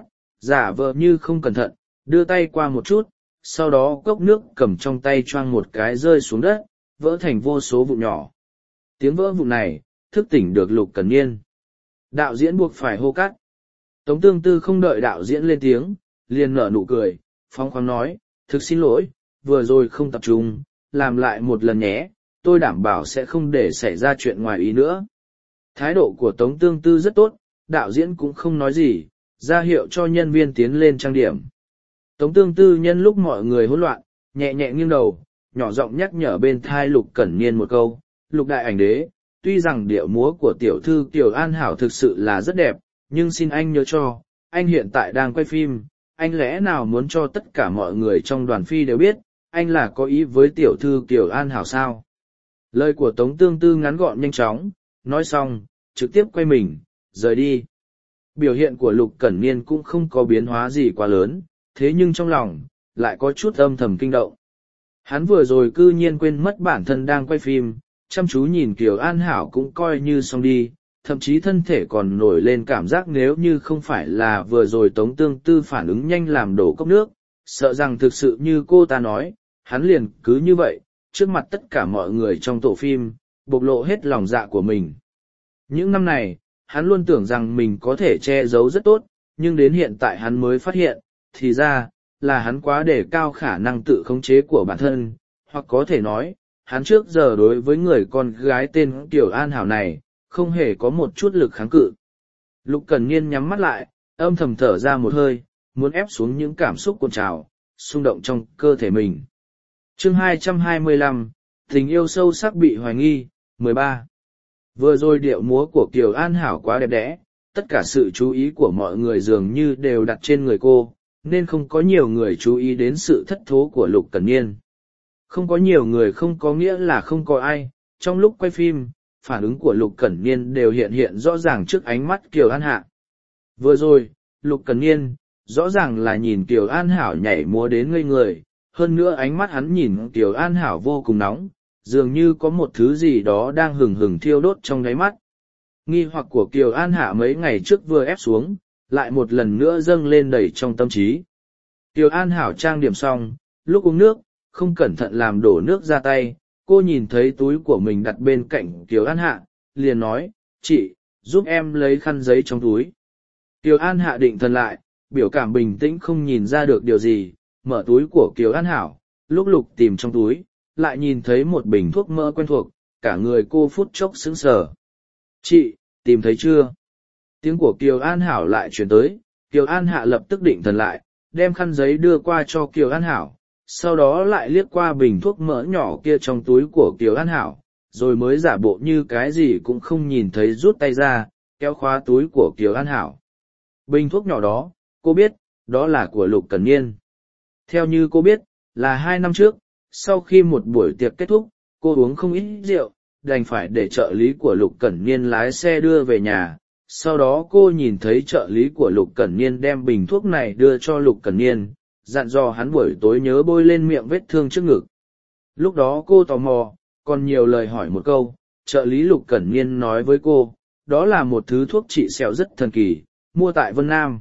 giả vờ như không cẩn thận, đưa tay qua một chút, sau đó cốc nước cầm trong tay choang một cái rơi xuống đất, vỡ thành vô số vụn nhỏ. Tiếng vỡ vụn này, thức tỉnh được Lục Cẩn Niên. Đạo diễn buộc phải hô cắt. Tống Tương Tư không đợi đạo diễn lên tiếng, liền nở nụ cười, phóng khoáng nói, thực xin lỗi, vừa rồi không tập trung, làm lại một lần nhé, tôi đảm bảo sẽ không để xảy ra chuyện ngoài ý nữa. Thái độ của Tống Tương Tư rất tốt, đạo diễn cũng không nói gì, ra hiệu cho nhân viên tiến lên trang điểm. Tống Tương Tư nhân lúc mọi người hỗn loạn, nhẹ nhẹ nghiêng đầu, nhỏ giọng nhắc nhở bên thai Lục Cẩn Niên một câu, Lục đại ảnh đế, tuy rằng điệu múa của tiểu thư Kiều An Hảo thực sự là rất đẹp, nhưng xin anh nhớ cho, anh hiện tại đang quay phim, anh lẽ nào muốn cho tất cả mọi người trong đoàn phi đều biết, anh là có ý với tiểu thư Kiều An Hảo sao? Lời của Tống Tương Tư ngắn gọn nhanh chóng, nói xong, trực tiếp quay mình, rời đi. Biểu hiện của Lục Cẩn Niên cũng không có biến hóa gì quá lớn, thế nhưng trong lòng, lại có chút âm thầm kinh động. Hắn vừa rồi cư nhiên quên mất bản thân đang quay phim, chăm chú nhìn Kiều An Hảo cũng coi như xong đi, thậm chí thân thể còn nổi lên cảm giác nếu như không phải là vừa rồi Tống Tương Tư phản ứng nhanh làm đổ cốc nước, sợ rằng thực sự như cô ta nói, hắn liền cứ như vậy, trước mặt tất cả mọi người trong tổ phim, bộc lộ hết lòng dạ của mình. Những năm này, hắn luôn tưởng rằng mình có thể che giấu rất tốt, nhưng đến hiện tại hắn mới phát hiện, thì ra, là hắn quá đề cao khả năng tự khống chế của bản thân, hoặc có thể nói, hắn trước giờ đối với người con gái tên Kiều An Hảo này, không hề có một chút lực kháng cự. Lục Cẩn Niên nhắm mắt lại, âm thầm thở ra một hơi, muốn ép xuống những cảm xúc cuộn trào, xung động trong cơ thể mình. Chương 225, tình yêu sâu sắc bị hoài nghi, 13. Vừa rồi điệu múa của Kiều An Hảo quá đẹp đẽ, tất cả sự chú ý của mọi người dường như đều đặt trên người cô, nên không có nhiều người chú ý đến sự thất thố của Lục Cẩn Niên. Không có nhiều người không có nghĩa là không có ai, trong lúc quay phim, phản ứng của Lục Cẩn Niên đều hiện rõ ràng trước ánh mắt Kiều An Hạ. Vừa rồi, Lục Cẩn Niên, rõ ràng là nhìn Kiều An Hảo nhảy múa đến ngây người, hơn nữa ánh mắt hắn nhìn Kiều An Hảo vô cùng nóng, dường như có một thứ gì đó đang hừng hừng thiêu đốt trong đáy mắt. Nghi hoặc của Kiều An Hạ mấy ngày trước vừa ép xuống, lại một lần nữa dâng lên đầy trong tâm trí. Kiều An Hảo trang điểm xong, lúc uống nước, không cẩn thận làm đổ nước ra tay, cô nhìn thấy túi của mình đặt bên cạnh Kiều An Hạ, liền nói, chị, giúp em lấy khăn giấy trong túi. Kiều An Hạ định thần lại, biểu cảm bình tĩnh không nhìn ra được điều gì, mở túi của Kiều An Hảo, lúc lục tìm trong túi, lại nhìn thấy một bình thuốc mỡ quen thuộc, cả người cô phút chốc sững sờ. Chị, tìm thấy chưa? Tiếng của Kiều An Hảo lại chuyển tới, Kiều An Hạ lập tức định thần lại, đem khăn giấy đưa qua cho Kiều An Hảo, sau đó lại liếc qua bình thuốc mỡ nhỏ kia trong túi của Kiều An Hảo, rồi mới giả bộ như cái gì cũng không nhìn thấy rút tay ra, kéo khóa túi của Kiều An Hảo. Bình thuốc nhỏ đó, cô biết, đó là của Lục Cẩn Niên. Theo như cô biết, là 2 năm trước, sau khi một buổi tiệc kết thúc, cô uống không ít rượu, đành phải để trợ lý của Lục Cẩn Niên lái xe đưa về nhà. Sau đó cô nhìn thấy trợ lý của Lục Cẩn Niên đem bình thuốc này đưa cho Lục Cẩn Niên, dặn dò hắn buổi tối nhớ bôi lên miệng vết thương trước ngực. Lúc đó cô tò mò, còn nhiều lời hỏi một câu, trợ lý Lục Cẩn Niên nói với cô, đó là một thứ thuốc trị sẹo rất thần kỳ, mua tại Vân Nam.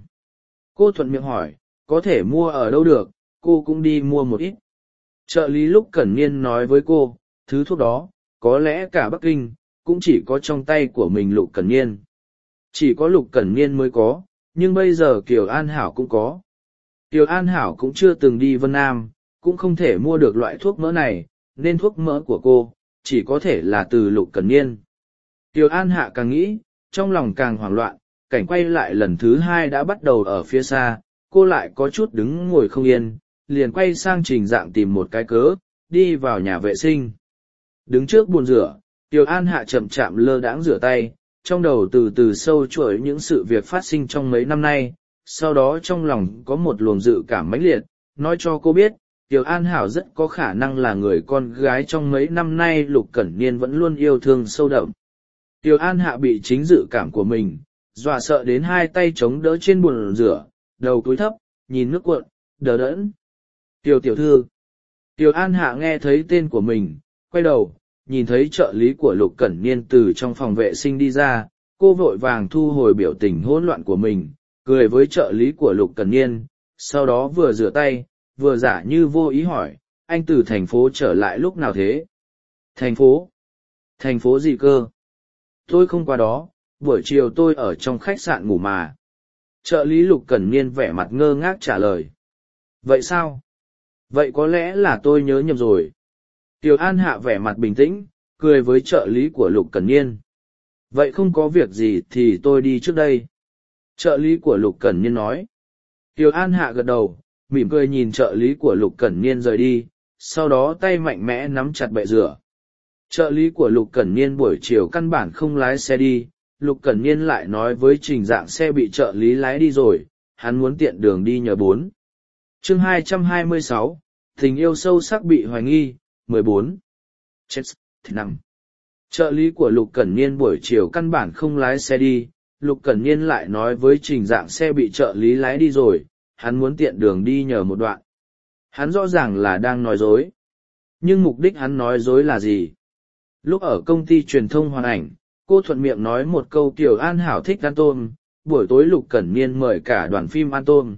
Cô thuận miệng hỏi, có thể mua ở đâu được, cô cũng đi mua một ít. Trợ lý Lục Cẩn Niên nói với cô, thứ thuốc đó, có lẽ cả Bắc Kinh, cũng chỉ có trong tay của mình Lục Cẩn Niên. Chỉ có Lục Cẩn Niên mới có, nhưng bây giờ Kiều An Hảo cũng có. Kiều An Hảo cũng chưa từng đi Vân Nam, cũng không thể mua được loại thuốc mỡ này, nên thuốc mỡ của cô, chỉ có thể là từ Lục Cẩn Niên. Kiều An Hạ càng nghĩ, trong lòng càng hoảng loạn, cảnh quay lại lần thứ 2 đã bắt đầu ở phía xa, cô lại có chút đứng ngồi không yên, liền quay sang Trình Dạng tìm một cái cớ, đi vào nhà vệ sinh. Đứng trước bồn rửa, Kiều An Hạ chậm chạm lơ đãng rửa tay, trong đầu từ từ sâu chuỗi những sự việc phát sinh trong mấy năm nay, sau đó trong lòng có một luồng dự cảm mãnh liệt, nói cho cô biết, Kiều An Hảo rất có khả năng là người con gái trong mấy năm nay Lục Cẩn Niên vẫn luôn yêu thương sâu đậm. Kiều An Hạ bị chính dự cảm của mình, dọa sợ đến 2 tay chống đỡ trên bồn rửa, đầu cúi thấp, nhìn nước cuộn, đờ đẫn. Kiều tiểu thư. Kiều An Hạ nghe thấy tên của mình, quay đầu, nhìn thấy trợ lý của Lục Cẩn Niên từ trong phòng vệ sinh đi ra, cô vội vàng thu hồi biểu tình hỗn loạn của mình, cười với trợ lý của Lục Cẩn Niên, sau đó vừa rửa tay, vừa giả như vô ý hỏi, anh từ thành phố trở lại lúc nào thế? Thành phố? Thành phố gì cơ? Tôi không qua đó, buổi chiều tôi ở trong khách sạn ngủ mà. Trợ lý Lục Cẩn Niên vẻ mặt ngơ ngác trả lời. Vậy sao? Vậy có lẽ là tôi nhớ nhầm rồi. Kiều An Hạ vẻ mặt bình tĩnh, cười với trợ lý của Lục Cẩn Niên. Vậy không có việc gì thì tôi đi trước đây. Trợ lý của Lục Cẩn Niên nói. Kiều An Hạ gật đầu, mỉm cười nhìn trợ lý của Lục Cẩn Niên rời đi, sau đó tay mạnh mẽ nắm chặt bệ rửa. Trợ lý của Lục Cẩn Niên buổi chiều căn bản không lái xe đi, Lục Cẩn Niên lại nói với Trình Dạng xe bị trợ lý lái đi rồi, hắn muốn tiện đường đi nhờ 4. Chương 226, tình yêu sâu sắc bị hoài nghi, 14. Chết, thì nằm. Trợ lý của Lục Cẩn Niên buổi chiều căn bản không lái xe đi, Lục Cẩn Niên lại nói với Trình Dạng xe bị trợ lý lái đi rồi, hắn muốn tiện đường đi nhờ một đoạn. Hắn rõ ràng là đang nói dối. Nhưng mục đích hắn nói dối là gì? Lúc ở công ty truyền thông Hoàn Ảnh, cô thuận miệng nói một câu Kiều An Hảo thích ăn tôm, buổi tối Lục Cẩn Niên mời cả đoàn phim ăn tôm.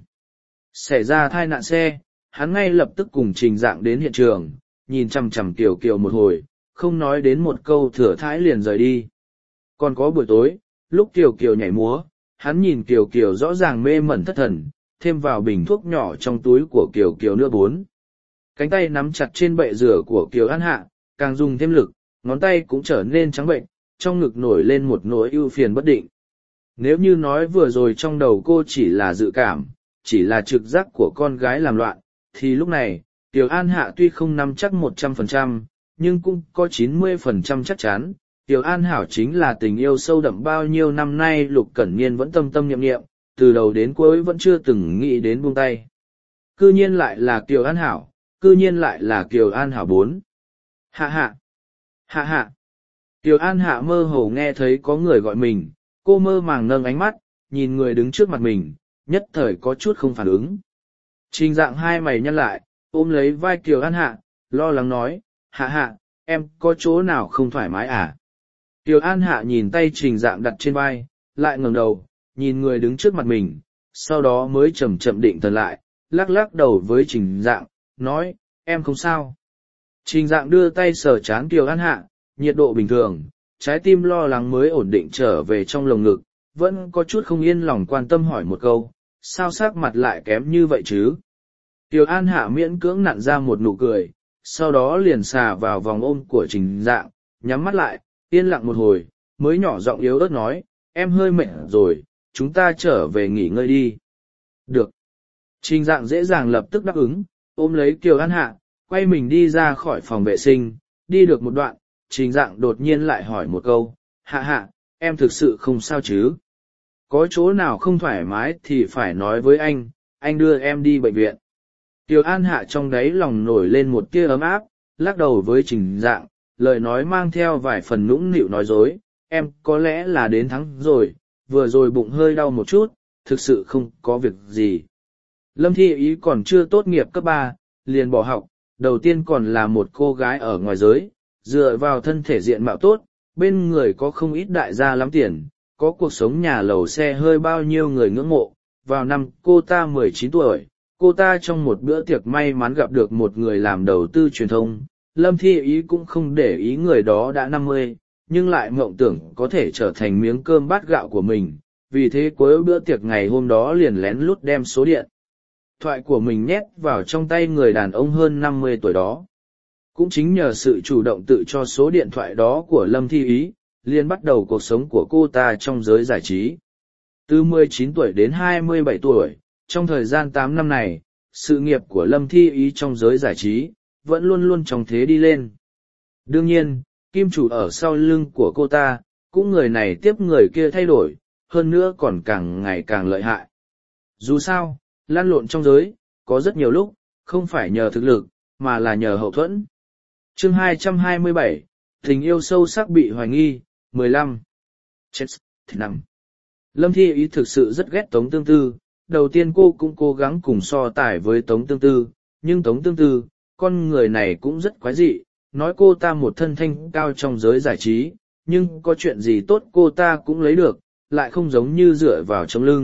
Xảy ra tai nạn xe, hắn ngay lập tức cùng Trình Dạng đến hiện trường, nhìn chằm chằm Kiều Kiều một hồi, không nói đến một câu thừa thãi liền rời đi. Còn có buổi tối, lúc Kiều Kiều nhảy múa, hắn nhìn Kiều Kiều rõ ràng mê mẩn thất thần, thêm vào bình thuốc nhỏ trong túi của Kiều Kiều nữa 4. Cánh tay nắm chặt trên bệ rửa của Kiều An Hạ, càng dùng thêm lực, ngón tay cũng trở nên trắng bệnh, trong ngực nổi lên một nỗi ưu phiền bất định. Nếu như nói vừa rồi trong đầu cô chỉ là dự cảm, chỉ là trực giác của con gái làm loạn, thì lúc này, Kiều An Hạ tuy không nắm chắc 100%, nhưng cũng có 90% chắc chắn. Kiều An Hảo chính là tình yêu sâu đậm bao nhiêu năm nay Lục Cẩn Niên vẫn tâm tâm niệm niệm, từ đầu đến cuối vẫn chưa từng nghĩ đến buông tay. Cư nhiên lại là Kiều An Hảo, cư nhiên lại là Kiều An Hảo 4. Hạ hạ, hạ hạ. Kiều An Hạ mơ hồ nghe thấy có người gọi mình, cô mơ màng nâng ánh mắt, nhìn người đứng trước mặt mình, nhất thời có chút không phản ứng. Trình Dạng hai mày nhăn lại, ôm lấy vai Kiều An Hạ, lo lắng nói, Hạ hạ, em có chỗ nào không thoải mái à? Kiều An Hạ nhìn tay Trình Dạng đặt trên vai, lại ngẩng đầu, nhìn người đứng trước mặt mình, sau đó mới chậm chậm định thần lại, lắc lắc đầu với Trình Dạng, nói, em không sao. Trình Dạng đưa tay sờ trán Kiều An Hạ, nhiệt độ bình thường, trái tim lo lắng mới ổn định trở về trong lồng ngực, vẫn có chút không yên lòng quan tâm hỏi một câu, sao sắc mặt lại kém như vậy chứ? Kiều An Hạ miễn cưỡng nặn ra một nụ cười, sau đó liền xà vào vòng ôm của Trình Dạng, nhắm mắt lại, yên lặng một hồi, mới nhỏ giọng yếu ớt nói, em hơi mệt rồi, chúng ta trở về nghỉ ngơi đi. Được. Trình Dạng dễ dàng lập tức đáp ứng, ôm lấy Kiều An Hạ, quay mình đi ra khỏi phòng vệ sinh, đi được một đoạn, Trình Dạng đột nhiên lại hỏi một câu, Hạ hạ, em thực sự không sao chứ? Có chỗ nào không thoải mái thì phải nói với anh đưa em đi bệnh viện. Kiều An Hạ trong đáy lòng nổi lên một tia ấm áp, lắc đầu với Trình Dạng, lời nói mang theo vài phần nũng nịu nói dối, em có lẽ là đến tháng rồi, vừa rồi bụng hơi đau một chút, thực sự không có việc gì. Lâm Thi Ý còn chưa tốt nghiệp cấp 3, liền bỏ học, đầu tiên còn là một cô gái ở ngoài giới, dựa vào thân thể diện mạo tốt, bên người có không ít đại gia lắm tiền, có cuộc sống nhà lầu xe hơi bao nhiêu người ngưỡng mộ. Vào năm cô ta 19 tuổi, cô ta trong một bữa tiệc may mắn gặp được một người làm đầu tư truyền thông. Lâm Thi Ý cũng không để ý người đó đã 50, nhưng lại mộng tưởng có thể trở thành miếng cơm bát gạo của mình, vì thế cuối bữa tiệc ngày hôm đó liền lén lút đem số điện thoại của mình nhét vào trong tay người đàn ông hơn 50 tuổi đó. Cũng chính nhờ sự chủ động tự cho số điện thoại đó của Lâm Thi Ý, liền bắt đầu cuộc sống của cô ta trong giới giải trí. Từ 19 tuổi đến 27 tuổi, trong thời gian 8 năm này, sự nghiệp của Lâm Thi Ý trong giới giải trí, vẫn luôn luôn trong thế đi lên. Đương nhiên, kim chủ ở sau lưng của cô ta, cũng người này tiếp người kia thay đổi, hơn nữa còn càng ngày càng lợi hại. Dù sao, lan lộn trong giới, có rất nhiều lúc, không phải nhờ thực lực, mà là nhờ hậu thuẫn. Chương 227, tình yêu sâu sắc bị hoài nghi, 15. Chết, thì nằm. Lâm Thi Ý thực sự rất ghét Tống Tương Tư, đầu tiên cô cũng cố gắng cùng so tài với Tống Tương Tư, nhưng Tống Tương Tư, con người này cũng rất quái dị, nói cô ta một thân thanh cao trong giới giải trí, nhưng có chuyện gì tốt cô ta cũng lấy được, lại không giống như dựa vào trong lưng,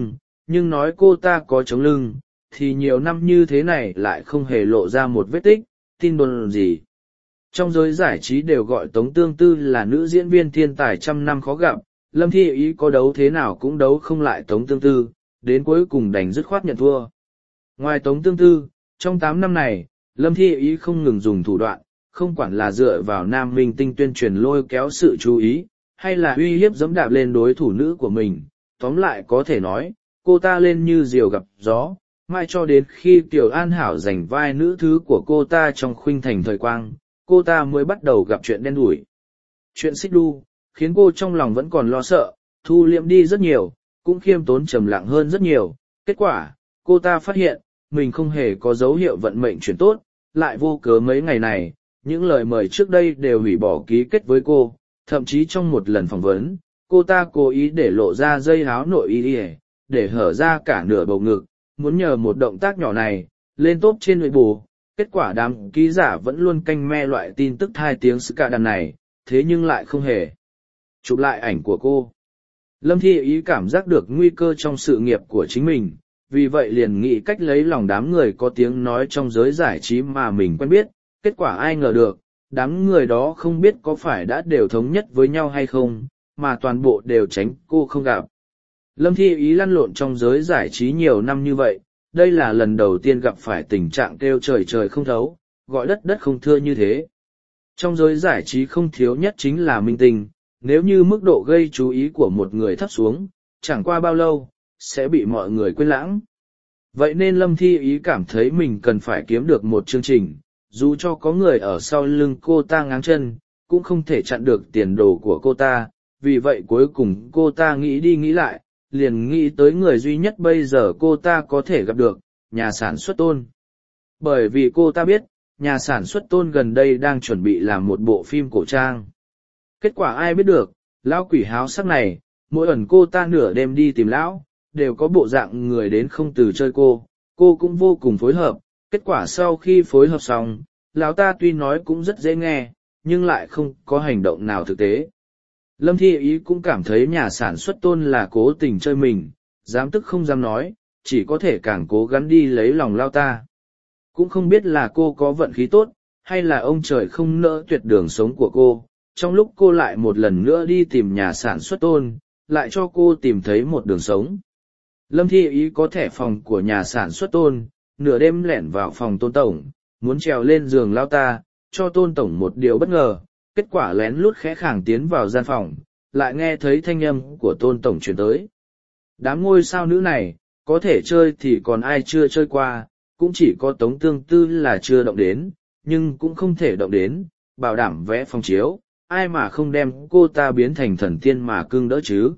nhưng nói cô ta có chống lưng, thì nhiều năm như thế này lại không hề lộ ra một vết tích, tin đồn gì. Trong giới giải trí đều gọi Tống Tương Tư là nữ diễn viên thiên tài trăm năm khó gặp, Lâm Thi Ý có đấu thế nào cũng đấu không lại Tống Tương Tư, đến cuối cùng đành dứt khoát nhận thua. Ngoài Tống Tương Tư, trong 8 năm này, Lâm Thi Ý không ngừng dùng thủ đoạn, không quản là dựa vào nam minh tinh tuyên truyền lôi kéo sự chú ý, hay là uy hiếp giẫm đạp lên đối thủ nữ của mình. Tóm lại có thể nói, cô ta lên như diều gặp gió, mãi cho đến khi Kiều An Hảo giành vai nữ thứ của cô ta trong Khuynh Thành Thời Quang, cô ta mới bắt đầu gặp chuyện đen đủi. Chuyện xích đu, khiến cô trong lòng vẫn còn lo sợ, thu liệm đi rất nhiều, cũng khiêm tốn trầm lặng hơn rất nhiều. Kết quả, cô ta phát hiện, mình không hề có dấu hiệu vận mệnh chuyển tốt, lại vô cớ mấy ngày này, những lời mời trước đây đều hủy bỏ ký kết với cô, thậm chí trong một lần phỏng vấn, cô ta cố ý để lộ ra dây áo nội y để hở ra cả nửa bầu ngực, muốn nhờ một động tác nhỏ này, lên top trên Weibo. Kết quả đám ký giả vẫn luôn canh me loại tin tức hai tiếng sự cả đàn này, thế nhưng lại không hề chụp lại ảnh của cô. Lâm Thi Ý cảm giác được nguy cơ trong sự nghiệp của chính mình, vì vậy liền nghĩ cách lấy lòng đám người có tiếng nói trong giới giải trí mà mình quen biết. Kết quả ai ngờ được, đám người đó không biết có phải đã đều thống nhất với nhau hay không, mà toàn bộ đều tránh cô không gặp. Lâm Thi Ý lăn lộn trong giới giải trí nhiều năm như vậy, đây là lần đầu tiên gặp phải tình trạng kêu trời trời không thấu, gọi đất đất không thưa như thế. Trong giới giải trí không thiếu nhất chính là minh tinh, nếu như mức độ gây chú ý của một người thấp xuống, chẳng qua bao lâu, sẽ bị mọi người quên lãng. Vậy nên Lâm Thi Ý cảm thấy mình cần phải kiếm được một chương trình, dù cho có người ở sau lưng cô ta ngáng chân, cũng không thể chặn được tiền đồ của cô ta. Vì vậy cuối cùng cô ta nghĩ đi nghĩ lại, liền nghĩ tới người duy nhất bây giờ cô ta có thể gặp được, nhà sản xuất Tôn. Bởi vì cô ta biết, nhà sản xuất Tôn gần đây đang chuẩn bị làm một bộ phim cổ trang. Kết quả ai biết được, lão quỷ háo sắc này, mỗi ẩn cô ta nửa đêm đi tìm lão, đều có bộ dạng người đến không từ chơi cô cũng vô cùng phối hợp. Kết quả sau khi phối hợp xong, lão ta tuy nói cũng rất dễ nghe, nhưng lại không có hành động nào thực tế. Lâm Thi Ý cũng cảm thấy nhà sản xuất Tôn là cố tình chơi mình, dám tức không dám nói, chỉ có thể càng cố gắng đi lấy lòng lão ta. Cũng không biết là cô có vận khí tốt, hay là ông trời không nỡ tuyệt đường sống của cô. Trong lúc cô lại một lần nữa đi tìm nhà sản xuất Tôn, lại cho cô tìm thấy một đường sống. Lâm Thi Ý có thẻ phòng của nhà sản xuất Tôn, nửa đêm lẻn vào phòng Tôn Tổng, muốn trèo lên giường lão ta, cho Tôn Tổng một điều bất ngờ. Kết quả lén lút khẽ khàng tiến vào gian phòng, lại nghe thấy thanh âm của Tôn Tổng truyền tới. Đám ngôi sao nữ này, có thể chơi thì còn ai chưa chơi qua, cũng chỉ có Tống Tương Tư là chưa động đến, nhưng cũng không thể động đến, bảo đảm vẽ phòng chiếu, ai mà không đem cô ta biến thành thần tiên mà cưng đỡ chứ.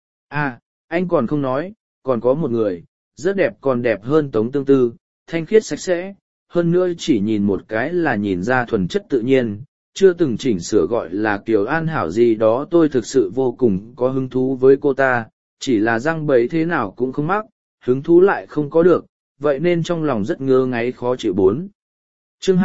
À, anh còn không nói, còn có một người, rất đẹp, còn đẹp hơn Tống Tương Tư, thanh khiết sạch sẽ, hơn nữa chỉ nhìn một cái là nhìn ra thuần chất tự nhiên, chưa từng chỉnh sửa gọi là Kiều An Hảo gì đó. Tôi thực sự vô cùng có hứng thú với cô ta, chỉ là răng bấy thế nào cũng không mắc, hứng thú lại không có được, vậy nên trong lòng rất ngơ ngáy khó chịu. 4. Chương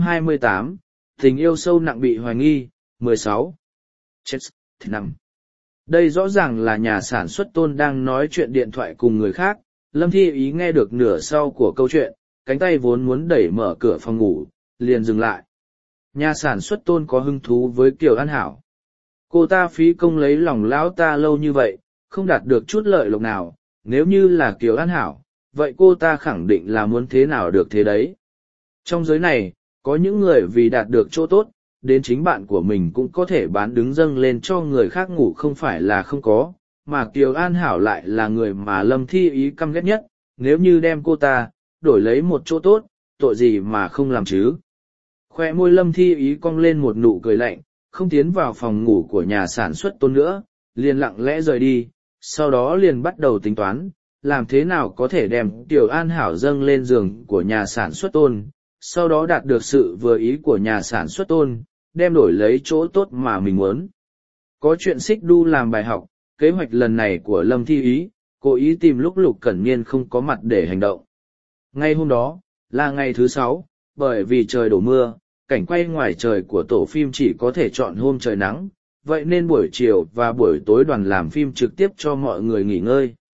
228, tình yêu sâu nặng bị hoài nghi. 16. Chết, thì nằm. Đây rõ ràng là nhà sản xuất Tôn đang nói chuyện điện thoại cùng người khác. Lâm Thi Ý nghe được nửa sau của câu chuyện, cánh tay vốn muốn đẩy mở cửa phòng ngủ, liền dừng lại. Nhà sản xuất Tôn có hứng thú với Kiều An Hảo. Cô ta phí công lấy lòng lão ta lâu như vậy, không đạt được chút lợi lộc nào. Nếu như là Kiều An Hảo, vậy cô ta khẳng định là muốn thế nào được thế đấy. Trong giới này, có những người vì đạt được chỗ tốt, đến chính bạn của mình cũng có thể bán đứng dâng lên cho người khác ngủ, không phải là không có, mà Kiều An Hảo lại là người mà Lâm Thi Ý căm ghét nhất. Nếu như đem cô ta, đổi lấy một chỗ tốt, tội gì mà không làm chứ. Khoe môi Lâm Thi Ý cong lên một nụ cười lạnh, không tiến vào phòng ngủ của nhà sản xuất Tôn nữa, liền lặng lẽ rời đi, sau đó liền bắt đầu tính toán, làm thế nào có thể đem Kiều An Hảo dâng lên giường của nhà sản xuất Tôn, sau đó đạt được sự vừa ý của nhà sản xuất Tôn, đem đổi lấy chỗ tốt mà mình muốn. Có chuyện xích đu làm bài học, kế hoạch lần này của Lâm Thi Ý, cố ý tìm lúc Lục Cẩn Niên không có mặt để hành động. Ngay hôm đó, là ngày thứ 6, bởi vì trời đổ mưa, cảnh quay ngoài trời của tổ phim chỉ có thể chọn hôm trời nắng, vậy nên buổi chiều và buổi tối đoàn làm phim trực tiếp cho mọi người nghỉ ngơi.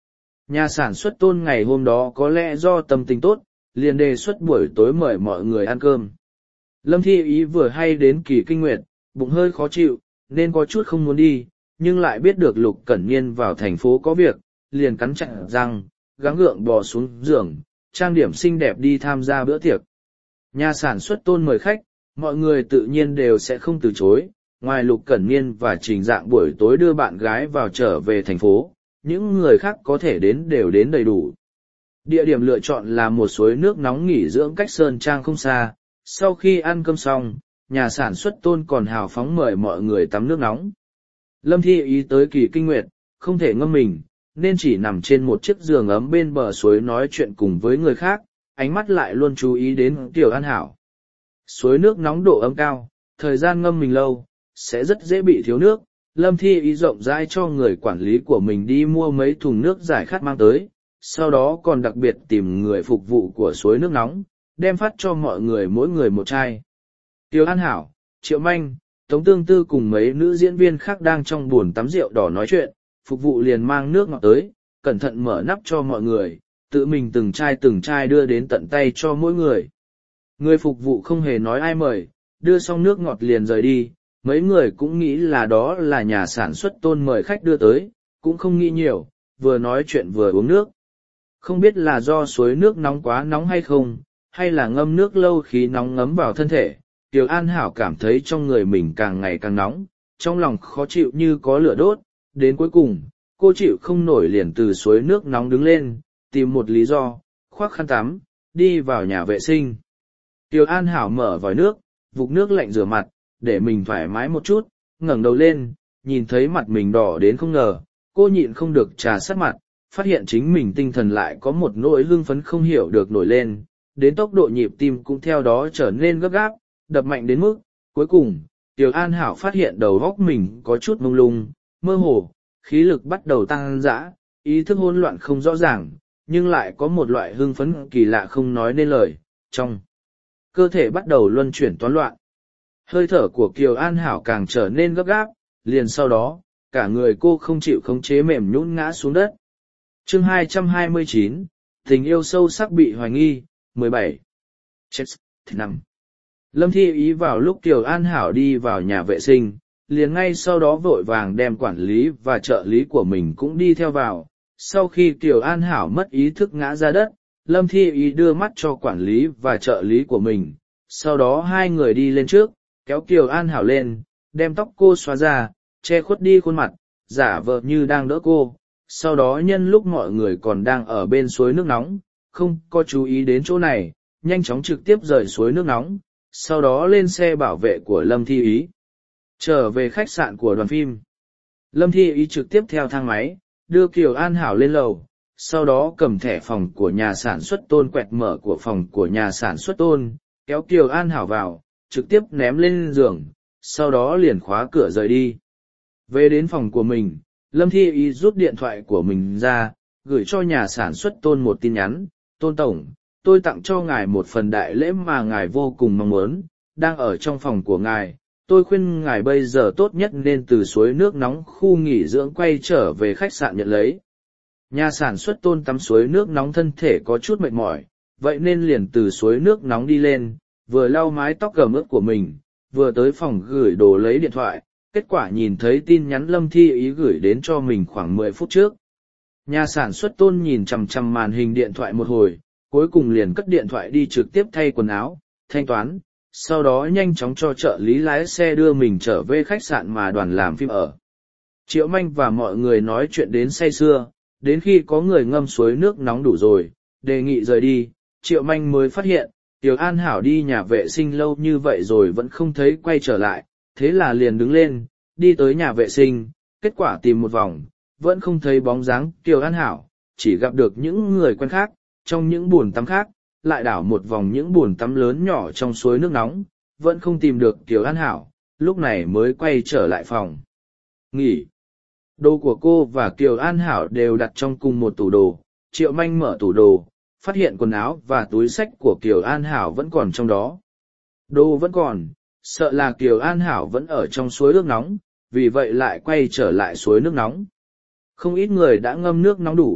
Nhà sản xuất Tôn ngày hôm đó có lẽ do tâm tình tốt, liền đề xuất buổi tối mời mọi người ăn cơm. Lâm Thi Ý vừa hay đến Kỳ Kinh Nguyệt, bụng hơi khó chịu, nên có chút không muốn đi, nhưng lại biết được Lục Cẩn Niên vào thành phố có việc, liền cắn chặt răng, gắng gượng bò xuống giường, trang điểm xinh đẹp đi tham gia bữa tiệc. Nhà sản xuất Tôn mời khách, mọi người tự nhiên đều sẽ không từ chối, ngoài Lục Cẩn Niên và Trình Dạng buổi tối đưa bạn gái vào trở về thành phố, những người khác có thể đến đều đến đầy đủ. Địa điểm lựa chọn là một suối nước nóng nghỉ dưỡng cách Sơn Trang không xa. Sau khi ăn cơm xong, nhà sản xuất Tôn còn hào phóng mời mọi người tắm nước nóng. Lâm Thi Ý tới Kỳ Kinh Nguyệt, không thể ngâm mình, nên chỉ nằm trên một chiếc giường ấm bên bờ suối nói chuyện cùng với người khác, ánh mắt lại luôn chú ý đến Tiểu An Hảo. Suối nước nóng độ ấm cao, thời gian ngâm mình lâu, sẽ rất dễ bị thiếu nước. Lâm Thi Ý rộng rãi cho người quản lý của mình đi mua mấy thùng nước giải khát mang tới, sau đó còn đặc biệt tìm người phục vụ của suối nước nóng, đem phát cho mọi người mỗi người một chai. Tiêu An Hảo, Triệu Manh, Tống Tương Tư cùng mấy nữ diễn viên khác đang trong buồng tắm rượu đỏ nói chuyện, phục vụ liền mang nước ngọt tới, cẩn thận mở nắp cho mọi người, tự mình từng chai đưa đến tận tay cho mỗi người. Người phục vụ không hề nói ai mời, đưa xong nước ngọt liền rời đi, mấy người cũng nghĩ là đó là nhà sản xuất Tôn mời khách đưa tới, cũng không nghĩ nhiều, vừa nói chuyện vừa uống nước. Không biết là do suối nước nóng quá nóng hay không, hay là ngâm nước lâu khí nóng ngấm vào thân thể, Tiểu An Hảo cảm thấy trong người mình càng ngày càng nóng, trong lòng khó chịu như có lửa đốt, đến cuối cùng, cô chịu không nổi liền từ suối nước nóng đứng lên, tìm một lý do, khoác khăn tắm, đi vào nhà vệ sinh. Tiểu An Hảo mở vòi nước, vục nước lạnh rửa mặt, để mình thoải mái một chút, ngẩng đầu lên, nhìn thấy mặt mình đỏ đến không ngờ, cô nhịn không được trà sát mặt, phát hiện chính mình tinh thần lại có một nỗi hưng phấn không hiểu được nổi lên, đến tốc độ nhịp tim cũng theo đó trở nên gấp gáp, đập mạnh đến mức, cuối cùng, Tiểu An Hảo phát hiện đầu óc mình có chút mông lung, mơ hồ, khí lực bắt đầu tăng dã, ý thức hỗn loạn không rõ ràng, nhưng lại có một loại hưng phấn kỳ lạ không nói nên lời, trong cơ thể bắt đầu luân chuyển toán loạn. Hơi thở của Kiều An Hảo càng trở nên gấp gáp, liền sau đó, cả người cô không chịu khống chế mềm nhũn ngã xuống đất. Chương 229, tình yêu sâu sắc bị hoài nghi, 17. Chết, thì nằm. Lâm Thi Ý vào lúc Kiều An Hảo đi vào nhà vệ sinh, liền ngay sau đó vội vàng đem quản lý và trợ lý của mình cũng đi theo vào. Sau khi Kiều An Hảo mất ý thức ngã ra đất, Lâm Thi Ý đưa mắt cho quản lý và trợ lý của mình, sau đó hai người đi lên trước, kéo Kiều An Hảo lên, đem tóc cô xóa ra, che khuất đi khuôn mặt, giả vờ như đang đỡ cô. Sau đó nhân lúc mọi người còn đang ở bên suối nước nóng, không có chú ý đến chỗ này, nhanh chóng trực tiếp rời suối nước nóng, sau đó lên xe bảo vệ của Lâm Thi Ý. Trở về khách sạn của đoàn phim. Lâm Thi Ý trực tiếp theo thang máy, đưa Kiều An Hảo lên lầu, sau đó cầm thẻ phòng của nhà sản xuất Tôn quẹt mở của phòng của nhà sản xuất Tôn, kéo Kiều An Hảo vào, trực tiếp ném lên giường, sau đó liền khóa cửa rời đi. Về đến phòng của mình, Lâm Thi Ý rút điện thoại của mình ra, gửi cho nhà sản xuất Tôn một tin nhắn, Tôn Tổng, tôi tặng cho ngài một phần đại lễ mà ngài vô cùng mong muốn, đang ở trong phòng của ngài, tôi khuyên ngài bây giờ tốt nhất nên từ suối nước nóng khu nghỉ dưỡng quay trở về khách sạn nhận lấy. Nhà sản xuất Tôn tắm suối nước nóng thân thể có chút mệt mỏi, vậy nên liền từ suối nước nóng đi lên, vừa lau mái tóc gầm ướt của mình, vừa tới phòng gửi đồ lấy điện thoại. Kết quả nhìn thấy tin nhắn Lâm Thi Ý gửi đến cho mình khoảng 10 phút trước. Nhà sản xuất Tôn nhìn chằm chằm màn hình điện thoại một hồi, cuối cùng liền cất điện thoại đi trực tiếp thay quần áo, thanh toán, sau đó nhanh chóng cho trợ lý lái xe đưa mình trở về khách sạn mà đoàn làm phim ở. Triệu Manh và mọi người nói chuyện đến say sưa, đến khi có người ngâm suối nước nóng đủ rồi, đề nghị rời đi, Triệu Manh mới phát hiện, Tiểu An Hảo đi nhà vệ sinh lâu như vậy rồi vẫn không thấy quay trở lại. Thế là liền đứng lên, đi tới nhà vệ sinh, kết quả tìm một vòng, vẫn không thấy bóng dáng Kiều An Hảo, chỉ gặp được những người quen khác, trong những bồn tắm khác, lại đảo một vòng những bồn tắm lớn nhỏ trong suối nước nóng, vẫn không tìm được Kiều An Hảo, lúc này mới quay trở lại phòng nghỉ. Đồ của cô và Kiều An Hảo đều đặt trong cùng một tủ đồ, Triệu Manh mở tủ đồ, phát hiện quần áo và túi xách của Kiều An Hảo vẫn còn trong đó. Đồ vẫn còn. Sợ là Kiều An Hảo vẫn ở trong suối nước nóng, vì vậy lại quay trở lại suối nước nóng. Không ít người đã ngâm nước nóng đủ,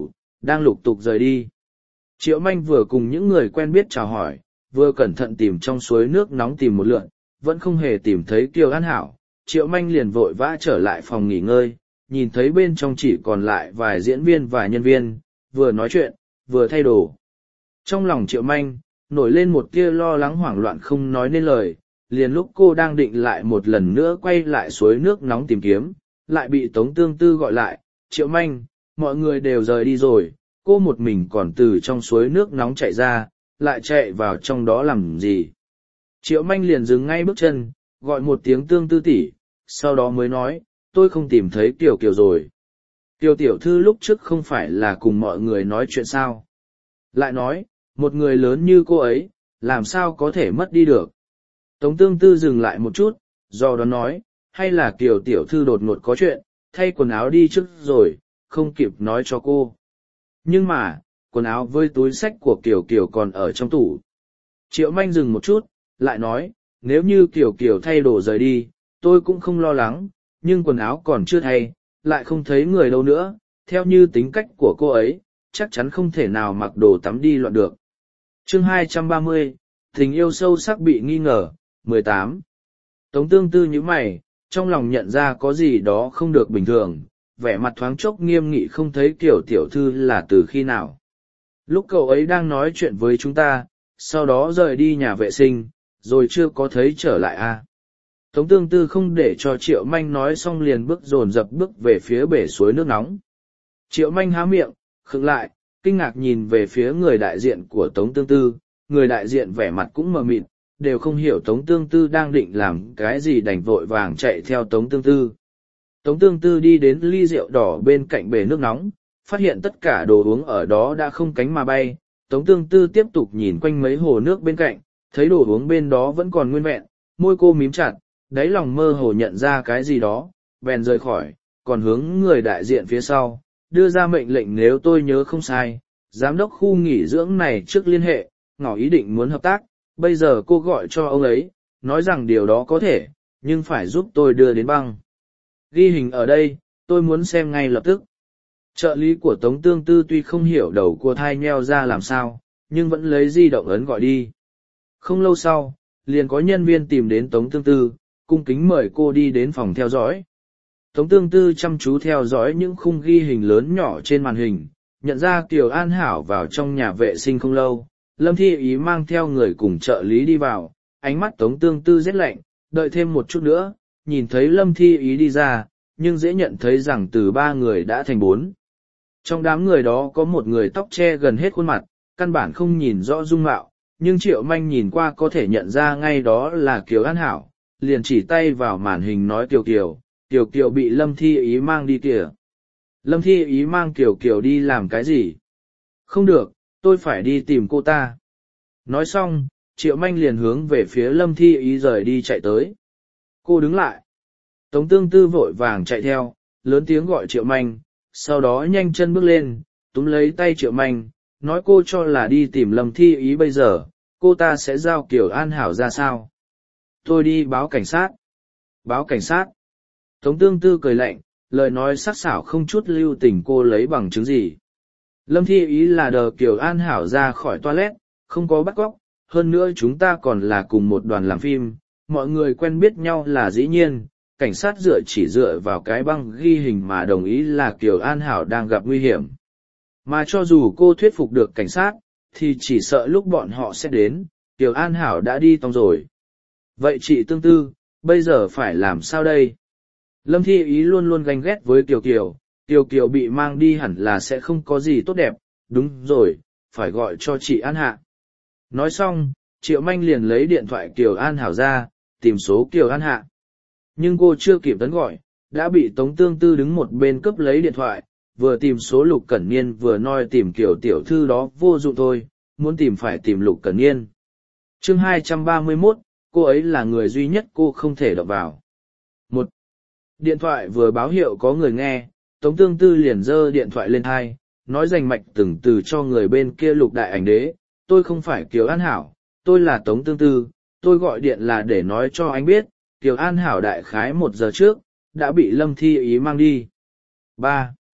đang lục tục rời đi. Triệu Manh vừa cùng những người quen biết chào hỏi, vừa cẩn thận tìm trong suối nước nóng tìm một lượn, vẫn không hề tìm thấy Kiều An Hảo. Triệu Manh liền vội vã trở lại phòng nghỉ ngơi, nhìn thấy bên trong chỉ còn lại vài diễn viên và nhân viên, vừa nói chuyện, vừa thay đồ. Trong lòng Triệu Manh, nổi lên một tia lo lắng hoảng loạn không nói nên lời, liền lúc cô đang định lại một lần nữa quay lại suối nước nóng tìm kiếm, lại bị Tống Tương Tư gọi lại. Triệu Manh, mọi người đều rời đi rồi, cô một mình còn từ trong suối nước nóng chạy ra, lại chạy vào trong đó làm gì? Triệu Manh liền dừng ngay bước chân, gọi một tiếng Tương Tư tỷ, sau đó mới nói, tôi không tìm thấy Kiều Kiều rồi. Kiều tiểu thư lúc trước không phải là cùng mọi người nói chuyện sao? Lại nói, một người lớn như cô ấy, làm sao có thể mất đi được? Tống Tương Tư dừng lại một chút, do đó nói, hay là Kiều tiểu thư đột ngột có chuyện, thay quần áo đi trước rồi, không kịp nói cho cô. Nhưng mà, quần áo với túi xách của Kiều Kiều còn ở trong tủ. Triệu Manh dừng một chút, lại nói, nếu như Kiều Kiều thay đồ rời đi, tôi cũng không lo lắng, nhưng quần áo còn chưa thay, lại không thấy người đâu nữa, theo như tính cách của cô ấy, chắc chắn không thể nào mặc đồ tắm đi loạn được. Chương 230, tình yêu sâu sắc bị nghi ngờ, 18. Tống Tương Tư như mày, trong lòng nhận ra có gì đó không được bình thường, vẻ mặt thoáng chốc nghiêm nghị không thấy Kiều tiểu thư là từ khi nào. Lúc cậu ấy đang nói chuyện với chúng ta, sau đó rời đi nhà vệ sinh, rồi chưa có thấy trở lại à. Tống Tương Tư không để cho Triệu Manh nói xong liền bước dồn dập bước về phía bể suối nước nóng. Triệu Manh há miệng, khựng lại, kinh ngạc nhìn về phía người đại diện của Tống Tương Tư, người đại diện vẻ mặt cũng mờ mịt, đều không hiểu Tống Tương Tư đang định làm cái gì đành vội vàng chạy theo Tống Tương Tư. Tống Tương Tư đi đến ly rượu đỏ bên cạnh bể nước nóng, phát hiện tất cả đồ uống ở đó đã không cánh mà bay. Tống Tương Tư tiếp tục nhìn quanh mấy hồ nước bên cạnh, thấy đồ uống bên đó vẫn còn nguyên vẹn, môi cô mím chặt, đáy lòng mơ hồ nhận ra cái gì đó, bèn rời khỏi, còn hướng người đại diện phía sau, đưa ra mệnh lệnh nếu tôi nhớ không sai, giám đốc khu nghỉ dưỡng này trước liên hệ, ngỏ ý định muốn hợp tác, bây giờ cô gọi cho ông ấy, nói rằng điều đó có thể, nhưng phải giúp tôi đưa đến băng. Ghi hình ở đây, tôi muốn xem ngay lập tức. Trợ lý của Tống Tương Tư tuy không hiểu đầu của thai nheo ra làm sao, nhưng vẫn lấy di động ấn gọi đi. Không lâu sau, liền có nhân viên tìm đến Tống Tương Tư, cung kính mời cô đi đến phòng theo dõi. Tống Tương Tư chăm chú theo dõi những khung ghi hình lớn nhỏ trên màn hình, nhận ra Kiều An Hảo vào trong nhà vệ sinh không lâu, Lâm Thi Ý mang theo người cùng trợ lý đi vào, ánh mắt Tống Tương Tư rét lạnh, đợi thêm một chút nữa, nhìn thấy Lâm Thi Ý đi ra, nhưng dễ nhận thấy rằng từ 3 người đã thành 4. Trong đám người đó có một người tóc che gần hết khuôn mặt, căn bản không nhìn rõ dung mạo, nhưng Triệu Manh nhìn qua có thể nhận ra ngay đó là Kiều An Hảo, liền chỉ tay vào màn hình nói Kiều Kiều, Kiều Kiều bị Lâm Thi Ý mang đi kìa. Lâm Thi Ý mang Kiều Kiều đi làm cái gì? Không được, tôi phải đi tìm cô ta. Nói xong, Triệu Manh liền hướng về phía Lâm Thi Ý rời đi chạy tới. Cô đứng lại. Tống Tương Tư vội vàng chạy theo, lớn tiếng gọi Triệu Manh, sau đó nhanh chân bước lên, túm lấy tay Triệu Manh, nói cô cho là đi tìm Lâm Thi Ý bây giờ, cô ta sẽ giao Kiều An Hảo ra sao? Tôi đi báo cảnh sát. Báo cảnh sát? Tống Tương Tư cười lạnh, lời nói sắc sảo không chút lưu tình cô lấy bằng chứng gì. Lâm Thi Ý là đờ Kiều An Hảo ra khỏi toilet, không có bắt cóc, hơn nữa chúng ta còn là cùng một đoàn làm phim, mọi người quen biết nhau là dĩ nhiên, cảnh sát chỉ dựa vào cái băng ghi hình mà đồng ý là Kiều An Hảo đang gặp nguy hiểm. Mà cho dù cô thuyết phục được cảnh sát, thì chỉ sợ lúc bọn họ sẽ đến, Kiều An Hảo đã đi tòng rồi. Vậy chị Tương Tư, bây giờ phải làm sao đây? Lâm Thi Ý luôn luôn ganh ghét với Kiều Kiều, Kiều Kiều bị mang đi hẳn là sẽ không có gì tốt đẹp, đúng rồi, phải gọi cho chị An Hạ. Nói xong, Triệu Manh liền lấy điện thoại Kiều An Hảo ra, tìm số Kiều An Hạ. Nhưng cô chưa kịp ấn gọi, đã bị Tống Tương Tư đứng một bên cướp lấy điện thoại, vừa tìm số Lục Cẩn Niên vừa nói tìm Kiều tiểu thư đó vô dụng thôi, muốn tìm phải tìm Lục Cẩn Niên. Chương 231, cô ấy là người duy nhất cô không thể động vào. 1. Điện thoại vừa báo hiệu có người nghe, Tống Tương Tư liền giơ điện thoại lên tai, nói rành mạch từng từ cho người bên kia Lục Đại Ảnh Đế, tôi không phải Kiều An Hảo, tôi là Tống Tương Tư, tôi gọi điện là để nói cho anh biết, Kiều An Hảo đại khái 1 giờ trước, đã bị Lâm Thi Ý mang đi. 3.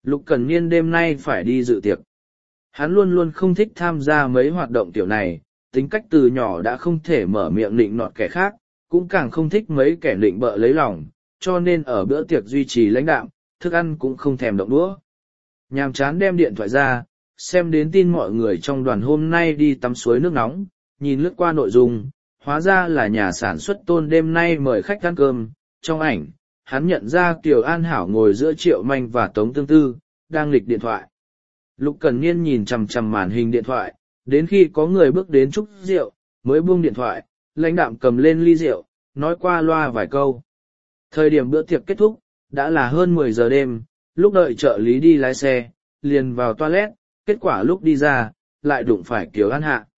Lục Cẩn Niên đêm nay phải đi dự tiệc. Hắn luôn luôn không thích tham gia mấy hoạt động tiểu này, tính cách từ nhỏ đã không thể mở miệng nịnh nọt kẻ khác, cũng càng không thích mấy kẻ nịnh bợ lấy lòng, cho nên ở bữa tiệc duy trì lãnh đạm, thức ăn cũng không thèm động đũa. Nhàm chán đem điện thoại ra, xem đến tin mọi người trong đoàn hôm nay đi tắm suối nước nóng, nhìn lướt qua nội dung, hóa ra là nhà sản xuất Tôn đêm nay mời khách ăn cơm. Trong ảnh, hắn nhận ra Kiều An Hảo ngồi giữa Triệu Manh và Tống Tương Tư, đang nghịch điện thoại. Lục Cẩn Niên nhìn chằm chằm màn hình điện thoại, đến khi có người bước đến chúc rượu, mới buông điện thoại, lãnh đạm cầm lên ly rượu, nói qua loa vài câu. Thời điểm bữa tiệc kết thúc, đã là hơn 10 giờ đêm, lúc đợi trợ lý đi lái xe, liền vào toilet, kết quả lúc đi ra, lại đụng phải Kiều An Hạ.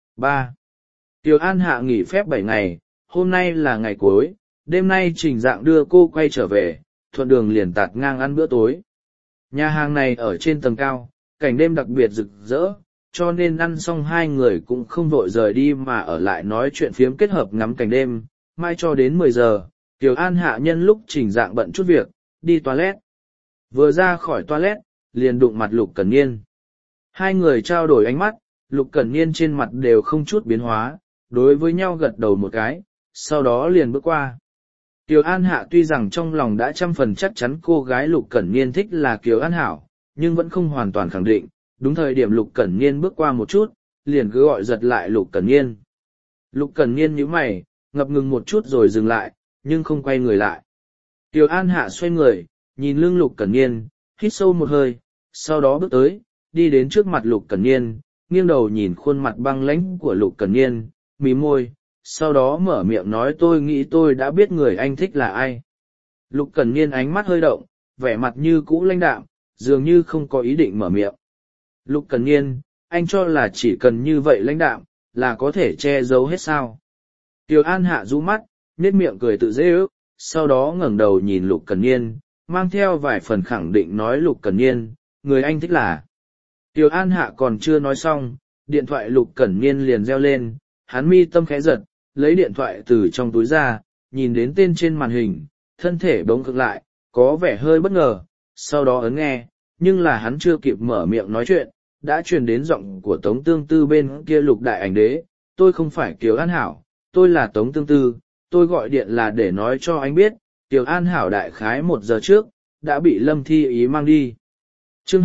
3. Kiều An Hạ nghỉ phép 7 ngày, hôm nay là ngày cuối, đêm nay Trình Dạng đưa cô quay trở về, thuận đường liền tạt ngang ăn bữa tối. Nhà hàng này ở trên tầng cao, cảnh đêm đặc biệt rực rỡ, cho nên ăn xong hai người cũng không vội rời đi mà ở lại nói chuyện phiếm kết hợp ngắm cảnh đêm, mai cho đến 10 giờ, Kiều An Hạ nhân lúc Trình Dạng bận chút việc, đi toilet. Vừa ra khỏi toilet, liền đụng mặt Lục Cẩn Niên. Hai người trao đổi ánh mắt, Lục Cẩn Niên trên mặt đều không chút biến hóa, đối với nhau gật đầu một cái, sau đó liền bước qua. Kiều An Hạ tuy rằng trong lòng đã 100% chắc chắn cô gái Lục Cẩn Niên thích là Kiều An Hảo, nhưng vẫn không hoàn toàn khẳng định, đúng thời điểm Lục Cẩn Niên bước qua một chút, liền cứ gọi giật lại Lục Cẩn Niên. Lục Cẩn Niên nhíu mày, ngập ngừng một chút rồi dừng lại, nhưng không quay người lại. Kiều An Hạ xoay người, nhìn lưng Lục Cẩn Niên, hít sâu một hơi, sau đó bước tới, đi đến trước mặt Lục Cẩn Niên, nghiêng đầu nhìn khuôn mặt băng lãnh của Lục Cẩn Niên, mím môi, sau đó mở miệng nói tôi nghĩ tôi đã biết người anh thích là ai. Lục Cẩn Niên ánh mắt hơi động, vẻ mặt như cũ lãnh đạm, dường như không có ý định mở miệng. Lục Cẩn Niên, anh cho là chỉ cần như vậy lãnh đạm, là có thể che giấu hết sao? Kiều An Hạ rũ mắt, nhếch miệng cười tự dễ ước, sau đó ngẩng đầu nhìn Lục Cẩn Niên, mang theo vài phần khẳng định nói Lục Cẩn Niên, người anh thích là. Kiều An Hạ còn chưa nói xong, điện thoại Lục Cẩn Niên liền reo lên, hắn mi tâm khẽ giật, lấy điện thoại từ trong túi ra, nhìn đến tên trên màn hình, thân thể bỗng cực lại, có vẻ hơi bất ngờ, sau đó ấn nghe, nhưng là hắn chưa kịp mở miệng nói chuyện, đã truyền đến giọng của Tống Tương Tư bên kia Lục đại ảnh đế, tôi không phải Kiều An Hảo, tôi là Tống Tương Tư, tôi gọi điện là để nói cho anh biết, Kiều An Hảo đại khái 1 giờ trước, đã bị Lâm Thi Ý mang đi. Chương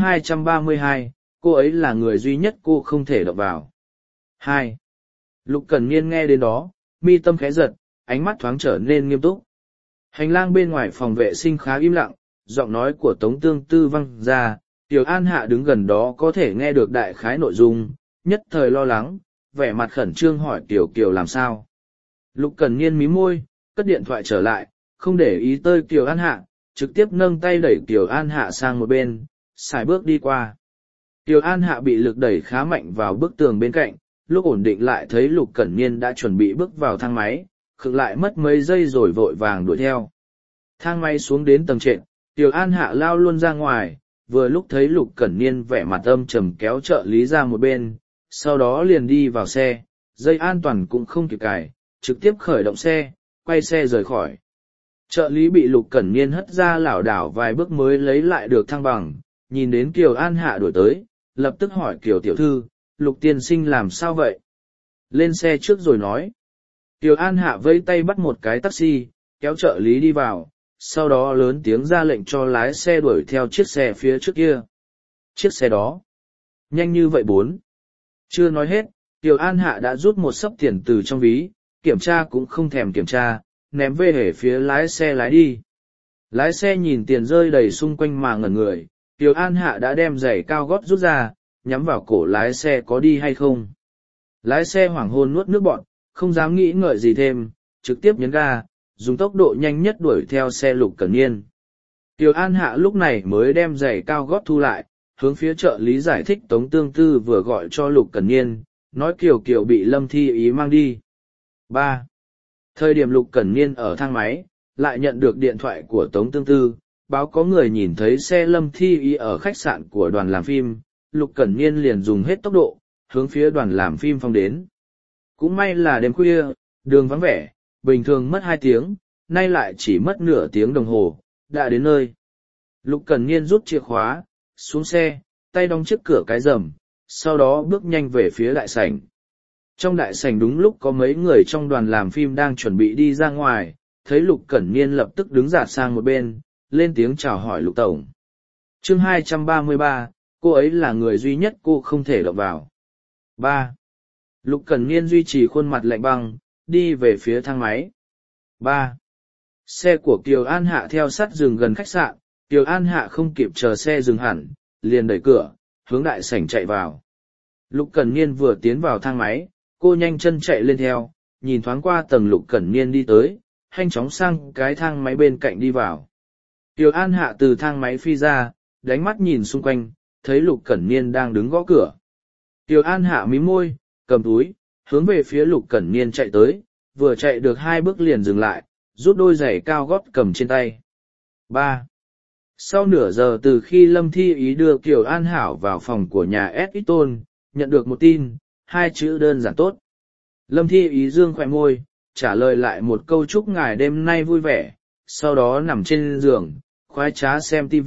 232, cô ấy là người duy nhất cô không thể động vào. 2. Lục Cẩn Niên nghe đến đó, mi tâm khẽ giật, ánh mắt thoáng trở nên nghiêm túc. Hành lang bên ngoài phòng vệ sinh khá im lặng, giọng nói của Tống Tương Tư vang ra, Kiều An Hạ đứng gần đó có thể nghe được đại khái nội dung, nhất thời lo lắng, vẻ mặt khẩn trương hỏi Kiều làm sao. Lục Cẩn Niên mím môi, cất điện thoại trở lại, không để ý tới Kiều An Hạ, trực tiếp nâng tay đẩy Kiều An Hạ sang một bên, xài bước đi qua. Kiều An Hạ bị lực đẩy khá mạnh vào bức tường bên cạnh, lúc ổn định lại thấy Lục Cẩn Niên đã chuẩn bị bước vào thang máy, khựng lại mất mấy giây rồi vội vàng đuổi theo. Thang máy xuống đến tầng trệt, Kiều An Hạ lao luôn ra ngoài, vừa lúc thấy Lục Cẩn Niên vẻ mặt âm trầm kéo trợ lý ra một bên, sau đó liền đi vào xe, dây an toàn cũng không kịp cài, trực tiếp khởi động xe, quay xe rời khỏi. Trợ lý bị Lục Cẩn Niên hất ra lảo đảo vài bước mới lấy lại được thăng bằng, nhìn đến Kiều An Hạ đuổi tới, lập tức hỏi Kiều tiểu thư, Lục tiên sinh làm sao vậy? Lên xe trước rồi nói. Kiều An Hạ vẫy tay bắt một cái taxi, kéo trợ lý đi vào, sau đó lớn tiếng ra lệnh cho lái xe đuổi theo chiếc xe phía trước kia. Chiếc xe đó. Nhanh như vậy 4. Chưa nói hết, Kiều An Hạ đã rút một xấp tiền từ trong ví, kiểm tra cũng không thèm kiểm tra, ném về hể phía lái xe lái đi. Lái xe nhìn tiền rơi đầy xung quanh mà ngẩn người, Kiều An Hạ đã đem giày cao gót rút ra, nhắm vào cổ lái xe có đi hay không. Lái xe hoảng hồn nuốt nước bọt, không dám nghĩ ngợi gì thêm, trực tiếp nhấn ga, dùng tốc độ nhanh nhất đuổi theo xe Lục Cẩn Niên. Kiều An Hạ lúc này mới đem giày cao gót thu lại, hướng phía trợ lý giải thích Tống Tương Tư vừa gọi cho Lục Cẩn Niên, nói Kiều bị Lâm Thi Ý mang đi. 3. Thời điểm Lục Cẩn Niên ở thang máy, lại nhận được điện thoại của Tống Tương Tư, báo có người nhìn thấy xe Lâm Thi Ý ở khách sạn của đoàn làm phim, Lục Cẩn Niên liền dùng hết tốc độ, hướng phía đoàn làm phim phong đến. Cũng may là đêm khuya, đường vắng vẻ, bình thường mất 2 tiếng, nay lại chỉ mất nửa tiếng đồng hồ, đã đến nơi. Lục Cẩn Niên rút chìa khóa, xuống xe, tay đóng trước cửa cái rầm, sau đó bước nhanh về phía đại sảnh. Trong đại sảnh đúng lúc có mấy người trong đoàn làm phim đang chuẩn bị đi ra ngoài, thấy Lục Cẩn Niên lập tức đứng dạt sang một bên, lên tiếng chào hỏi Lục Tổng. Chương 233, cô ấy là người duy nhất cô không thể động vào. 3. Lục Cẩn Niên duy trì khuôn mặt lạnh băng, đi về phía thang máy. 3. Xe của Kiều An Hạ theo sát dừng gần khách sạn, Kiều An Hạ không kịp chờ xe dừng hẳn, liền đẩy cửa, hướng đại sảnh chạy vào. Lục Cẩn Niên vừa tiến vào thang máy, cô nhanh chân chạy lên theo, nhìn thoáng qua tầng Lục Cẩn Niên đi tới, nhanh chóng sang cái thang máy bên cạnh đi vào. Kiều An Hạ từ thang máy phi ra, đánh mắt nhìn xung quanh, thấy Lục Cẩn Niên đang đứng gõ cửa. Kiều An Hạ mím môi, cầm túi, hướng về phía Lục Cẩn Niên chạy tới, vừa chạy được 2 bước liền dừng lại, rút đôi giày cao gót cầm trên tay. 3. Sau nửa giờ từ khi Lâm Thi Ý đưa Kiều An Hảo vào phòng của nhà S. Tôn, nhận được một tin, 2 chữ đơn giản tốt. Lâm Thi Ý dương khỏe môi, trả lời lại một câu chúc ngài đêm nay vui vẻ, sau đó nằm trên giường, khoái trá xem TV.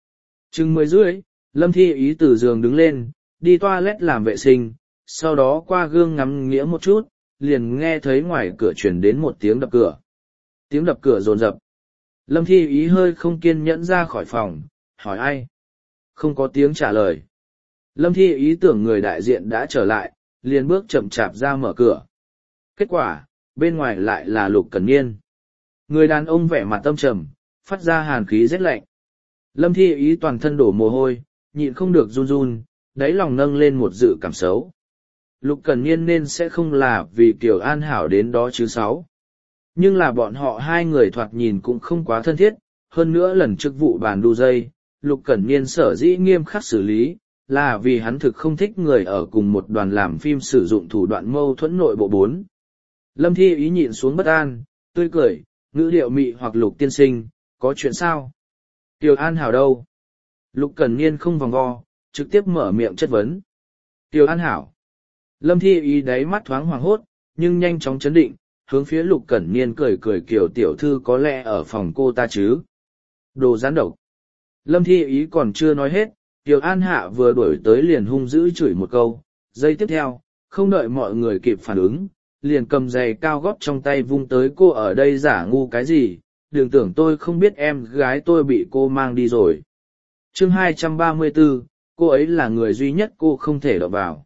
Chừng 10:30, Lâm Thi Ý từ giường đứng lên, đi toilet làm vệ sinh, sau đó qua gương ngắm nghĩa một chút, liền nghe thấy ngoài cửa truyền đến một tiếng đập cửa. Tiếng đập cửa rồn rập. Lâm Thi Ý hơi không kiên nhẫn ra khỏi phòng, hỏi ai? Không có tiếng trả lời. Lâm Thi Ý tưởng người đại diện đã trở lại, liền bước chậm chạp ra mở cửa. Kết quả, bên ngoài lại là Lục Cẩn Niên. Người đàn ông vẻ mặt tâm trầm, phát ra hàn khí rét lạnh. Lâm Thi Ý toàn thân đổ mồ hôi, nhịn không được run run, đáy lòng nâng lên một dự cảm xấu. Lục Cẩn Niên nên sẽ không là vì Kiều An Hảo đến đó chứ sáu. Nhưng là bọn họ 2 người thoạt nhìn cũng không quá thân thiết, hơn nữa lần trước vụ bàn đu dây, Lục Cẩn Niên sở dĩ nghiêm khắc xử lý, là vì hắn thực không thích người ở cùng một đoàn làm phim sử dụng thủ đoạn mâu thuẫn nội bộ 4. Lâm Thi Ý nhịn xuống bất an, tươi cười, ngữ điệu mị hoặc Lục tiên sinh, có chuyện sao? Kiều An Hảo đâu? Lục Cẩn Niên không vòng vo, trực tiếp mở miệng chất vấn. Kiều An Hảo. Lâm Thi Ý đáy mắt thoáng hoàng hốt, nhưng nhanh chóng chấn định, hướng phía Lục Cẩn Niên cười cười Kiều tiểu thư có lẽ ở phòng cô ta chứ. Đồ gián độc. Lâm Thi Ý còn chưa nói hết, Kiều An Hạ vừa đuổi tới liền hung dữ chửi một câu. Giây tiếp theo, không đợi mọi người kịp phản ứng, liền cầm giày cao gót trong tay vung tới cô ở đây giả ngu cái gì, đừng tưởng tôi không biết em gái tôi bị cô mang đi rồi. Chương 234, cô ấy là người duy nhất cô không thể đụng vào.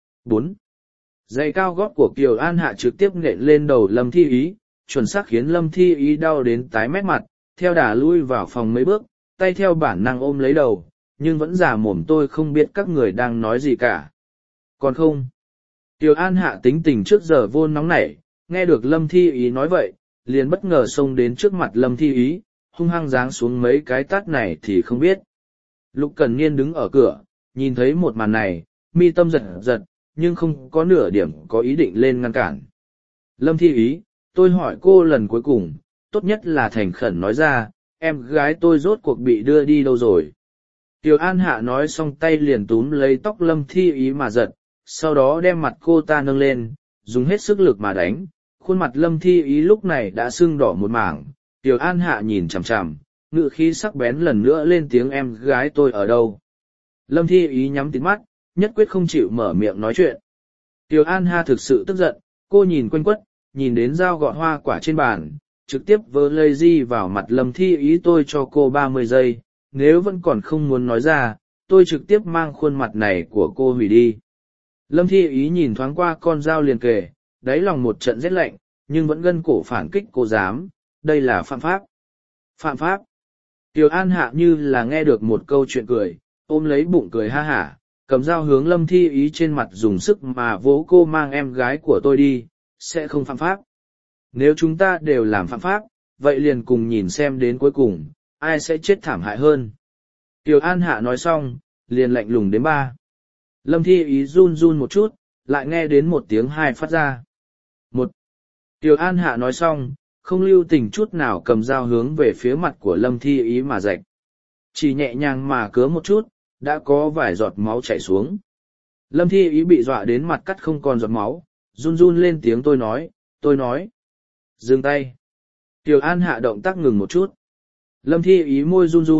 4. Giày cao gót của Kiều An Hạ trực tiếp nện lên đầu Lâm Thi Ý, chuẩn xác khiến Lâm Thi Ý đau đến tái mét mặt, theo đà lui vào phòng mấy bước, tay theo bản năng ôm lấy đầu, nhưng vẫn giả mồm tôi không biết các người đang nói gì cả. Còn không. Kiều An Hạ tính tình trước giờ vô nóng nảy, nghe được Lâm Thi Ý nói vậy, liền bất ngờ xông đến trước mặt Lâm Thi Ý, hung hăng giáng xuống mấy cái tát này thì không biết. Lục Cẩn Niên đứng ở cửa, nhìn thấy một màn này, mi tâm giật giật, nhưng không có nửa điểm có ý định lên ngăn cản. Lâm Thi Ý, tôi hỏi cô lần cuối cùng, tốt nhất là thành khẩn nói ra, em gái tôi rốt cuộc bị đưa đi đâu rồi. Kiều An Hạ nói xong tay liền túm lấy tóc Lâm Thi Ý mà giật, sau đó đem mặt cô ta nâng lên, dùng hết sức lực mà đánh. Khuôn mặt Lâm Thi Ý lúc này đã sưng đỏ một mảng, Kiều An Hạ nhìn chằm chằm, ngự khí sắc bén lần nữa lên tiếng em gái tôi ở đâu. Lâm Thi Ý nhắm tít mắt, nhất quyết không chịu mở miệng nói chuyện. Kiều An Hạ thực sự tức giận, cô nhìn quanh quất, nhìn đến dao gọt hoa quả trên bàn, trực tiếp vơ lây di vào mặt Lâm Thi Ý tôi cho cô 30 giây, nếu vẫn còn không muốn nói ra, tôi trực tiếp mang khuôn mặt này của cô hủy đi. Lâm Thi Ý nhìn thoáng qua con dao liền kề, đáy lòng một trận rét lạnh, nhưng vẫn gân cổ phản kích cô dám, đây là phạm pháp. Phạm pháp. Kiều An Hạ như là nghe được một câu chuyện cười, ôm lấy bụng cười ha hả, cầm dao hướng Lâm Thi Ý trên mặt dùng sức mà vỗ cô mang em gái của tôi đi, sẽ không phạm pháp. Nếu chúng ta đều làm phạm pháp, vậy liền cùng nhìn xem đến cuối cùng, ai sẽ chết thảm hại hơn. Kiều An Hạ nói xong, liền lạnh lùng đến 3. Lâm Thi Ý run run một chút, lại nghe đến một tiếng 2 phát ra. 1. Kiều An Hạ nói xong, không lưu tình chút nào cầm dao hướng về phía mặt của Lâm Thi Ý mà rạch. Chỉ nhẹ nhàng mà cứa một chút, đã có vài giọt máu chảy xuống. Lâm Thi Ý bị dọa đến mặt cắt không còn giọt máu, run run lên tiếng tôi nói. Dừng tay. Kiều An Hạ động tác ngừng một chút. Lâm Thi Ý môi run run,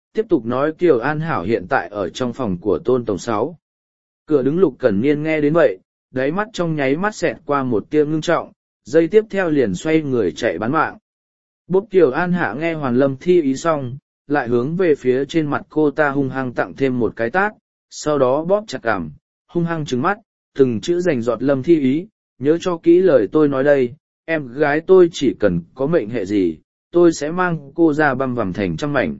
tiếp tục nói Kiều An Hảo hiện tại ở trong phòng của Tôn Tổng 6. Cửa đứng Lục Cẩn Niên nghe đến vậy, đáy mắt trong nháy mắt xẹt qua một tia ngưng trọng, giây tiếp theo liền xoay người chạy bán mạng. Bốp Kiều An Hạ nghe Hoàn Lâm thi ý xong, lại hướng về phía trên mặt cô ta hung hăng tặng thêm một cái tát, sau đó bóp chặt cằm, hung hăng trừng mắt, từng chữ rành giọt Lâm thi ý, nhớ cho kỹ lời tôi nói đây, em gái tôi chỉ cần có mệnh hệ gì, tôi sẽ mang cô ra băm vằm thành trăm mảnh.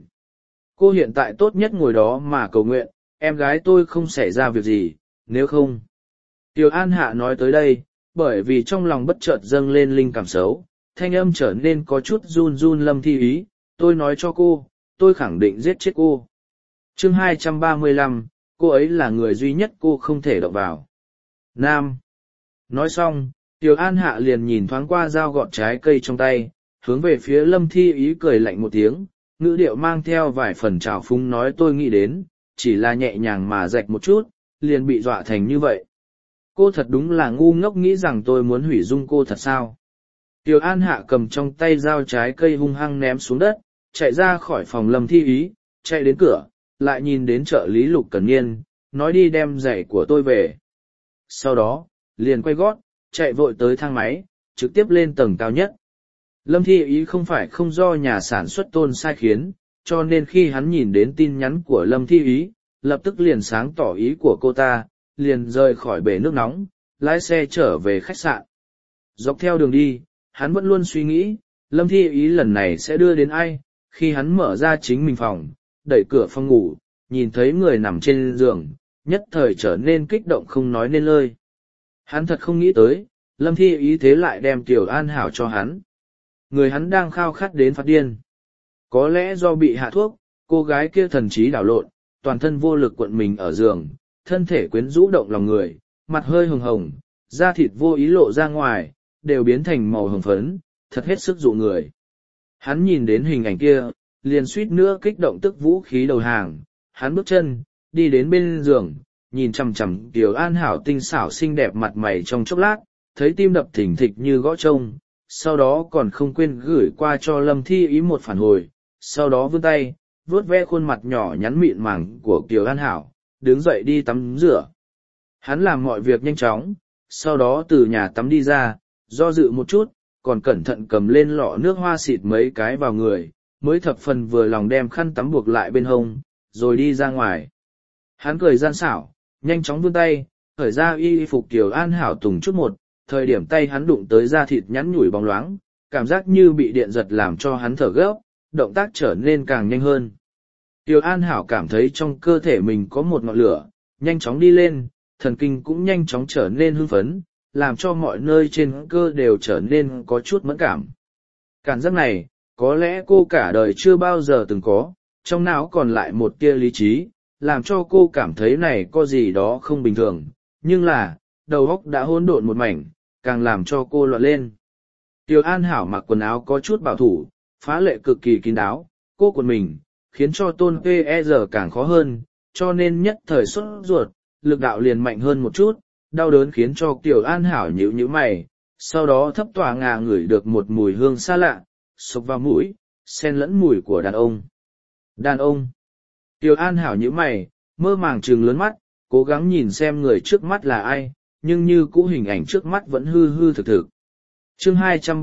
Cô hiện tại tốt nhất ngồi đó mà cầu nguyện, em gái tôi không xảy ra việc gì, nếu không. Kiều An Hạ nói tới đây, bởi vì trong lòng bất chợt dâng lên linh cảm xấu, thanh âm trở nên có chút run run. Lâm thi ý, tôi nói cho cô, tôi khẳng định giết chết cô. Chương 235, cô ấy là người duy nhất cô không thể động vào. Nam. Nói xong, Kiều An Hạ liền nhìn thoáng qua dao gọt trái cây trong tay, hướng về phía Lâm thi ý cười lạnh một tiếng, ngữ điệu mang theo vài phần trào phúng nói tôi nghĩ đến, chỉ là nhẹ nhàng mà rạch một chút, liền bị dọa thành như vậy. Cô thật đúng là ngu ngốc nghĩ rằng tôi muốn hủy dung cô thật sao. Kiều An Hạ cầm trong tay dao trái cây hung hăng ném xuống đất, chạy ra khỏi phòng Lâm thi ý, chạy đến cửa, lại nhìn đến trợ lý Lục Cẩn Niên, nói đi đem giày của tôi về. Sau đó, liền quay gót, chạy vội tới thang máy, trực tiếp lên tầng cao nhất. Lâm thi ý không phải không do nhà sản xuất Tôn sai khiến, cho nên khi hắn nhìn đến tin nhắn của Lâm thi ý, lập tức liền sáng tỏ ý của cô ta, liền rời khỏi bể nước nóng, lái xe trở về khách sạn. Dọc theo đường đi, hắn vẫn luôn suy nghĩ, Lâm thi ý lần này sẽ đưa đến ai. Khi hắn mở ra chính mình phòng, đẩy cửa phòng ngủ, nhìn thấy người nằm trên giường, nhất thời trở nên kích động không nói nên lời. Hắn thật không nghĩ tới, Lâm thi ý thế lại đem Kiều An Hảo cho hắn. Người hắn đang khao khát đến phát điên. Có lẽ do bị hạ thuốc, cô gái kia thần trí đảo lộn, toàn thân vô lực cuộn mình ở giường, thân thể quyến rũ động lòng người, mặt hơi hồng hồng, da thịt vô ý lộ ra ngoài, đều biến thành màu hồng phấn, thật hết sức dụ người. Hắn nhìn đến hình ảnh kia, liền suýt nữa kích động tức vũ khí đầu hàng, hắn bước chân, đi đến bên giường, nhìn chằm chằm Kiều An Hảo tinh xảo xinh đẹp mặt mày trong chốc lát, thấy tim đập thình thịch như gõ trông, sau đó còn không quên gửi qua cho Lâm thi ý một phản hồi, sau đó vươn tay, vuốt ve khuôn mặt nhỏ nhắn mịn màng của Kiều An Hảo, đứng dậy đi tắm rửa. Hắn làm mọi việc nhanh chóng, sau đó từ nhà tắm đi ra, do dự một chút, còn cẩn thận cầm lên lọ nước hoa xịt mấy cái vào người, mới thập phần vừa lòng đem khăn tắm buộc lại bên hông, rồi đi ra ngoài. Hắn cười gian xảo, nhanh chóng vươn tay, khởi ra y phục Kiều An Hảo từng chút một, thời điểm tay hắn đụng tới da thịt nhắn nhủi bóng loáng, cảm giác như bị điện giật làm cho hắn thở gấp, động tác trở nên càng nhanh hơn. Kiều An Hảo cảm thấy trong cơ thể mình có một ngọn lửa, nhanh chóng đi lên, thần kinh cũng nhanh chóng trở nên hưng phấn, làm cho mọi nơi trên cơ đều trở nên có chút mẫn cảm. Cảm giác này, có lẽ cô cả đời chưa bao giờ từng có, trong não còn lại một tia lý trí, làm cho cô cảm thấy này có gì đó không bình thường, nhưng là, đầu óc đã hỗn độn một mảnh, càng làm cho cô loạn lên. Kiều An Hảo mặc quần áo có chút bảo thủ, phá lệ cực kỳ kín đáo, cô quần mình, khiến cho Tôn P.E.R. càng khó hơn, cho nên nhất thời sốt ruột, lực đạo liền mạnh hơn một chút, đau đớn khiến cho Kiều An Hảo nhíu nhíu mày, sau đó thấp tỏa ngà ngửi được một mùi hương xa lạ, xộc vào mũi, xen lẫn mùi của đàn ông. Đàn ông. Kiều An Hảo nhíu mày, mơ màng trừng lớn mắt, cố gắng nhìn xem người trước mắt là ai, nhưng như cũ hình ảnh trước mắt vẫn hư hư thực thực. Chương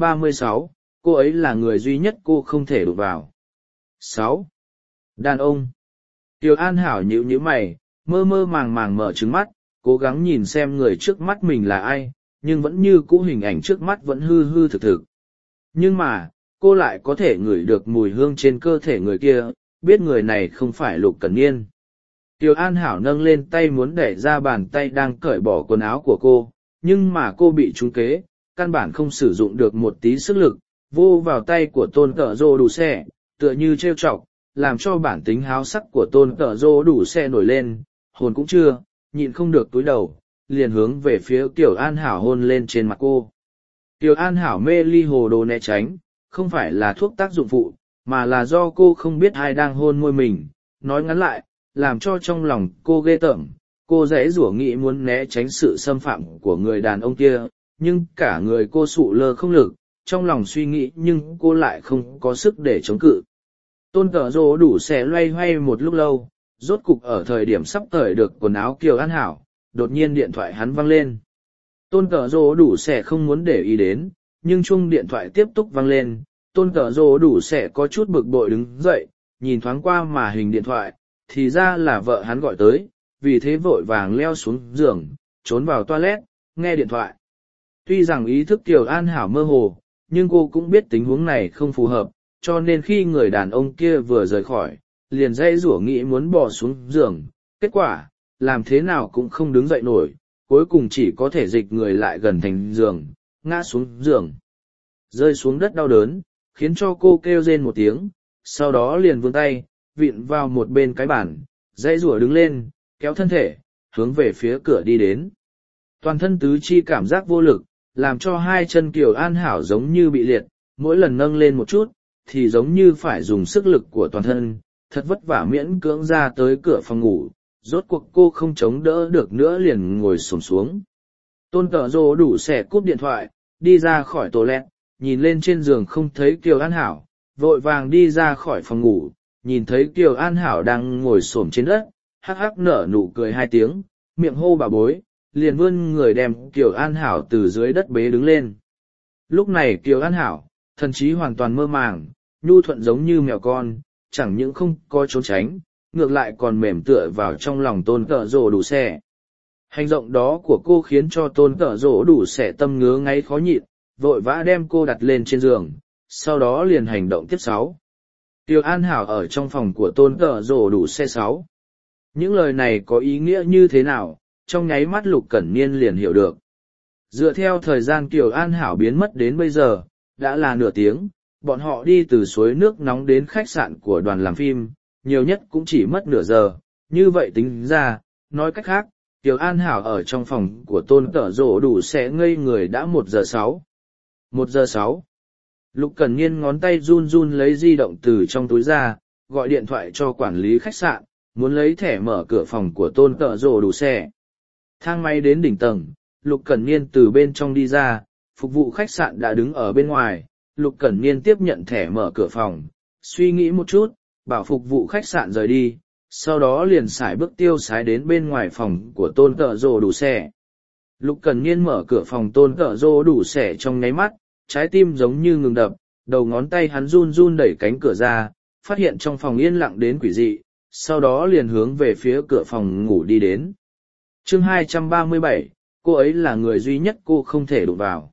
236, cô ấy là người duy nhất cô không thể đụng vào. 6. Đàn ông. Kiều An Hảo nhíu nhíu mày, mơ mơ màng màng mở trừng mắt, cố gắng nhìn xem người trước mắt mình là ai, nhưng vẫn như cũ hình ảnh trước mắt vẫn hư hư thực thực. Nhưng mà, cô lại có thể ngửi được mùi hương trên cơ thể người kia, biết người này không phải Lục Cẩn Niên. Kiều An Hảo nâng lên tay muốn đẩy ra bàn tay đang cởi bỏ quần áo của cô, nhưng mà cô bị trúng kế, căn bản không sử dụng được một tí sức lực, vô vào tay của Tôn Cờ Rô Đủ Xe, tựa như trêu chọc, làm cho bản tính háo sắc của Tôn Cờ Rô Đủ Xe nổi lên, hồn cũng chưa, nhịn không được túi đầu, liền hướng về phía Kiều An Hảo hôn lên trên mặt cô. Kiều An Hảo mê ly hồ đồ né tránh, không phải là thuốc tác dụng phụ, mà là do cô không biết ai đang hôn môi mình, nói ngắn lại, làm cho trong lòng cô ghê tởm, cô dễ rủa nghĩ muốn né tránh sự xâm phạm của người đàn ông kia, nhưng cả người cô sụ lơ không lực, trong lòng suy nghĩ nhưng cô lại không có sức để chống cự. Tôn Cờ Rô đủ xẻ loay hoay một lúc lâu, rốt cục ở thời điểm sắp cởi được quần áo Kiều An Hảo, đột nhiên điện thoại hắn vang lên. Tôn Cờ Rô đủ xẻ không muốn để ý đến, nhưng chuông điện thoại tiếp tục vang lên. Tôn Cờ Rô đủ xẻ có chút bực bội đứng dậy, nhìn thoáng qua màn hình điện thoại, thì ra là vợ hắn gọi tới, vì thế vội vàng leo xuống giường, trốn vào toilet, nghe điện thoại. Tuy rằng ý thức Kiều An Hảo mơ hồ, nhưng cô cũng biết tình huống này không phù hợp, cho nên khi người đàn ông kia vừa rời khỏi, liền dãy rủa nghĩ muốn bỏ xuống giường, kết quả, làm thế nào cũng không đứng dậy nổi, cuối cùng chỉ có thể dịch người lại gần thành giường, ngã xuống giường. Rơi xuống đất đau đớn, khiến cho cô kêu rên một tiếng, sau đó liền vươn tay, vịn vào một bên cái bàn, dãy rủa đứng lên, kéo thân thể, hướng về phía cửa đi đến. Toàn thân tứ chi cảm giác vô lực, làm cho hai chân Kiều An Hảo giống như bị liệt, mỗi lần nâng lên một chút, thì giống như phải dùng sức lực của toàn thân, thật vất vả miễn cưỡng ra tới cửa phòng ngủ, rốt cuộc cô không chống đỡ được nữa liền ngồi xổm xuống. Tôn Cờ Rô đủ xẻ cúp điện thoại, đi ra khỏi toilet, nhìn lên trên giường không thấy Kiều An Hảo, vội vàng đi ra khỏi phòng ngủ, nhìn thấy Kiều An Hảo đang ngồi xổm trên đất, hắc hắc nở nụ cười hai tiếng, miệng hô bà bối, liền vươn người đem Kiều An Hảo từ dưới đất bế đứng lên. Lúc này Kiều An Hảo, thần trí hoàn toàn mơ màng, nhu thuận giống như mèo con, chẳng những không có trốn tránh, ngược lại còn mềm tựa vào trong lòng Tôn Cờ Rô đủ xẻ. Hành động đó của cô khiến cho Tôn Cờ Rô đủ xẻ tâm ngứa ngáy khó nhịn, vội vã đem cô đặt lên trên giường, sau đó liền hành động tiếp 6. Kiều An Hảo ở trong phòng của Tôn Cờ Rô đủ xẻ 6. Những lời này có ý nghĩa như thế nào, trong nháy mắt Lục Cẩn Niên liền hiểu được. Dựa theo thời gian Kiều An Hảo biến mất đến bây giờ, đã là nửa tiếng, bọn họ đi từ suối nước nóng đến khách sạn của đoàn làm phim, nhiều nhất cũng chỉ mất nửa giờ, như vậy tính ra, nói cách khác, Kiều An Hảo ở trong phòng của Tôn Cờ Rô đủ sẽ ngây người đã 1 giờ 6. 1 giờ 6. Lục Cẩn Niên ngón tay run run lấy di động từ trong túi ra, gọi điện thoại cho quản lý khách sạn, muốn lấy thẻ mở cửa phòng của Tôn Cờ Rô đủ xe. Thang máy đến đỉnh tầng, Lục Cẩn Niên từ bên trong đi ra, phục vụ khách sạn đã đứng ở bên ngoài. Lục Cẩn Niên tiếp nhận thẻ mở cửa phòng, suy nghĩ một chút, bảo phục vụ khách sạn rời đi, sau đó liền sải bước tiêu sái đến bên ngoài phòng của Tôn Cờ Rô đủ xe. Lục Cẩn Niên mở cửa phòng Tôn Cờ Rô đủ xe trong nháy mắt, trái tim giống như ngừng đập, đầu ngón tay hắn run run đẩy cánh cửa ra, phát hiện trong phòng yên lặng đến quỷ dị, sau đó liền hướng về phía cửa phòng ngủ đi đến. Chương 237, cô ấy là người duy nhất cô không thể đụng vào.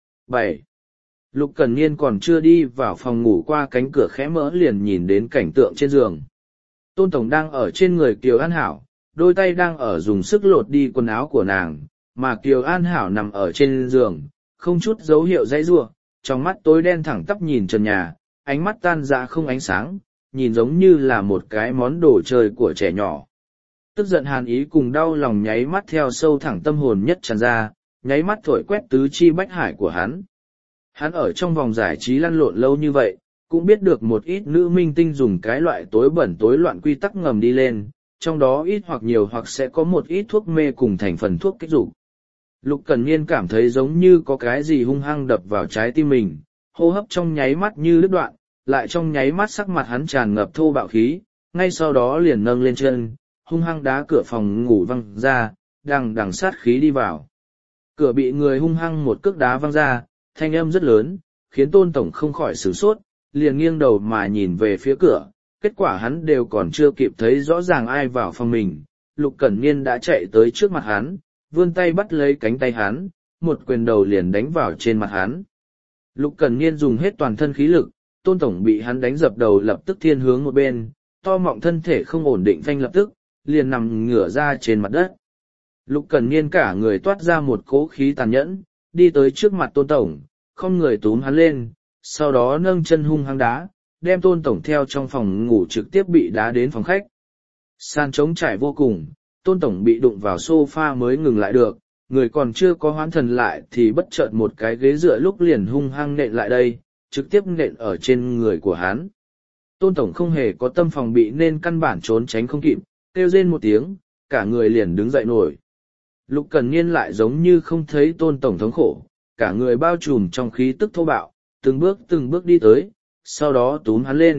7. Lục Cẩn Niên còn chưa đi vào phòng ngủ qua cánh cửa khẽ mở liền nhìn đến cảnh tượng trên giường. Tôn Tổng đang ở trên người Kiều An Hảo, đôi tay đang ở dùng sức lột đi quần áo của nàng, mà Kiều An Hảo nằm ở trên giường, không chút dấu hiệu dãy giụa, trong mắt tối đen thẳng tắp nhìn trần nhà, ánh mắt tan rã không ánh sáng, nhìn giống như là một cái món đồ chơi của trẻ nhỏ. Tức giận hàn ý cùng đau lòng nháy mắt theo sâu thẳng tâm hồn nhất tràn ra, nháy mắt thổi quét tứ chi bách hải của hắn. Hắn ở trong vòng giải trí lăn lộn lâu như vậy, cũng biết được một ít nữ minh tinh dùng cái loại tối bẩn tối loạn quy tắc ngầm đi lên, trong đó ít hoặc nhiều hoặc sẽ có một ít thuốc mê cùng thành phần thuốc kích dục. Lục Cẩn Niên cảm thấy giống như có cái gì hung hăng đập vào trái tim mình, hô hấp trong nháy mắt như đứt đoạn, lại trong nháy mắt sắc mặt hắn tràn ngập thô bạo khí, ngay sau đó liền nâng lên chân, hung hăng đá cửa phòng ngủ văng ra, đằng sát khí đi vào. Cửa bị người hung hăng một cước đá văng ra, thanh âm rất lớn, khiến Tôn Tổng không khỏi sửng sốt, liền nghiêng đầu mà nhìn về phía cửa, kết quả hắn đều còn chưa kịp thấy rõ ràng ai vào phòng mình, Lục Cẩn Niên đã chạy tới trước mặt hắn, vươn tay bắt lấy cánh tay hắn, một quyền đầu liền đánh vào trên mặt hắn. Lục Cẩn Niên dùng hết toàn thân khí lực, Tôn Tổng bị hắn đánh dập đầu lập tức thiên hướng một bên, to mọng thân thể không ổn định phanh lập tức, liền nằm ngửa ra trên mặt đất. Lục Cẩn Niên cả người toát ra một cỗ khí tàn nhẫn, đi tới trước mặt Tôn Tổng, không người túm hắn lên, sau đó nâng chân hung hăng đá, đem Tôn Tổng theo trong phòng ngủ trực tiếp bị đá đến phòng khách. Sàn trống trải vô cùng, Tôn Tổng bị đụng vào sofa mới ngừng lại được, người còn chưa có hoán thần lại thì bất chợt một cái ghế dựa lúc liền hung hăng nện lại đây, trực tiếp nện ở trên người của hắn. Tôn Tổng không hề có tâm phòng bị nên căn bản trốn tránh không kịp, kêu rên một tiếng, cả người liền đứng dậy nổi. Lục Cẩn Niên lại giống như không thấy Tôn Tổng thống khổ, cả người bao trùm trong khí tức thô bạo, từng bước đi tới, sau đó túm hắn lên,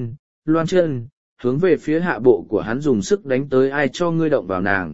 loan chân, hướng về phía hạ bộ của hắn dùng sức đánh tới. Ai cho ngươi động vào nàng?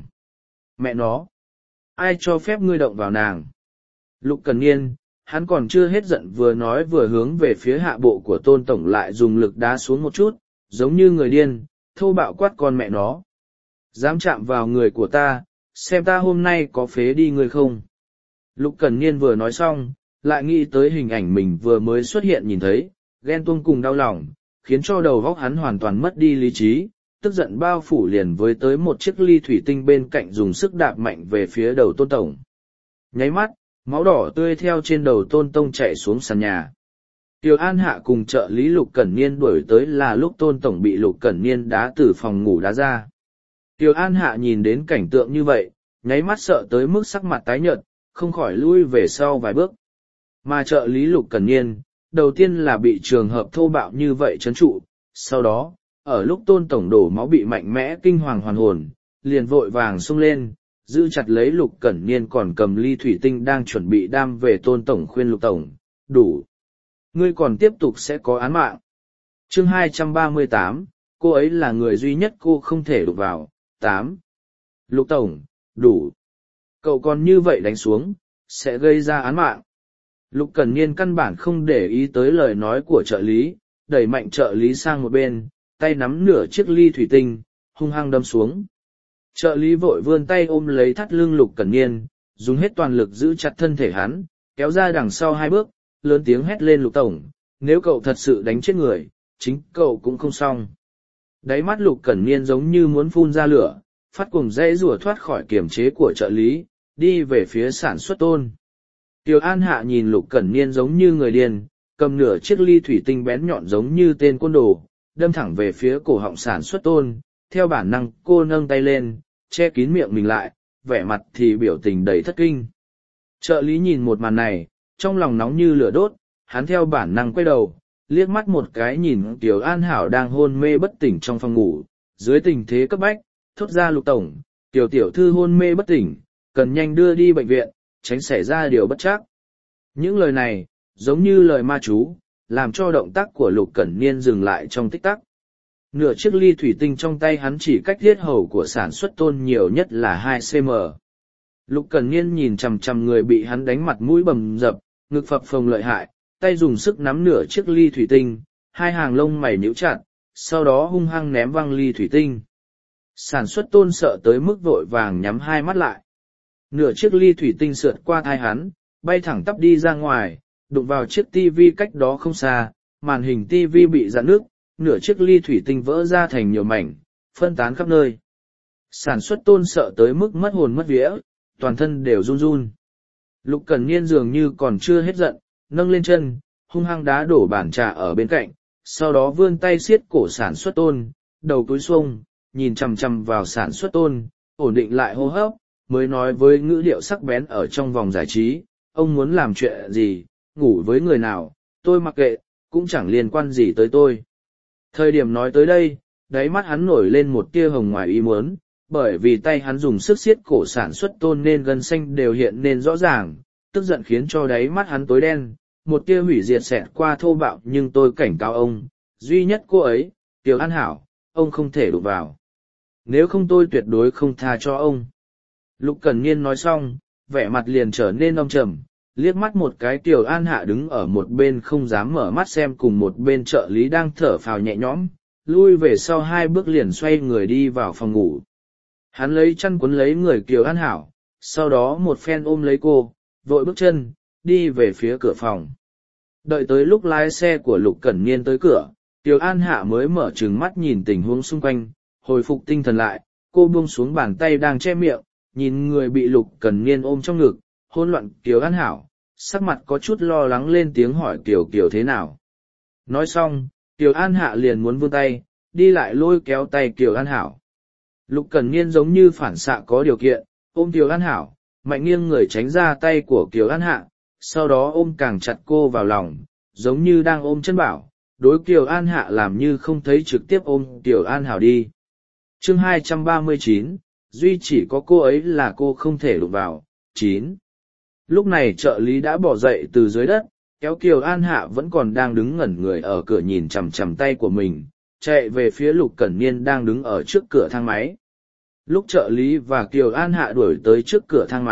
Mẹ nó! Ai cho phép ngươi động vào nàng? Lục Cẩn Niên, hắn còn chưa hết giận vừa nói vừa hướng về phía hạ bộ của Tôn Tổng lại dùng lực đá xuống một chút, giống như người điên, thô bạo quát con mẹ nó. Dám chạm vào người của ta, xem ta hôm nay có phế đi ngươi không? Lục Cẩn Niên vừa nói xong, lại nghĩ tới hình ảnh mình vừa mới xuất hiện nhìn thấy, ghen tuông cùng đau lòng, khiến cho đầu óc hắn hoàn toàn mất đi lý trí, tức giận bao phủ liền với tới một chiếc ly thủy tinh bên cạnh dùng sức đạp mạnh về phía đầu Tôn Tổng. Nháy mắt, máu đỏ tươi theo trên đầu Tôn Tông chạy xuống sàn nhà. Tiêu An Hạ cùng trợ lý Lục Cẩn Niên đuổi tới là lúc Tôn Tổng bị Lục Cẩn Niên đá từ phòng ngủ đá ra. Tiêu An Hạ nhìn đến cảnh tượng như vậy, nháy mắt sợ tới mức sắc mặt tái nhợt, không khỏi lui về sau vài bước. Mà trợ lý Lục Cẩn Niên, đầu tiên là bị trường hợp thô bạo như vậy trấn trụ, sau đó, ở lúc Tôn Tổng đổ máu bị mạnh mẽ kinh hoàng hoàn hồn, liền vội vàng xông lên, giữ chặt lấy Lục Cẩn Niên còn cầm ly thủy tinh đang chuẩn bị đam về Tôn Tổng khuyên Lục Tổng, đủ. Ngươi còn tiếp tục sẽ có án mạng. Chương 238, cô ấy là người duy nhất cô không thể đụng vào. 8. Lục Tổng, đủ. Cậu còn như vậy đánh xuống, sẽ gây ra án mạng. Lục Cẩn Niên căn bản không để ý tới lời nói của trợ lý, đẩy mạnh trợ lý sang một bên, tay nắm nửa chiếc ly thủy tinh, hung hăng đâm xuống. Trợ lý vội vươn tay ôm lấy thắt lưng Lục Cẩn Niên, dùng hết toàn lực giữ chặt thân thể hắn, kéo ra đằng sau 2 bước, lớn tiếng hét lên Lục Tổng, nếu cậu thật sự đánh chết người, chính cậu cũng không xong. Đáy mắt Lục Cẩn Niên giống như muốn phun ra lửa, phát cuồng dãy rủa thoát khỏi kiềm chế của trợ lý, đi về phía sản xuất Tôn. Tiêu An Hạ nhìn Lục Cẩn Niên giống như người điên, cầm nửa chiếc ly thủy tinh bén nhọn giống như tên côn đồ, đâm thẳng về phía cổ họng sản xuất Tôn, theo bản năng cô nâng tay lên, che kín miệng mình lại, vẻ mặt thì biểu tình đầy thất kinh. Trợ lý nhìn một màn này, trong lòng nóng như lửa đốt, hắn theo bản năng quay đầu, liếc mắt một cái nhìn Tiểu An Hảo đang hôn mê bất tỉnh trong phòng ngủ, dưới tình thế cấp bách, thốt ra Lục Tổng, Tiểu tiểu thư hôn mê bất tỉnh, cần nhanh đưa đi bệnh viện, tránh xảy ra điều bất trắc. Những lời này, giống như lời ma chú, làm cho động tác của Lục Cẩn Niên dừng lại trong tích tắc. Nửa chiếc ly thủy tinh trong tay hắn chỉ cách thiết hầu của sản xuất Tôn nhiều nhất là 2 cm. Lục Cẩn Niên nhìn chằm chằm người bị hắn đánh mặt mũi bầm dập, ngực phập phồng lợi hại, tay dùng sức nắm nửa chiếc ly thủy tinh, 2 hàng lông mày nhíu chặt, sau đó hung hăng ném văng ly thủy tinh. Sản xuất Tôn sợ tới mức vội vàng nhắm 2 mắt lại. Nửa chiếc ly thủy tinh sượt qua thai hắn, bay thẳng tắp đi ra ngoài, đụng vào chiếc tivi cách đó không xa, màn hình tivi bị rạn nước, nửa chiếc ly thủy tinh vỡ ra thành nhiều mảnh, phân tán khắp nơi. Sản xuất Tôn sợ tới mức mất hồn mất vía, toàn thân đều run run. Lục Cẩn Niên dường như còn chưa hết giận, nâng lên chân, hung hăng đá đổ bàn trà ở bên cạnh, sau đó vươn tay siết cổ sản xuất Tôn, đầu cúi xuống, nhìn chằm chằm vào sản xuất Tôn, ổn định lại hô hấp, mới nói với ngữ điệu sắc bén ở trong vòng giải trí, ông muốn làm chuyện gì, ngủ với người nào, tôi mặc kệ, cũng chẳng liên quan gì tới tôi. Thời điểm nói tới đây, đáy mắt hắn nổi lên một tia hồng ngoài ý muốn, bởi vì tay hắn dùng sức siết cổ sản xuất Tôn nên gân xanh đều hiện nên rõ ràng, tức giận khiến cho đáy mắt hắn tối đen, một tia hủy diệt xẹt qua thô bạo, nhưng tôi cảnh cáo ông, duy nhất cô ấy, Tiểu An Hảo, ông không thể đụng vào. Nếu không tôi tuyệt đối không tha cho ông. Lục Cẩn Niên nói xong, vẻ mặt liền trở nên âm trầm, liếc mắt một cái Tiểu An Hạ đứng ở một bên không dám mở mắt xem cùng một bên trợ lý đang thở phào nhẹ nhõm, lui về sau 2 bước liền xoay người đi vào phòng ngủ. Hắn lấy chăn cuốn lấy người Kiều An Hảo, sau đó một phen ôm lấy cô, vội bước chân, đi về phía cửa phòng. Đợi tới lúc lái xe của Lục Cẩn Niên tới cửa, Kiều An Hạ mới mở trừng mắt nhìn tình huống xung quanh, hồi phục tinh thần lại, cô buông xuống bàn tay đang che miệng, nhìn người bị Lục Cẩn Niên ôm trong ngực, hỗn loạn Kiều An Hảo, sắc mặt có chút lo lắng lên tiếng hỏi Kiều thế nào. Nói xong, Kiều An Hạ liền muốn vươn tay, đi lại lôi kéo tay Kiều An Hảo. Lục Cẩn Niên giống như phản xạ có điều kiện, ôm Kiều An Hảo, mạnh nghiêng người tránh ra tay của Kiều An Hạ, sau đó ôm càng chặt cô vào lòng, giống như đang ôm chân bảo, đối Kiều An Hạ làm như không thấy trực tiếp ôm Kiều An Hảo đi. Chương 239, duy chỉ có cô ấy là cô không thể đụng vào. 9. Lúc này trợ lý đã bỏ dậy từ dưới đất, kéo Kiều An Hạ vẫn còn đang đứng ngẩn người ở cửa nhìn chằm chằm tay của mình, chạy về phía Lục Cẩn Niên đang đứng ở trước cửa thang máy. Lúc trợ lý và Kiều An Hạ đuổi tới trước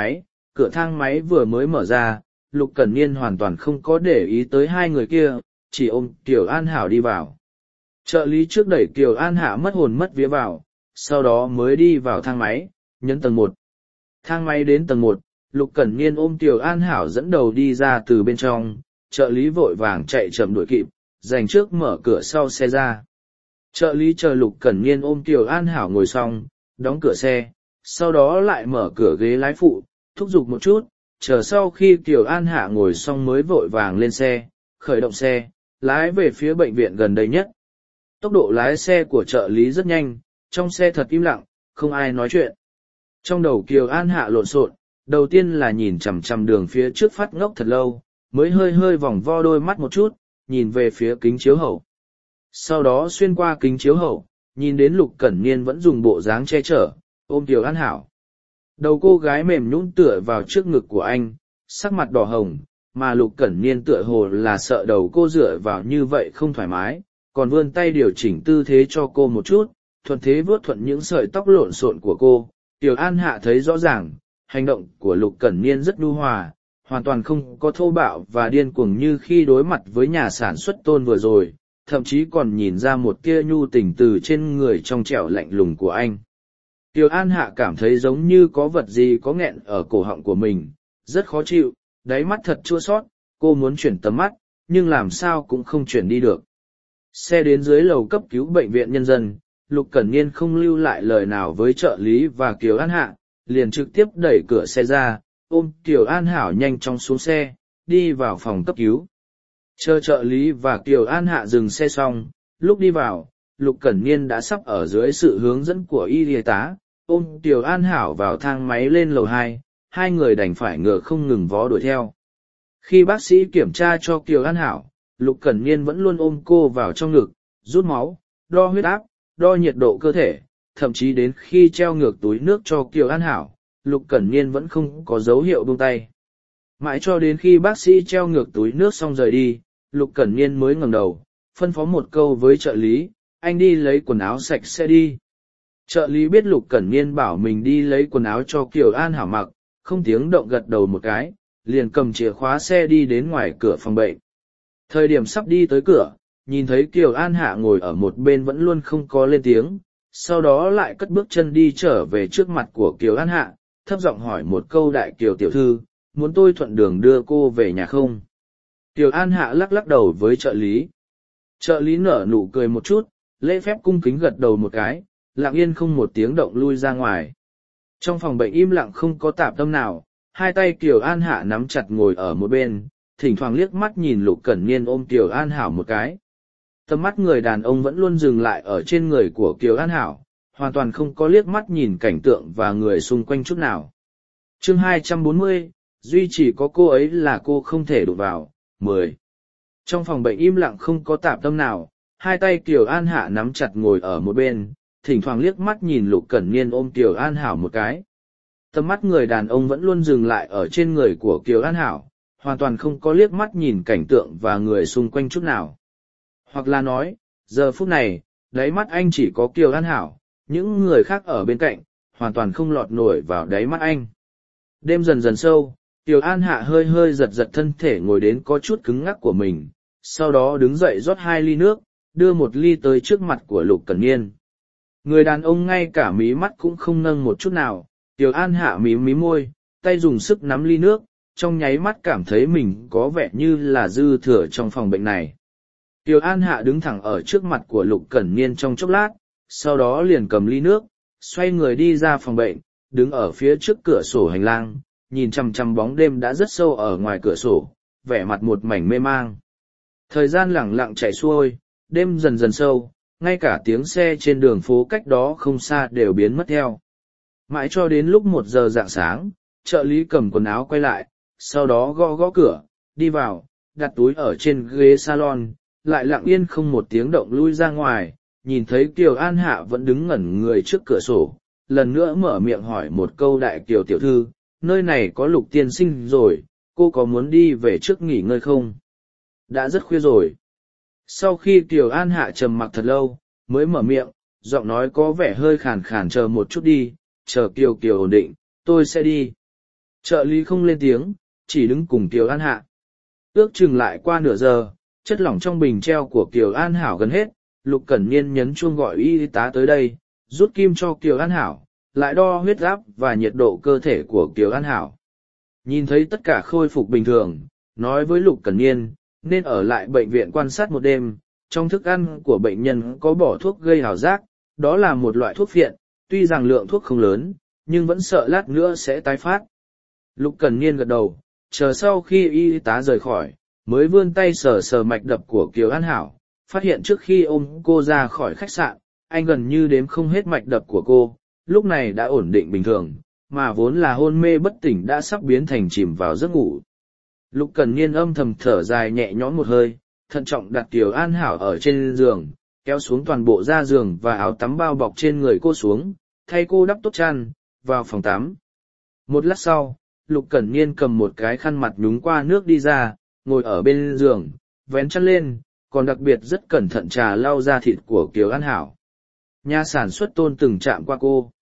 cửa thang máy vừa mới mở ra, Lục Cẩn Niên hoàn toàn không có để ý tới hai người kia, chỉ ôm Kiều An Hảo đi vào. Trợ lý trước đẩy Kiều An Hạ mất hồn mất vía vào, sau đó mới đi vào thang máy, nhấn tầng 1. Thang máy đến tầng 1, Lục Cẩn Niên ôm Kiều An Hảo dẫn đầu đi ra từ bên trong, trợ lý vội vàng chạy chậm đuổi kịp, giành trước mở cửa sau xe ra. Trợ lý chờ Lục Cẩn Niên ôm Kiều An Hảo ngồi xong, đóng cửa xe, sau đó lại mở cửa ghế lái phụ, thúc giục một chút, chờ sau khi Kiều An Hạ ngồi xong mới vội vàng lên xe, khởi động xe, lái về phía bệnh viện gần đây nhất. Tốc độ lái xe của trợ lý rất nhanh, trong xe thật im lặng, không ai nói chuyện. Trong đầu Kiều An Hạ lộn xộn, đầu tiên là nhìn chằm chằm đường phía trước phát ngốc thật lâu, mới hơi hơi vòng vo đôi mắt một chút, nhìn về phía kính chiếu hậu. Sau đó xuyên qua kính chiếu hậu, nhìn đến Lục Cẩn Niên vẫn dùng bộ dáng che chở, ôm Kiều An Hảo. Đầu cô gái mềm nhũn tựa vào trước ngực của anh, sắc mặt đỏ hồng, mà Lục Cẩn Niên tựa hồ là sợ đầu cô dựa vào như vậy không thoải mái, còn vươn tay điều chỉnh tư thế cho cô một chút, thuận thế vuốt thuận những sợi tóc lộn xộn của cô. Kiều An Hạ thấy rõ ràng, hành động của Lục Cẩn Niên rất nhu hòa, hoàn toàn không có thô bạo và điên cuồng như khi đối mặt với nhà sản xuất Tôn vừa rồi, thậm chí còn nhìn ra một tia nhu tình từ trên người trong trẻo lạnh lùng của anh. Kiều An Hạ cảm thấy giống như có vật gì có nghẹn ở cổ họng của mình, rất khó chịu, đáy mắt thật chua xót, cô muốn chuyển tầm mắt, nhưng làm sao cũng không chuyển đi được. Xe đến dưới lầu cấp cứu bệnh viện nhân dân, Lục Cẩn Niên không lưu lại lời nào với trợ lý và Kiều An Hạ, liền trực tiếp đẩy cửa xe ra, ôm Kiều An Hảo nhanh chóng xuống xe, đi vào phòng cấp cứu. Chờ trợ lý và Kiều An Hạ dừng xe xong, lúc đi vào, Lục Cẩn Niên đã sắp ở dưới sự hướng dẫn của y tá, ôm Kiều An Hảo vào thang máy lên lầu 2, hai người đành phải ngựa không ngừng vó đuổi theo. Khi bác sĩ kiểm tra cho Kiều An Hảo, Lục Cẩn Niên vẫn luôn ôm cô vào trong ngực, rút máu, đo huyết áp, đo nhiệt độ cơ thể, thậm chí đến khi treo ngược túi nước cho Kiều An Hảo, Lục Cẩn Niên vẫn không có dấu hiệu buông tay. Mãi cho đến khi bác sĩ treo ngược túi nước xong rời đi, Lục Cẩn Niên mới ngẩng đầu, phân phó một câu với trợ lý, anh đi lấy quần áo sạch sẽ đi. Trợ lý biết Lục Cẩn Niên bảo mình đi lấy quần áo cho Kiều An Hảo mặc, không tiếng động gật đầu một cái, liền cầm chìa khóa xe đi đến ngoài cửa phòng bệnh. Thời điểm sắp đi tới cửa, nhìn thấy Kiều An Hạ ngồi ở một bên vẫn luôn không có lên tiếng, sau đó lại cất bước chân đi trở về trước mặt của Kiều An Hạ, thấp giọng hỏi một câu, đại Kiều tiểu thư, muốn tôi thuận đường đưa cô về nhà không? Kiều An Hạ lắc lắc đầu với trợ lý. Trợ lý nở nụ cười một chút, lễ phép cung kính gật đầu một cái, lặng yên không một tiếng động lui ra ngoài. Trong phòng bệnh im lặng không có tạp tâm nào, hai tay Kiều An Hạ nắm chặt ngồi ở một bên, thỉnh thoảng liếc mắt nhìn Lục Cẩn Niên ôm Kiều An Hảo một cái. Tầm mắt người đàn ông vẫn luôn dừng lại ở trên người của Kiều An Hảo, hoàn toàn không có liếc mắt nhìn cảnh tượng và người xung quanh chút nào. Chương 240, duy chỉ có cô ấy là cô không thể đụng vào. 10. Trong phòng bệnh im lặng không có tạp tâm nào, hai tay Kiều An Hạ nắm chặt ngồi ở một bên, thỉnh thoảng liếc mắt nhìn Lục Cẩn Niên ôm Kiều An Hảo một cái. Tầm mắt người đàn ông vẫn luôn dừng lại ở trên người của Kiều An Hảo, hoàn toàn không có liếc mắt nhìn cảnh tượng và người xung quanh chút nào. Hoặc là nói, giờ phút này, đáy mắt anh chỉ có Kiều An Hảo, những người khác ở bên cạnh, hoàn toàn không lọt nổi vào đáy mắt anh. Đêm dần dần sâu, Kiều An Hạ hơi hơi giật giật thân thể ngồi đến có chút cứng ngắc của mình, sau đó đứng dậy rót 2 ly nước, đưa 1 ly tới trước mặt của Lục Cẩn Niên. Người đàn ông ngay cả mí mắt cũng không nâng một chút nào, Kiều An Hạ mí môi, tay dùng sức nắm ly nước, trong nháy mắt cảm thấy mình có vẻ như là dư thừa trong phòng bệnh này. Kiều An Hạ đứng thẳng ở trước mặt của Lục Cẩn Niên trong chốc lát, sau đó liền cầm ly nước, xoay người đi ra phòng bệnh, đứng ở phía trước cửa sổ hành lang, nhìn chằm chằm bóng đêm đã rất sâu ở ngoài cửa sổ, vẻ mặt một mảnh mê mang. Thời gian lẳng lặng chảy xuôi, đêm dần dần sâu, ngay cả tiếng xe trên đường phố cách đó không xa đều biến mất theo. Mãi cho đến lúc 1 giờ rạng sáng, trợ lý cầm quần áo quay lại, sau đó gõ gõ cửa, đi vào, đặt túi ở trên ghế salon, lại lặng yên không một tiếng động lui ra ngoài, nhìn thấy Kiều An Hạ vẫn đứng ngẩn người trước cửa sổ, lần nữa mở miệng hỏi một câu, đại Kiều tiểu thư, nơi này có Lục tiên sinh rồi, cô có muốn đi về trước nghỉ ngơi không? Đã rất khuya rồi. Sau khi Kiều An Hạ trầm mặc thật lâu, mới mở miệng, giọng nói có vẻ hơi khàn khàn, chờ một chút đi, chờ Kiều Kiều ổn định, tôi sẽ đi. Trợ lý không lên tiếng, chỉ đứng cùng Kiều An Hạ. Ước chừng lại qua nửa giờ, chất lỏng trong bình treo của Kiều An Hảo gần hết, Lục Cẩn Niên nhấn chuông gọi y tá tới đây, rút kim cho Kiều An Hảo, lại đo huyết áp và nhiệt độ cơ thể của Kiều An Hảo. Nhìn thấy tất cả khôi phục bình thường, nói với Lục Cẩn Niên, nên ở lại bệnh viện quan sát một đêm. Trong thức ăn của bệnh nhân có bỏ thuốc gây ảo giác, đó là một loại thuốc phiện, tuy rằng lượng thuốc không lớn, nhưng vẫn sợ lát nữa sẽ tái phát. Lục Cẩn Niên gật đầu, chờ sau khi y tá rời khỏi, mới vươn tay sờ sờ mạch đập của Kiều An Hảo, phát hiện trước khi ôm cô ra khỏi khách sạn, anh gần như đếm không hết mạch đập của cô, lúc này đã ổn định bình thường, mà vốn là hôn mê bất tỉnh đã sắp biến thành chìm vào giấc ngủ. Lục Cẩn Niên âm thầm thở dài nhẹ nhõm một hơi, thận trọng đặt Kiều An Hảo ở trên giường, kéo xuống toàn bộ da giường và áo tắm bao bọc trên người cô xuống, thay cô đắp tốt chăn, vào phòng tắm. Một lát sau, Lục Cẩn Niên cầm một cái khăn mặt nhúng qua nước đi ra, ngồi ở bên giường, vén chăn lên, còn đặc biệt rất cẩn thận trà lau da thịt của Kiều An Hảo. Nhà sản xuất Tôn từng chạm qua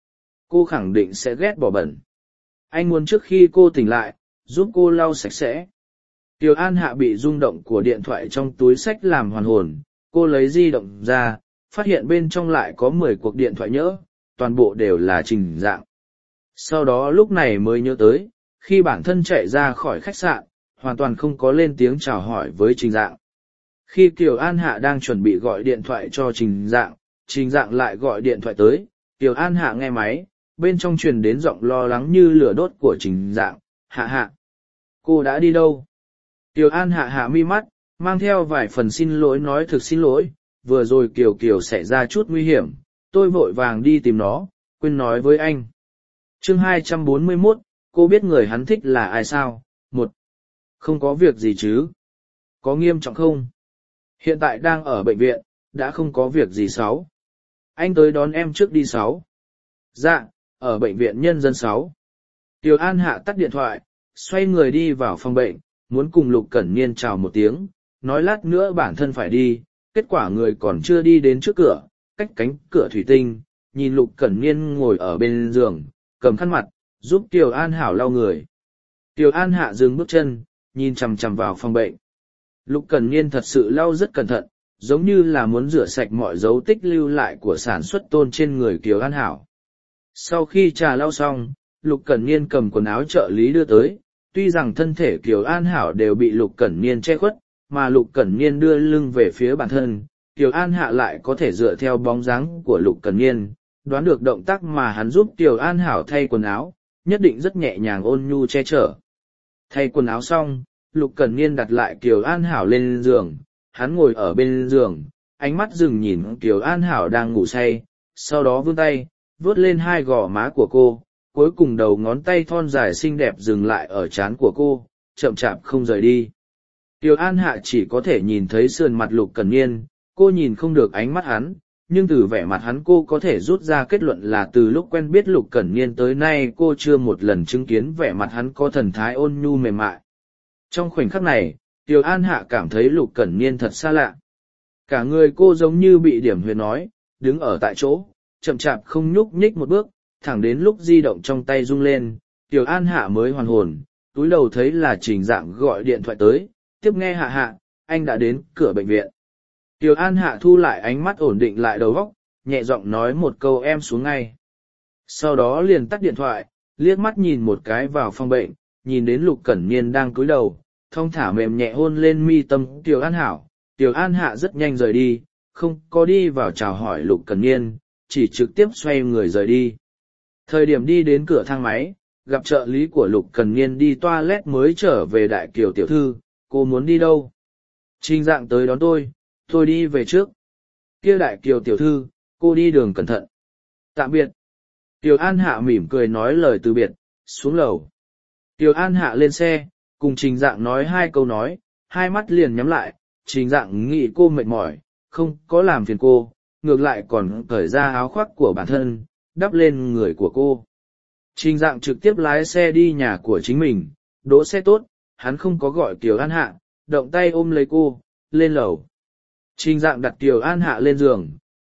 cô khẳng định sẽ ghét bỏ bẩn. Anh muốn trước khi cô tỉnh lại, giúp cô lau sạch sẽ. Kiều An Hạ bị rung động của điện thoại trong túi xách làm hoàn hồn, cô lấy di động ra, phát hiện bên trong lại có 10 cuộc điện thoại nhỡ, toàn bộ đều là Trình Dạng. Sau đó lúc này mới nhớ tới, khi bản thân chạy ra khỏi khách sạn, hoàn toàn không có lên tiếng chào hỏi với Trình Dạng. Khi Kiều An Hạ đang chuẩn bị gọi điện thoại cho Trình Dạng lại gọi điện thoại tới, Kiều An Hạ nghe máy, bên trong truyền đến giọng lo lắng như lửa đốt của Trình Dạng, Hạ, cô đã đi đâu? Kiều An Hạ hạ mi mắt, mang theo vài phần xin lỗi nói thực xin lỗi, vừa rồi Kiều xảy ra chút nguy hiểm, tôi vội vàng đi tìm nó, quên nói với anh. Chương 241, cô biết người hắn thích là ai sao? 1. Không có việc gì chứ? Có nghiêm trọng không? Hiện tại đang ở bệnh viện, đã không có việc gì. 6. Anh tới đón em trước đi. 6. Dạ, ở bệnh viện nhân dân. 6. Kiều An Hạ tắt điện thoại, xoay người đi vào phòng bệnh, muốn cùng Lục Cẩn Niên chào một tiếng, nói lát nữa bản thân phải đi, kết quả người còn chưa đi đến trước cửa, cách cánh cửa thủy tinh, nhìn Lục Cẩn Niên ngồi ở bên giường, cầm khăn mặt, giúp Kiều An Hảo lau người. Kiều An Hạ dừng bước chân, nhìn chằm chằm vào phòng bệnh. Lục Cẩn Niên thật sự lau rất cẩn thận, giống như là muốn rửa sạch mọi dấu tích lưu lại của sản xuất Tôn trên người Kiều An Hảo. Sau khi trà lau xong, Lục Cẩn Niên cầm quần áo trợ lý đưa tới, tuy rằng thân thể Kiều An Hảo đều bị Lục Cẩn Niên che khuất, mà Lục Cẩn Niên đưa lưng về phía bản thân, Kiều An Hạ lại có thể dựa theo bóng dáng của Lục Cẩn Niên, đoán được động tác mà hắn giúp Kiều An Hảo thay quần áo, nhất định rất nhẹ nhàng ôn nhu che chở. Thay quần áo xong, Lục Cẩn Niên đặt lại Kiều An Hảo lên giường, hắn ngồi ở bên giường, ánh mắt dừng nhìn Kiều An Hảo đang ngủ say, sau đó vươn tay, vuốt lên hai gò má của cô, cuối cùng đầu ngón tay thon dài xinh đẹp dừng lại ở trán của cô, chậm chạp không rời đi. Kiều An Hạ chỉ có thể nhìn thấy sườn mặt Lục Cẩn Niên, cô nhìn không được ánh mắt hắn, nhưng từ vẻ mặt hắn cô có thể rút ra kết luận là từ lúc quen biết Lục Cẩn Niên tới nay cô chưa một lần chứng kiến vẻ mặt hắn có thần thái ôn nhu mềm mại. Trong khoảnh khắc này, Kiều An Hạ cảm thấy Lục Cẩn Niên thật xa lạ. Cả người cô giống như bị điểm huyệt nói, đứng ở tại chỗ, chậm chạp không nhúc nhích một bước, thẳng đến lúc di động trong tay rung lên, Kiều An Hạ mới hoàn hồn, túi đầu thấy là Trình Dạng gọi điện thoại tới, tiếp nghe Hạ, anh đã đến cửa bệnh viện. Kiều An Hạ thu lại ánh mắt ổn định lại đầu óc, nhẹ giọng nói một câu em xuống ngay. Sau đó liền tắt điện thoại, liếc mắt nhìn một cái vào phòng bệnh, nhìn đến Lục Cẩn Niên đang cúi đầu, thong thả mềm nhẹ hôn lên mi tâm Kiều An Hảo. Kiều An Hạ rất nhanh rời đi, không có đi vào chào hỏi Lục Cẩn Niên, chỉ trực tiếp xoay người rời đi. Thời điểm đi đến cửa thang máy, gặp trợ lý của Lục Cẩn Niên đi toilet mới trở về. Đại Kiều tiểu thư, cô muốn đi đâu? Trình Dạng tới đón tôi đi về trước. Kia Đại Kiều tiểu thư, cô đi đường cẩn thận. Tạm biệt. Kiều An Hạ mỉm cười nói lời từ biệt, xuống lầu. Kiều An Hạ lên xe, cùng Trình Dạng nói hai câu nói, hai mắt liền nhắm lại. Trình Dạng nghĩ cô mệt mỏi, không có làm phiền cô, ngược lại còn cởi ra áo khoác của bản thân, đắp lên người của cô. Trình Dạng trực tiếp lái xe đi nhà của chính mình, đỗ xe tốt, hắn không có gọi Kiều An Hạ, động tay ôm lấy cô, lên lầu. Trình Dạng đặt Kiều An Hạ lên giường,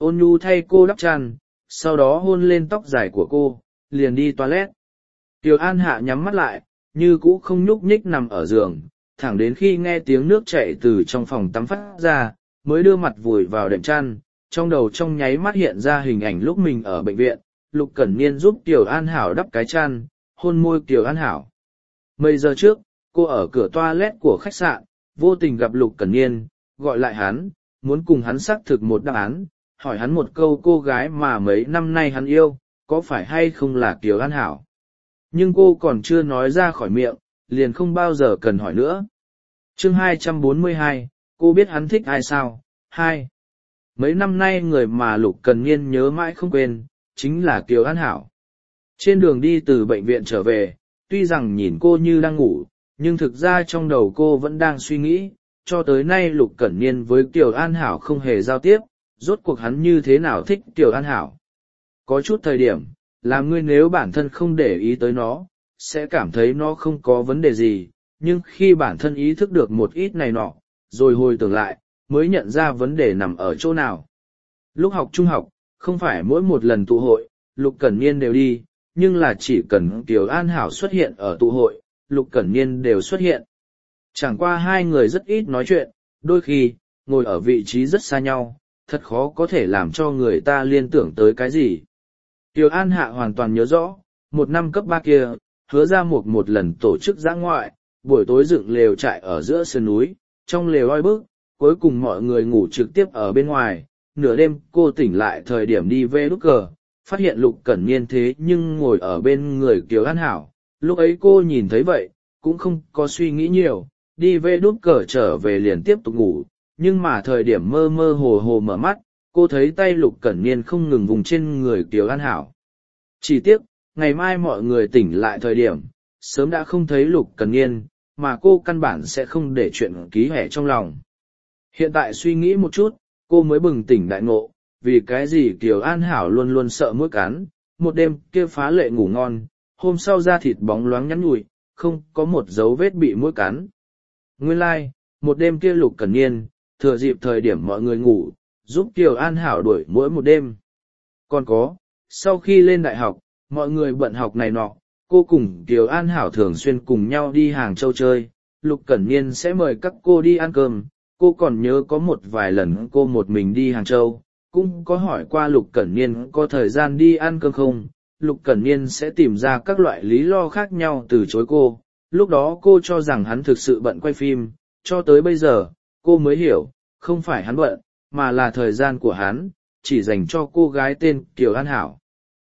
Ôn nhu thay cô đắp chăn, sau đó hôn lên tóc dài của cô, liền đi toilet. Kiều An Hạ nhắm mắt lại, như cũ không nhúc nhích nằm ở giường, thẳng đến khi nghe tiếng nước chảy từ trong phòng tắm phát ra, mới đưa mặt vùi vào đệm chăn, trong đầu trong nháy mắt hiện ra hình ảnh lúc mình ở bệnh viện, Lục Cẩn Niên giúp Kiều An Hảo đắp cái chăn, hôn môi Kiều An Hảo. Mấy giờ trước, cô ở cửa toilet của khách sạn, vô tình gặp Lục Cẩn Niên, gọi lại hắn, muốn cùng hắn xác thực một đáp án, hỏi hắn một câu cô gái mà mấy năm nay hắn yêu, có phải hay không là Kiều An Hảo. Nhưng cô còn chưa nói ra khỏi miệng, liền không bao giờ cần hỏi nữa. Chương 242, cô biết hắn thích ai sao? 2. Mấy năm nay người mà Lục Cẩn Niên nhớ mãi không quên, chính là Kiều An Hảo. Trên đường đi từ bệnh viện trở về, tuy rằng nhìn cô như đang ngủ, nhưng thực ra trong đầu cô vẫn đang suy nghĩ, cho tới nay Lục Cẩn Niên với Kiều An Hảo không hề giao tiếp, rốt cuộc hắn như thế nào thích Kiều An Hảo. Có chút thời điểm, làm ngươi nếu bản thân không để ý tới nó, sẽ cảm thấy nó không có vấn đề gì, nhưng khi bản thân ý thức được một ít này nọ, rồi hồi tưởng lại, mới nhận ra vấn đề nằm ở chỗ nào. Lúc học trung học, không phải mỗi một lần tụ hội, Lục Cẩn Niên đều đi, nhưng là chỉ cần Kiều An Hảo xuất hiện ở tụ hội, Lục Cẩn Niên đều xuất hiện. Chẳng qua hai người rất ít nói chuyện, đôi khi, ngồi ở vị trí rất xa nhau, thật khó có thể làm cho người ta liên tưởng tới cái gì. Kiều An Hạ hoàn toàn nhớ rõ, một năm cấp 3 kia, Hứa Gia Mục một lần tổ chức dã ngoại, buổi tối dựng lều trại ở giữa sườn núi, trong lều oi bức, cuối cùng mọi người ngủ trực tiếp ở bên ngoài, nửa đêm cô tỉnh lại thời điểm đi về đút cờ, phát hiện Lục Cẩn Niên thế nhưng ngồi ở bên người Kiều An Hảo, lúc ấy cô nhìn thấy vậy, cũng không có suy nghĩ nhiều, đi về đút cờ trở về liền tiếp tục ngủ, nhưng mà thời điểm mơ mơ hồ hồ mở mắt, cô thấy tay Lục Cẩn Niên không ngừng vùng trên người Kiều An Hảo. Chỉ tiếc, ngày mai mọi người tỉnh lại thời điểm, sớm đã không thấy Lục Cẩn Niên, mà cô căn bản sẽ không để chuyện ký hẻ trong lòng. Hiện tại suy nghĩ một chút, cô mới bừng tỉnh đại ngộ, vì cái gì Kiều An Hảo luôn luôn sợ muỗi cắn, một đêm kia phá lệ ngủ ngon, hôm sau da thịt bóng loáng nhắn nhủi, không có một dấu vết bị muỗi cắn. Nguyên lai, một đêm kia Lục Cẩn Niên, thừa dịp thời điểm mọi người ngủ, giúp Kiều An Hảo đuổi muỗi một đêm. Còn có, sau khi lên đại học, mọi người bận học này nọ, cô cùng Kiều An Hảo thường xuyên cùng nhau đi Hàng Châu chơi, Lục Cẩn Niên sẽ mời các cô đi ăn cơm, cô còn nhớ có một vài lần cô một mình đi Hàng Châu, cũng có hỏi qua Lục Cẩn Niên có thời gian đi ăn cơm không, Lục Cẩn Niên sẽ tìm ra các loại lý do khác nhau từ chối cô, lúc đó cô cho rằng hắn thực sự bận quay phim, cho tới bây giờ, cô mới hiểu, không phải hắn bận, mà là thời gian của hắn, chỉ dành cho cô gái tên Kiều An Hảo.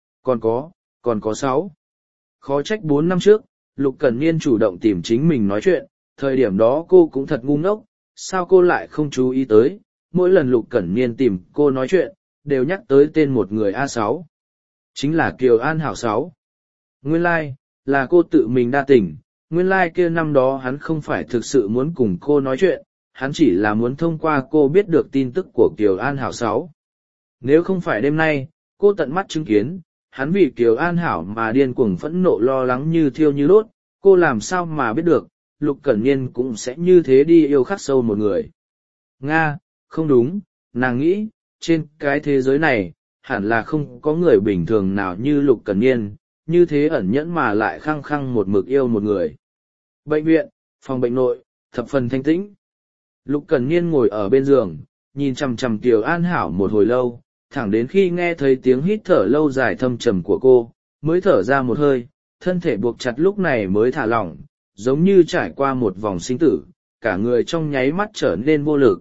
Còn có 6. Khó trách 4 năm trước, Lục Cẩn Niên chủ động tìm chính mình nói chuyện, thời điểm đó cô cũng thật ngu ngốc, sao cô lại không chú ý tới, mỗi lần Lục Cẩn Niên tìm cô nói chuyện, đều nhắc tới tên một người A6. Chính là Kiều An Hảo 6. Nguyên lai, là cô tự mình đa tình, nguyên lai kia năm đó hắn không phải thực sự muốn cùng cô nói chuyện, hắn chỉ là muốn thông qua cô biết được tin tức của Kiều An Hảo 6. Nếu không phải đêm nay, cô tận mắt chứng kiến, hắn vì Kiều An Hảo mà điên cuồng phẫn nộ lo lắng như thiêu như đốt, cô làm sao mà biết được, Lục Cẩn Niên cũng sẽ như thế đi yêu khắc sâu một người. Nga, không đúng, nàng nghĩ, trên cái thế giới này, hẳn là không có người bình thường nào như Lục Cẩn Niên, như thế ẩn nhẫn mà lại khăng khăng một mực yêu một người. Bệnh viện, phòng bệnh nội, thập phần thanh tĩnh. Lục Cẩn Niên ngồi ở bên giường, nhìn chằm chằm Kiều An Hảo một hồi lâu, thẳng đến khi nghe thấy tiếng hít thở lâu dài thâm trầm của cô, mới thở ra một hơi, thân thể buộc chặt lúc này mới thả lỏng, giống như trải qua một vòng sinh tử, cả người trong nháy mắt trở nên vô lực.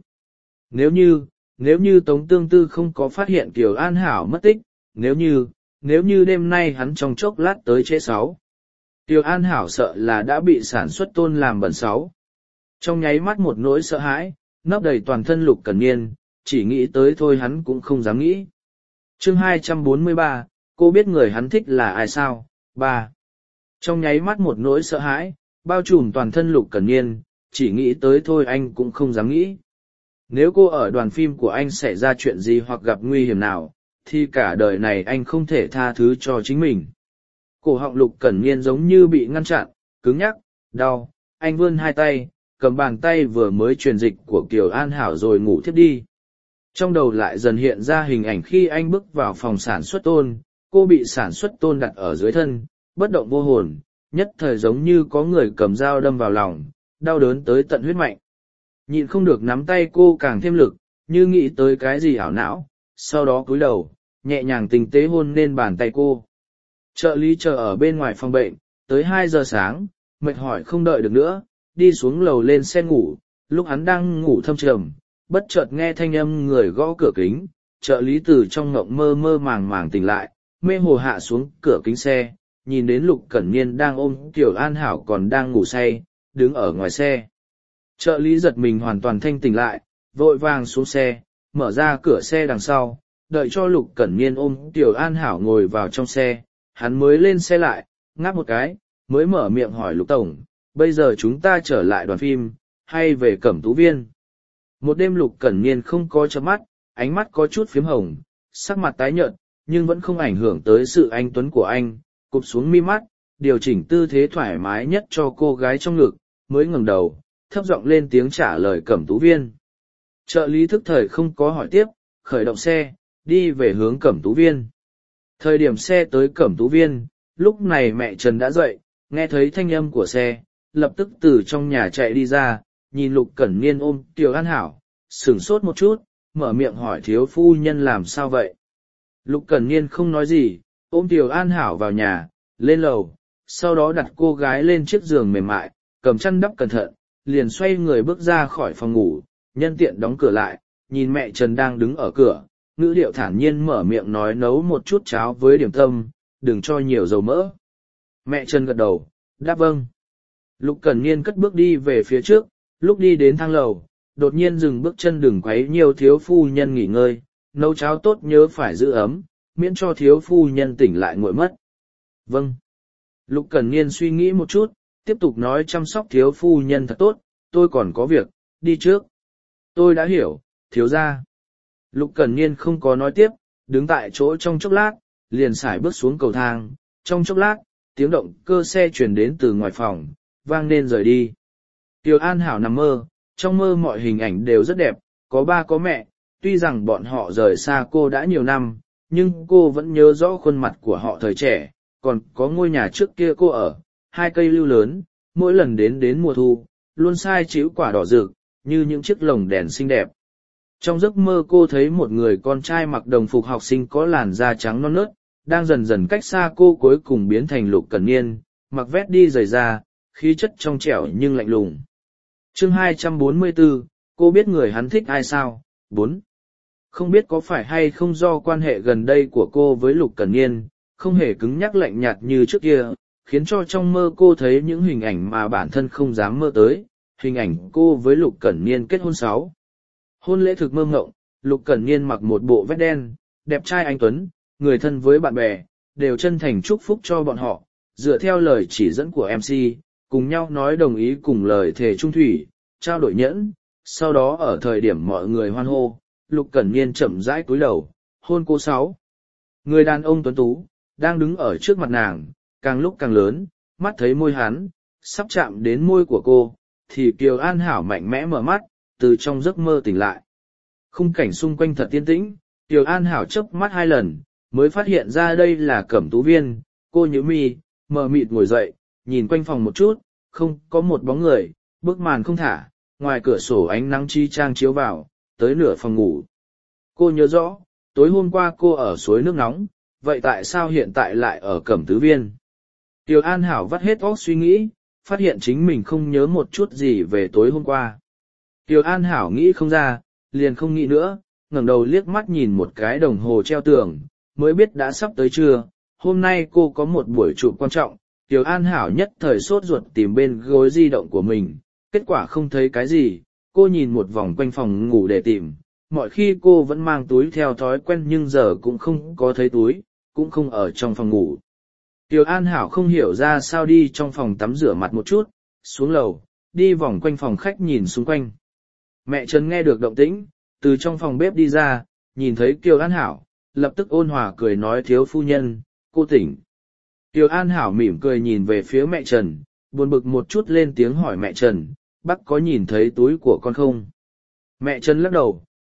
Nếu như Tống Tương Tư không có phát hiện Kiều An Hảo mất tích, nếu như đêm nay hắn trong chốc lát tới trễ 6. Kiều An Hảo sợ là đã bị sản xuất tôn làm bẩn 6. Trong nháy mắt một nỗi sợ hãi, nấp đầy toàn thân Lục Cẩn Niên, chỉ nghĩ tới thôi hắn cũng không dám nghĩ. Chương 243, cô biết người hắn thích là ai sao? 3. Trong nháy mắt một nỗi sợ hãi, bao trùm toàn thân Lục Cẩn Niên, chỉ nghĩ tới thôi anh cũng không dám nghĩ. Nếu cô ở đoàn phim của anh xảy ra chuyện gì hoặc gặp nguy hiểm nào, thì cả đời này anh không thể tha thứ cho chính mình. Cổ họng Lục Cẩn Niên giống như bị ngăn chặn, cứng nhắc, đau, anh vươn hai tay, cầm bàn tay vừa mới truyền dịch của Kiều An Hảo rồi ngủ thiếp đi. Trong đầu lại dần hiện ra hình ảnh khi anh bước vào phòng sản xuất tôn, cô bị sản xuất tôn đặt ở dưới thân, bất động vô hồn, nhất thời giống như có người cầm dao đâm vào lòng, đau đớn tới tận huyết mạch. Nhịn không được nắm tay cô càng thêm lực, như nghĩ tới cái gì ảo não, sau đó cúi đầu, nhẹ nhàng tinh tế hôn lên bàn tay cô. Trợ lý chờ ở bên ngoài phòng bệnh, tới 2 giờ sáng, mệt mỏi không đợi được nữa, đi xuống lầu lên xe ngủ, lúc hắn đang ngủ thâm trầm, bất chợt nghe thanh âm người gõ cửa kính, trợ lý từ trong ngộng mơ mơ màng màng tỉnh lại, mê hồ hạ xuống cửa kính xe, nhìn đến Lục Cẩn Niên đang ôm Tiểu An Hảo còn đang ngủ say, đứng ở ngoài xe. Trợ lý giật mình hoàn toàn thanh tỉnh lại, vội vàng xuống xe, mở ra cửa xe đằng sau, đợi cho Lục Cẩn Niên ôm Tiểu An Hảo ngồi vào trong xe, hắn mới lên xe lại, ngáp một cái, mới mở miệng hỏi Lục Tổng, bây giờ chúng ta trở lại đoàn phim, hay về Cẩm Tú Viên? Một đêm Lục Cẩn Niên không có chớp mắt, ánh mắt có chút phiếm hồng, sắc mặt tái nhợt, nhưng vẫn không ảnh hưởng tới sự anh tuấn của anh, cụp xuống mi mắt, điều chỉnh tư thế thoải mái nhất cho cô gái trong ngực, mới ngẩng đầu, thấp giọng lên tiếng trả lời Cẩm Tú Viên. Trợ lý thức thời không có hỏi tiếp, khởi động xe, đi về hướng Cẩm Tú Viên. Thời điểm xe tới Cẩm Tú Viên, lúc này mẹ Trần đã dậy, nghe thấy thanh âm của xe, lập tức từ trong nhà chạy đi ra, nhìn Lục Cẩn Niên ôm Tiểu An Hảo, sửng sốt một chút, mở miệng hỏi thiếu phu nhân làm sao vậy. Lục Cẩn Niên không nói gì, ôm Tiểu An Hảo vào nhà, lên lầu, sau đó đặt cô gái lên chiếc giường mềm mại, cầm chăn đắp cẩn thận, liền xoay người bước ra khỏi phòng ngủ, nhân tiện đóng cửa lại, nhìn mẹ Trần đang đứng ở cửa, ngữ điệu thản nhiên mở miệng nói nấu một chút cháo với điểm tâm, đừng cho nhiều dầu mỡ. Mẹ Trần gật đầu, đáp vâng. Lục Cẩn Niên cất bước đi về phía trước, lúc đi đến thang lầu, đột nhiên dừng bước chân đừng quấy nhiều thiếu phu nhân nghỉ ngơi, nấu cháo tốt nhớ phải giữ ấm, miễn cho thiếu phu nhân tỉnh lại nguội mất. Vâng. Lục Cẩn Niên suy nghĩ một chút, tiếp tục nói chăm sóc thiếu phu nhân thật tốt, tôi còn có việc, đi trước. Tôi đã hiểu, thiếu gia. Lục Cẩn Niên không có nói tiếp, đứng tại chỗ trong chốc lát, liền sải bước xuống cầu thang, trong chốc lát, tiếng động cơ xe chuyển đến từ ngoài phòng, vang nên rời đi. Tiểu An Hảo nằm mơ, trong mơ mọi hình ảnh đều rất đẹp, có ba có mẹ, tuy rằng bọn họ rời xa cô đã nhiều năm, nhưng cô vẫn nhớ rõ khuôn mặt của họ thời trẻ, còn có ngôi nhà trước kia cô ở, 2 cây lưu lớn, mỗi lần đến mùa thu, luôn sai chĩu quả đỏ rực, như những chiếc lồng đèn xinh đẹp. Trong giấc mơ cô thấy một người con trai mặc đồng phục học sinh có làn da trắng non nớt, đang dần dần cách xa cô cuối cùng biến thành Lục Cẩn Niên, mặc vest đi giày da, khí chất trong trẻo nhưng lạnh lùng. Chương 244, cô biết người hắn thích ai sao? 4. Không biết có phải hay không do quan hệ gần đây của cô với Lục Cẩn Niên, không hề cứng nhắc lạnh nhạt như trước kia, khiến cho trong mơ cô thấy những hình ảnh mà bản thân không dám mơ tới, hình ảnh cô với Lục Cẩn Niên kết hôn 6. Hôn lễ thực mơ ngộng, Lục Cẩn Niên mặc một bộ vest đen, đẹp trai anh tuấn, người thân với bạn bè, đều chân thành chúc phúc cho bọn họ, dựa theo lời chỉ dẫn của MC, cùng nhau nói đồng ý cùng lời thề trung thủy, trao đổi nhẫn, sau đó ở thời điểm mọi người hoan hô, Lục Cẩn Niên chậm rãi cúi đầu, hôn cô 6. Người đàn ông tuấn tú, đang đứng ở trước mặt nàng, càng lúc càng lớn, mắt thấy môi hắn, sắp chạm đến môi của cô, thì Kiều An Hảo mạnh mẽ mở mắt, từ trong giấc mơ tỉnh lại. Khung cảnh xung quanh thật yên tĩnh, Kiều An Hảo chớp mắt 2 lần, mới phát hiện ra đây là Cẩm Tú Viên, cô nhíu mi, mờ mịt ngồi dậy, nhìn quanh phòng một chút, không có một bóng người, bức màn không thả, ngoài cửa sổ ánh nắng chi trang chiếu vào, tới nửa phòng ngủ. Cô nhớ rõ, tối hôm qua cô ở suối nước nóng, vậy tại sao hiện tại lại ở Cẩm Tú Viên? Kiều An Hảo vắt hết óc suy nghĩ, phát hiện chính mình không nhớ một chút gì về tối hôm qua. Kiều An Hảo nghĩ không ra, liền không nghĩ nữa, ngẩng đầu liếc mắt nhìn một cái đồng hồ treo tường, mới biết đã sắp tới trưa. Hôm nay cô có một buổi chụp quan trọng, Kiều An Hảo nhất thời sốt ruột tìm bên gối di động của mình, kết quả không thấy cái gì, cô nhìn một vòng quanh phòng ngủ để tìm, mọi khi cô vẫn mang túi theo thói quen nhưng giờ cũng không có thấy túi, cũng không ở trong phòng ngủ. Kiều An Hảo không hiểu ra sao đi trong phòng tắm rửa mặt một chút, xuống lầu, đi vòng quanh phòng khách nhìn xung quanh. Mẹ Trần nghe được động tĩnh, từ trong phòng bếp đi ra, nhìn thấy Kiều An Hảo, lập tức ôn hòa cười nói thiếu phu nhân, cô tỉnh. Kiều An Hảo mỉm cười nhìn về phía mẹ Trần, buồn bực một chút lên tiếng hỏi mẹ Trần, bác có nhìn thấy túi của con không? Mẹ Trần lắc đầu,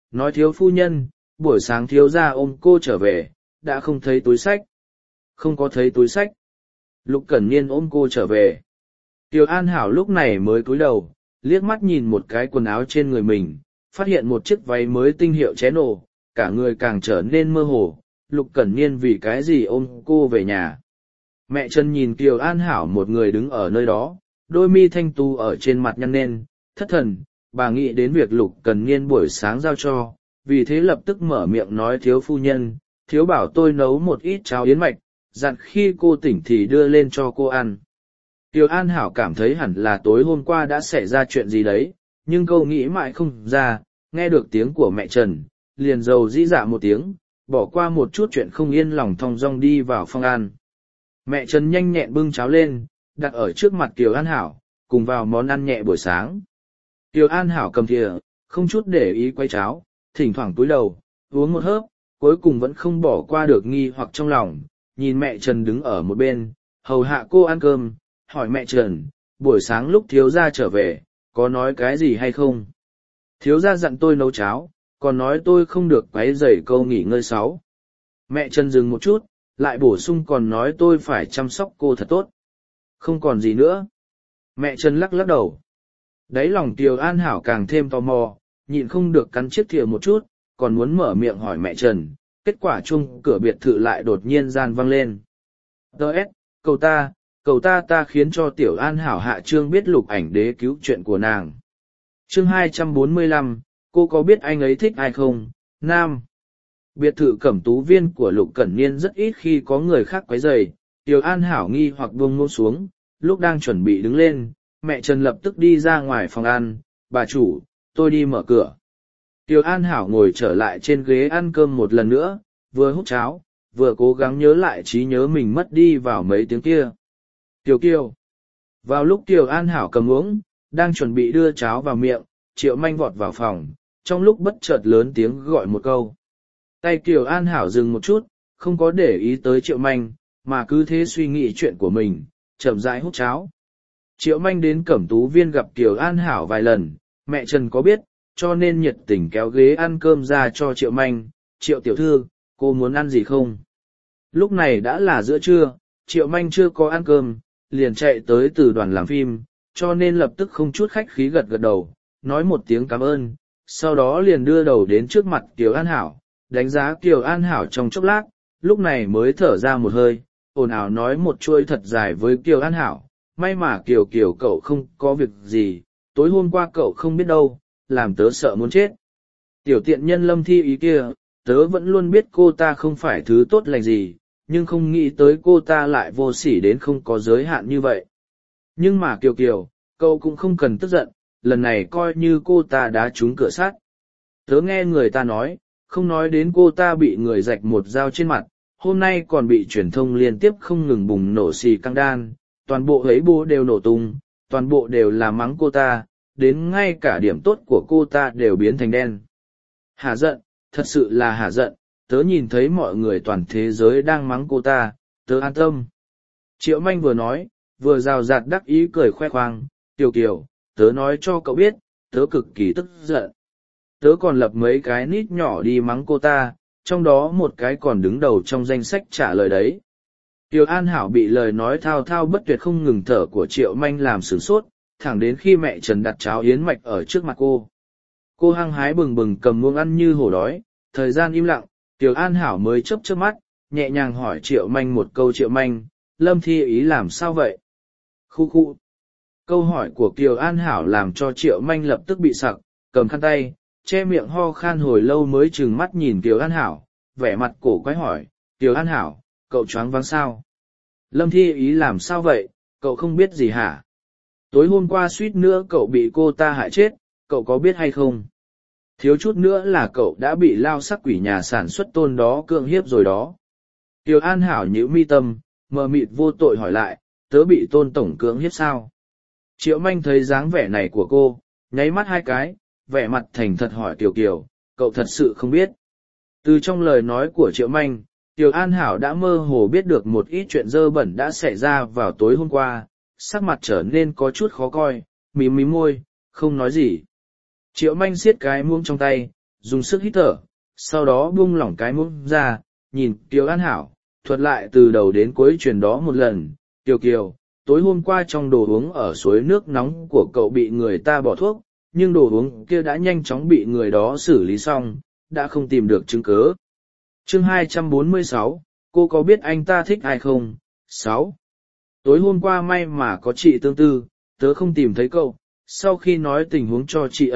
nói thiếu phu nhân, buổi sáng thiếu gia ôm cô trở về, đã không thấy túi xách. Không có thấy túi xách. Lục Cẩn Niên ôm cô trở về. Tiểu An Hảo lúc này mới cúi đầu, liếc mắt nhìn một cái quần áo trên người mình, phát hiện một chiếc váy mới tinh hiệu ché nổ, cả người càng trở nên mơ hồ. Lục Cẩn Niên vì cái gì ôm cô về nhà. Mẹ Trần nhìn Kiều An Hảo một người đứng ở nơi đó, đôi mi thanh tú ở trên mặt nhăn lên, thất thần, bà nghĩ đến việc Lục Cẩn Niên buổi sáng giao cho, vì thế lập tức mở miệng nói thiếu phu nhân, thiếu bảo tôi nấu một ít cháo yến mạch, dặn khi cô tỉnh thì đưa lên cho cô ăn. Kiều An Hảo cảm thấy hẳn là tối hôm qua đã xảy ra chuyện gì đấy, nhưng câu nghĩ mãi không ra, nghe được tiếng của mẹ Trần, liền dầu dĩ dạ một tiếng, bỏ qua một chút chuyện không yên lòng thong dong đi vào phòng ăn. Mẹ Trần nhanh nhẹn bưng cháo lên, đặt ở trước mặt Kiều An Hảo, cùng vào món ăn nhẹ buổi sáng. Kiều An Hảo cầm thìa, không chút để ý quay cháo, thỉnh thoảng cúi đầu, uống một hớp, cuối cùng vẫn không bỏ qua được nghi hoặc trong lòng, nhìn mẹ Trần đứng ở một bên, hầu hạ cô ăn cơm, hỏi mẹ Trần, buổi sáng lúc thiếu gia trở về, có nói cái gì hay không? Thiếu gia dặn tôi nấu cháo, còn nói tôi không được quấy rầy câu nghỉ ngơi sáu. Mẹ Trần dừng một chút, lại bổ sung còn nói tôi phải chăm sóc cô thật tốt. Không còn gì nữa. Mẹ Trần lắc lắc đầu. Đáy lòng Kiều An Hảo càng thêm tò mò, nhịn không được cắn chiếc thìa một chút, còn muốn mở miệng hỏi mẹ Trần, kết quả chung cửa biệt thự lại đột nhiên gian vang lên. Đợt, cầu ta khiến cho Tiểu An Hảo hạ trương biết Lục Ảnh Đế cứu chuyện của nàng. Chương 245, cô có biết anh ấy thích ai không? Nam. Biệt thự Cẩm Tú Viên của Lục Cẩn Niên rất ít khi có người khác quấy rầy. Tiểu An Hảo nghi hoặc buông ngông xuống, lúc đang chuẩn bị đứng lên, mẹ Trần lập tức đi ra ngoài phòng ăn, bà chủ, tôi đi mở cửa. Tiểu An Hảo ngồi trở lại trên ghế ăn cơm một lần nữa, vừa hút cháo, vừa cố gắng nhớ lại trí nhớ mình mất đi vào mấy tiếng kia. Tiểu Kiều. Vào lúc Tiểu An Hảo cầm uống, đang chuẩn bị đưa cháo vào miệng, Triệu Manh vọt vào phòng, trong lúc bất chợt lớn tiếng gọi một câu. Tay Kiều An Hảo dừng một chút, không có để ý tới Triệu Manh, mà cứ thế suy nghĩ chuyện của mình, chậm rãi hút cháo. Triệu Manh đến Cẩm Tú Viên gặp Kiều An Hảo vài lần, mẹ Trần có biết, cho nên nhiệt tình kéo ghế ăn cơm ra cho Triệu Manh. Triệu tiểu thư, cô muốn ăn gì không? Lúc này đã là giữa trưa, Triệu Manh chưa có ăn cơm, liền chạy tới từ đoàn làm phim, cho nên lập tức không chút khách khí gật gật đầu, nói một tiếng cảm ơn, sau đó liền đưa đầu đến trước mặt Kiều An Hảo, đánh giá Kiều An Hảo trong chốc lát, lúc này mới thở ra một hơi, ồn ào nói một chuỗi thật dài với Kiều An Hảo, may mà Kiều Kiều cậu không có việc gì, tối hôm qua cậu không biết đâu, làm tớ sợ muốn chết. Tiểu tiện nhân Lâm Thi Ý kia, tớ vẫn luôn biết cô ta không phải thứ tốt lành gì, nhưng không nghĩ tới cô ta lại vô sỉ đến không có giới hạn như vậy. Nhưng mà Kiều Kiều, cậu cũng không cần tức giận, lần này coi như cô ta đá trúng cửa sắt. Tớ nghe người ta nói, không nói đến cô ta bị người rạch một dao trên mặt, hôm nay còn bị truyền thông liên tiếp không ngừng bùng nổ xì căng đan, toàn bộ ấy bố đều nổ tung, toàn bộ đều là mắng cô ta, đến ngay cả điểm tốt của cô ta đều biến thành đen. Hả giận, thật sự là hả giận, tớ nhìn thấy mọi người toàn thế giới đang mắng cô ta, tớ an tâm. Triệu Manh vừa nói, vừa rào rạt đắc ý cười khoe khoang, Kiều Kiều, tớ nói cho cậu biết, tớ cực kỳ tức giận. Tớ còn lập mấy cái nít nhỏ đi mắng cô ta, trong đó một cái còn đứng đầu trong danh sách trả lời đấy. Kiều An Hảo bị lời nói thao thao bất tuyệt không ngừng thở của Triệu Manh làm sửng sốt, thẳng đến khi mẹ Trần đặt cháo yến mạch ở trước mặt cô. Cô hăng hái bừng bừng cầm muỗng ăn như hổ đói, thời gian im lặng, Kiều An Hảo mới chớp chớp mắt, nhẹ nhàng hỏi Triệu Manh một câu. Triệu Manh, Lâm Thi Ý làm sao vậy? Khu khu. Câu hỏi của Kiều An Hảo làm cho Triệu Manh lập tức bị sặc, cầm khăn tay, che miệng ho khan hồi lâu mới trừng mắt nhìn Kiều An Hảo, vẻ mặt cổ quái hỏi, Kiều An Hảo, cậu choáng váng sao? Lâm Thi Ý làm sao vậy, cậu không biết gì hả? Tối hôm qua suýt nữa cậu bị cô ta hại chết, cậu có biết hay không? Thiếu chút nữa là cậu đã bị lao sắc quỷ nhà sản xuất Tôn đó cưỡng hiếp rồi đó. Kiều An Hảo nhíu mi tâm, mờ mịt vô tội hỏi lại, tớ bị Tôn tổng cưỡng hiếp sao? Triệu Manh thấy dáng vẻ này của cô, nháy mắt hai cái, vẻ mặt thành thật hỏi Kiều Kiều, cậu thật sự không biết. Từ trong lời nói của Triệu Manh, Kiều An Hảo đã mơ hồ biết được một ít chuyện dơ bẩn đã xảy ra vào tối hôm qua, sắc mặt trở nên có chút khó coi, mím mím môi, không nói gì. Triệu Manh siết cái muỗng trong tay, dùng sức hít thở, sau đó buông lỏng cái mũm ra, nhìn Kiều An Hảo, thuật lại từ đầu đến cuối truyền đó một lần. Kiều Kiều, tối hôm qua trong đồ uống ở suối nước nóng của cậu bị người ta bỏ thuốc, nhưng đồ uống kia đã nhanh chóng bị người đó xử lý xong, đã không tìm được chứng cứ. Chương 246, cô có biết anh ta thích ai không? 6. Tối hôm qua may mà có chị Tương Tư, tớ không tìm thấy cậu. Sau khi nói tình huống cho chị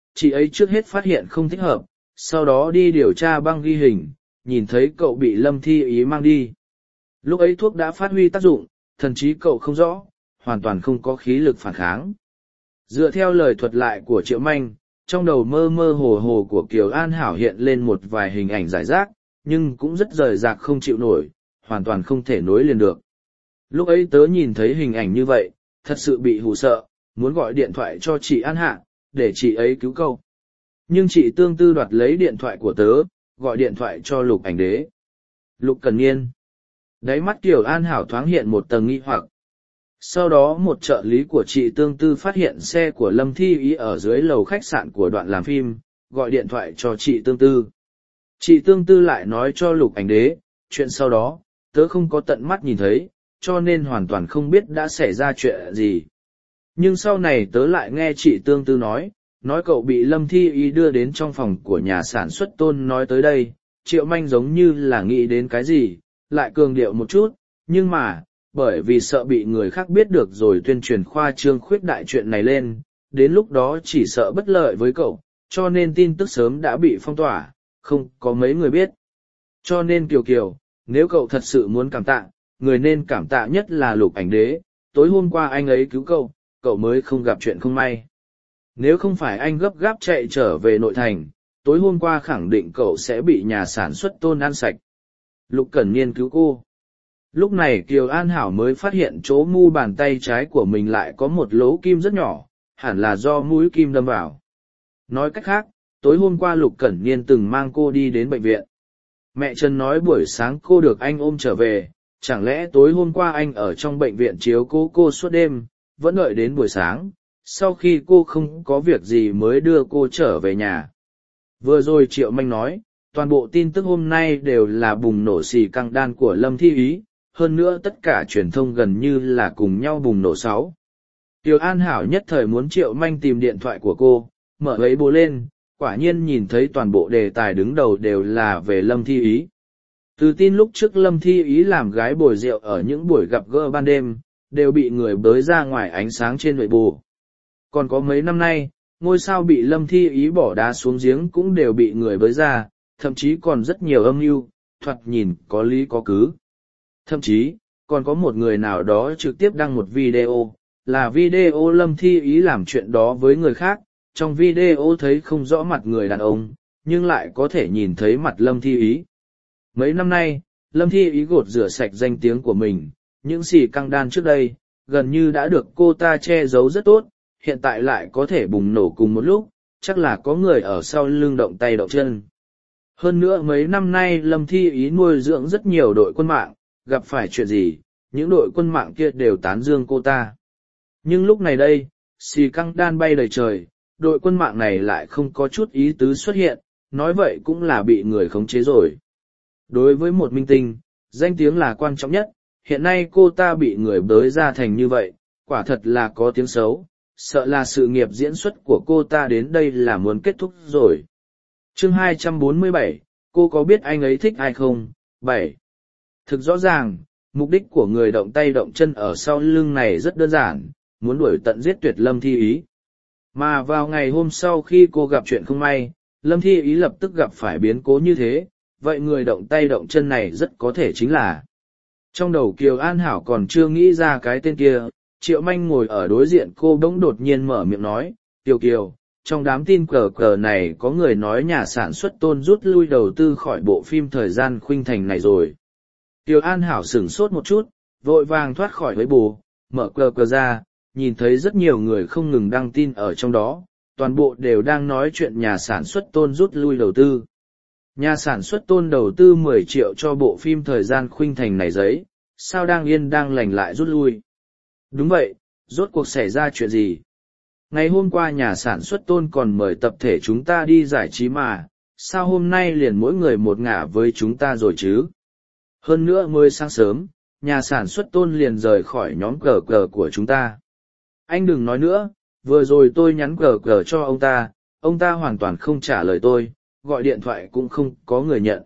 ấy trước hết phát hiện không thích hợp, sau đó đi điều tra băng ghi hình, nhìn thấy cậu bị Lâm Thi Ý mang đi. Lúc ấy thuốc đã phát huy tác dụng, thần trí cậu không rõ, hoàn toàn không có khí lực phản kháng. Dựa theo lời thuật lại của Triệu Manh, trong đầu mơ mơ hồ hồ của Kiều An Hảo hiện lên một vài hình ảnh giải rác, nhưng cũng rất rời rạc không chịu nổi, hoàn toàn không thể nối liền được. Lúc ấy tớ nhìn thấy hình ảnh như vậy, thật sự bị hù sợ, muốn gọi điện thoại cho chị An Hạ, để chị ấy cứu cậu. Nhưng chị Tương Tư đoạt lấy điện thoại của tớ, gọi điện thoại cho Lục Ảnh Đế. Lục Cần Niên. Đáy mắt Kiều An Hảo thoáng hiện một tầng nghi hoặc. Sau đó một trợ lý của chị Tương Tư phát hiện xe của Lâm Thi Ý ở dưới lầu khách sạn của đoạn làm phim, gọi điện thoại cho chị Tương Tư. Chị Tương Tư lại nói cho Lục Ảnh Đế, chuyện sau đó, tớ không có tận mắt nhìn thấy, cho nên hoàn toàn không biết đã xảy ra chuyện gì. Nhưng sau này tớ lại nghe chị Tương Tư nói cậu bị Lâm Thi Ý đưa đến trong phòng của nhà sản xuất Tôn. Nói tới đây, Triệu Manh giống như là nghĩ đến cái gì, lại cường điệu một chút, nhưng mà, bởi vì sợ bị người khác biết được rồi tuyên truyền khoa trương khuyết đại chuyện này lên, đến lúc đó chỉ sợ bất lợi với cậu, cho nên tin tức sớm đã bị phong tỏa, không có mấy người biết. Cho nên Kiều Kiều, nếu cậu thật sự muốn cảm tạ, người nên cảm tạ nhất là Lục Ảnh Đế, tối hôm qua anh ấy cứu cậu mới không gặp chuyện không may. Nếu không phải anh gấp gáp chạy trở về nội thành, tối hôm qua khẳng định cậu sẽ bị nhà sản xuất Tôn ăn sạch. Lục Cẩn Niên cứu cô. Lúc này Kiều An Hảo mới phát hiện chỗ mu bàn tay trái của mình lại có một lỗ kim rất nhỏ, hẳn là do mũi kim đâm vào. Nói cách khác, tối hôm qua Lục Cẩn Niên từng mang cô đi đến bệnh viện. Mẹ Trần nói buổi sáng cô được anh ôm trở về, chẳng lẽ tối hôm qua anh ở trong bệnh viện chiếu cố cô suốt đêm, vẫn đợi đến buổi sáng, sau khi cô không có việc gì mới đưa cô trở về nhà. Vừa rồi Triệu Manh nói, toàn bộ tin tức hôm nay đều là bùng nổ xì căng đan của Lâm Thi Ý, hơn nữa tất cả truyền thông gần như là cùng nhau bùng nổ 6. Kiều An Hảo nhất thời muốn Triệu Manh tìm điện thoại của cô, mở ấy bố lên, quả nhiên nhìn thấy toàn bộ đề tài đứng đầu đều là về Lâm Thi Ý. Từ tin lúc trước Lâm Thi Ý làm gái bồi rượu ở những buổi gặp gỡ ban đêm, đều bị người bới ra ngoài ánh sáng trên nội bộ. Còn có mấy năm nay, ngôi sao bị Lâm Thi Ý bỏ đá xuống giếng cũng đều bị người bới ra, thậm chí còn rất nhiều âm mưu, thoạt nhìn có lý có cứ. Thậm chí, còn có một người nào đó trực tiếp đăng một video, là video Lâm Thi Ý làm chuyện đó với người khác, trong video thấy không rõ mặt người đàn ông, nhưng lại có thể nhìn thấy mặt Lâm Thi Ý. Mấy năm nay, Lâm Thi Ý gột rửa sạch danh tiếng của mình, những xì căng đan trước đây, gần như đã được cô ta che giấu rất tốt, hiện tại lại có thể bùng nổ cùng một lúc, chắc là có người ở sau lưng động tay động chân. Hơn nữa mấy năm nay Lâm Thi Ý nuôi dưỡng rất nhiều đội quân mạng, gặp phải chuyện gì, những đội quân mạng kia đều tán dương cô ta. Nhưng lúc này đây, xì căng đan bay đầy trời, đội quân mạng này lại không có chút ý tứ xuất hiện, nói vậy cũng là bị người khống chế rồi. Đối với một minh tinh, danh tiếng là quan trọng nhất, hiện nay cô ta bị người bới ra thành như vậy, quả thật là có tiếng xấu, sợ là sự nghiệp diễn xuất của cô ta đến đây là muốn kết thúc rồi. Chương 247, cô có biết anh ấy thích ai không? 7. Thực rõ ràng, mục đích của người động tay động chân ở sau lưng này rất đơn giản, muốn đuổi tận giết tuyệt Lâm Thi Ý. Mà vào ngày hôm sau khi cô gặp chuyện không may, Lâm Thi Ý lập tức gặp phải biến cố như thế, vậy người động tay động chân này rất có thể chính là. Trong đầu Kiều An Hảo còn chưa nghĩ ra cái tên kia, Triệu Manh ngồi ở đối diện cô bỗng đột nhiên mở miệng nói, Kiều Kiều, trong đám tin cờ cờ này có người nói nhà sản xuất Tôn rút lui đầu tư khỏi bộ phim Thời gian khuynh thành này rồi. Kiều An Hảo sửng sốt một chút, vội vàng thoát khỏi với bù, mở cờ cờ ra, nhìn thấy rất nhiều người không ngừng đăng tin ở trong đó, toàn bộ đều đang nói chuyện nhà sản xuất Tôn rút lui đầu tư. Nhà sản xuất Tôn đầu tư 10 triệu cho bộ phim Thời gian khuynh thành này giấy, sao đang yên đang lành lại rút lui. Đúng vậy, rốt cuộc xảy ra chuyện gì? Ngày hôm qua nhà sản xuất Tôn còn mời tập thể chúng ta đi giải trí mà, sao hôm nay liền mỗi người một ngả với chúng ta rồi chứ? Hơn nữa mới sáng sớm, nhà sản xuất Tôn liền rời khỏi nhóm cờ cờ của chúng ta. Anh đừng nói nữa, vừa rồi tôi nhắn cờ cờ cho ông ta hoàn toàn không trả lời tôi, gọi điện thoại cũng không có người nhận.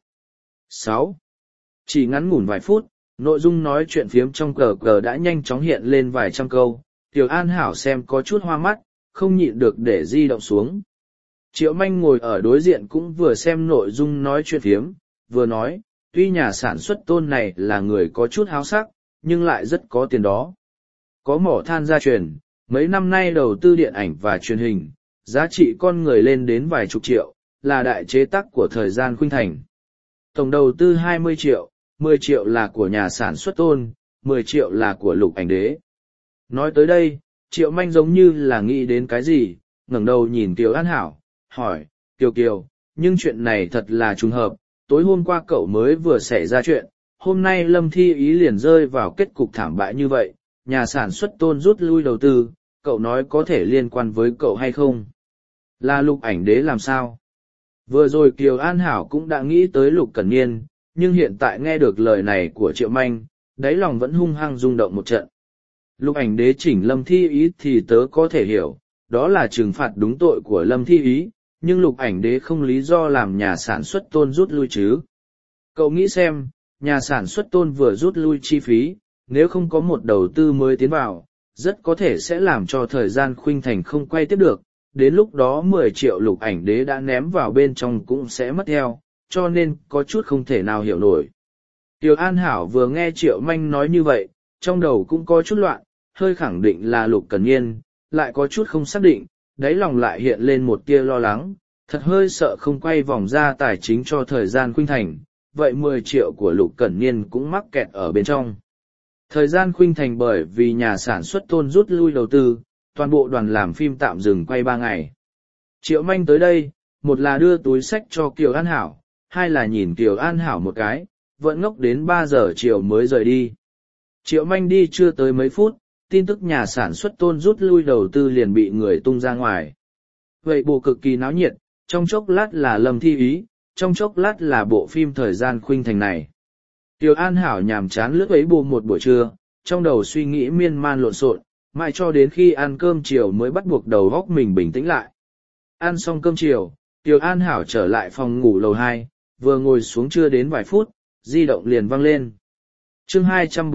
6. Chỉ ngắn ngủn vài phút, nội dung nói chuyện phiếm trong cờ cờ đã nhanh chóng hiện lên vài trăm câu. Tiểu An Hảo xem có chút hoa mắt, không nhịn được để di động xuống. Triệu Manh ngồi ở đối diện cũng vừa xem nội dung nói chuyện phiếm, vừa nói, tuy nhà sản xuất Tôn này là người có chút háo sắc, nhưng lại rất có tiền đó. Có mỏ than gia truyền, mấy năm nay đầu tư điện ảnh và truyền hình, giá trị con người lên đến vài chục triệu, là đại chế tác của thời gian khuynh thành. Tổng đầu tư 20 triệu, 10 triệu là của nhà sản xuất Tôn, 10 triệu là của Lục Ảnh Đế. Nói tới đây, Triệu Manh giống như là nghĩ đến cái gì, ngẩng đầu nhìn Kiều An Hảo, hỏi, Kiều, nhưng chuyện này thật là trùng hợp, tối hôm qua cậu mới vừa xảy ra chuyện, hôm nay Lâm Thi Ý liền rơi vào kết cục thảm bại như vậy, nhà sản xuất Tôn rút lui đầu tư, cậu nói có thể liên quan với cậu hay không? Là Lục Ảnh Đế làm sao? Vừa rồi Kiều An Hảo cũng đã nghĩ tới Lục Cẩn Niên, nhưng hiện tại nghe được lời này của Triệu Manh, đáy lòng vẫn hung hăng rung động một trận. Lục Ảnh Đế chỉnh Lâm Thi Ý thì tớ có thể hiểu, đó là trừng phạt đúng tội của Lâm Thi Ý, nhưng Lục Ảnh Đế không lý do làm nhà sản xuất Tôn rút lui chứ. Cậu nghĩ xem, nhà sản xuất Tôn vừa rút lui chi phí, nếu không có một đầu tư mới tiến vào, rất có thể sẽ làm cho thời gian khuynh thành không quay tiếp được, đến lúc đó 10 triệu Lục Ảnh Đế đã ném vào bên trong cũng sẽ mất theo, cho nên có chút không thể nào hiểu nổi. Tiểu An Hảo vừa nghe Triệu Manh nói như vậy, trong đầu cũng có chút loạn, hơi khẳng định là Lục Cẩn Niên, lại có chút không xác định, đáy lòng lại hiện lên một tia lo lắng, thật hơi sợ không quay vòng ra tài chính cho thời gian khuynh thành, vậy 10 triệu của Lục Cẩn Niên cũng mắc kẹt ở bên trong. Thời gian khuynh thành bởi vì nhà sản xuất Tôn rút lui đầu tư, toàn bộ đoàn làm phim tạm dừng quay 3 ngày. Triệu Manh tới đây, một là đưa túi sách cho Kiều An Hảo, hai là nhìn Kiều An Hảo một cái, vẫn ngốc đến 3 giờ chiều mới rời đi. Triệu Manh đi chưa tới mấy phút, tin tức nhà sản xuất Tôn rút lui đầu tư liền bị người tung ra ngoài. Vậy bộ cực kỳ náo nhiệt, trong chốc lát là Lâm Thi Ý, trong chốc lát là bộ phim thời gian khuynh thành này. Kiều An Hảo nhàm chán lướt ấy bộ một buổi trưa, trong đầu suy nghĩ miên man lộn xộn, mãi cho đến khi ăn cơm chiều mới bắt buộc đầu óc mình bình tĩnh lại. Ăn xong cơm chiều, Kiều An Hảo trở lại phòng ngủ lầu 2, vừa ngồi xuống chưa đến vài phút, di động liền vang lên. Chương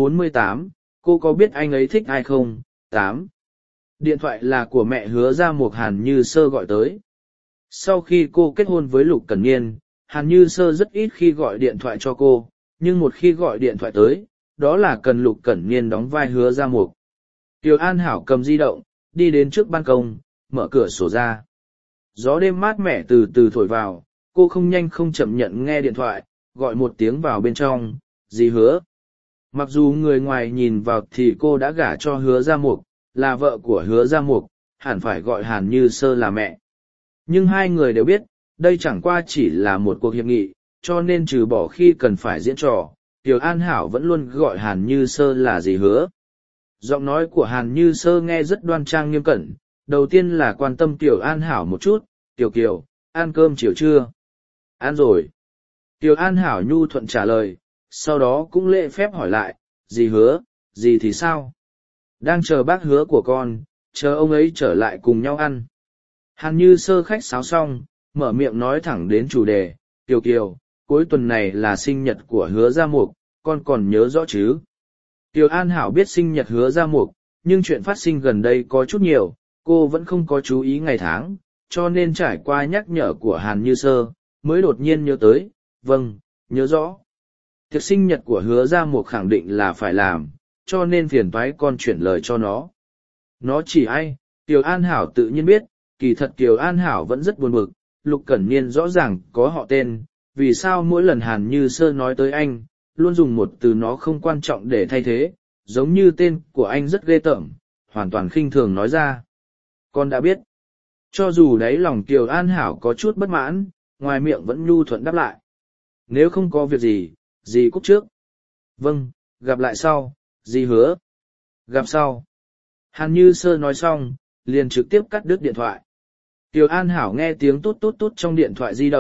248, cô có biết anh ấy thích ai không? 8. Điện thoại là của mẹ Hứa Gia Mục Hàn Như Sơ gọi tới. Sau khi cô kết hôn với Lục Cẩn Niên, Hàn Như Sơ rất ít khi gọi điện thoại cho cô, nhưng một khi gọi điện thoại tới, đó là cần Lục Cẩn Niên đóng vai Hứa Gia Mục. Kiều An Hảo cầm di động, đi đến trước ban công, mở cửa sổ ra. Gió đêm mát mẻ từ từ thổi vào, cô không nhanh không chậm nhận nghe điện thoại, gọi một tiếng vào bên trong, dì Hứa. Mặc dù người ngoài nhìn vào thì cô đã gả cho Hứa Gia Mục, là vợ của Hứa Gia Mục, hẳn phải gọi Hàn Như Sơ là mẹ. Nhưng hai người đều biết, đây chẳng qua chỉ là một cuộc hiệp nghị, cho nên trừ bỏ khi cần phải diễn trò, Kiều An Hảo vẫn luôn gọi Hàn Như Sơ là dì Hứa. Giọng nói của Hàn Như Sơ nghe rất đoan trang nghiêm cẩn, đầu tiên là quan tâm Kiều An Hảo một chút, Kiều, ăn cơm chiều chưa? Ăn rồi. Kiều An Hảo nhu thuận trả lời, sau đó cũng lễ phép hỏi lại, dì Hứa, dì thì sao? Đang chờ bác Hứa của con, chờ ông ấy trở lại cùng nhau ăn. Hàn Như Sơ khách sáo xong, mở miệng nói thẳng đến chủ đề, Kiều, cuối tuần này là sinh nhật của Hứa Gia Mục, con còn nhớ rõ chứ? Kiều An Hảo biết sinh nhật Hứa Gia Mục, nhưng chuyện phát sinh gần đây có chút nhiều, cô vẫn không có chú ý ngày tháng, cho nên trải qua nhắc nhở của Hàn Như Sơ, mới đột nhiên nhớ tới, vâng, nhớ rõ. Tiệc sinh nhật của Hứa Gia Mục khẳng định là phải làm, cho nên phiền toái con chuyển lời cho nó. Nó chỉ ai, Kiều An Hảo tự nhiên biết, kỳ thật Kiều An Hảo vẫn rất buồn bực, Lục Cẩn Niên rõ ràng có họ tên, vì sao mỗi lần Hàn Như Sơ nói tới anh, luôn dùng một từ nó không quan trọng để thay thế, giống như tên của anh rất ghê tởm, hoàn toàn khinh thường nói ra. Con đã biết. Cho dù đáy lòng Kiều An Hảo có chút bất mãn, ngoài miệng vẫn nhu thuận đáp lại. Nếu không có việc gì, dì cúp trước. Vâng, gặp lại sau, dì Hứa. Gặp sau. Hàn Như Sơ nói xong, liền trực tiếp cắt đứt điện thoại. Kiều An Hảo nghe tiếng tút tút tút trong điện thoại di động,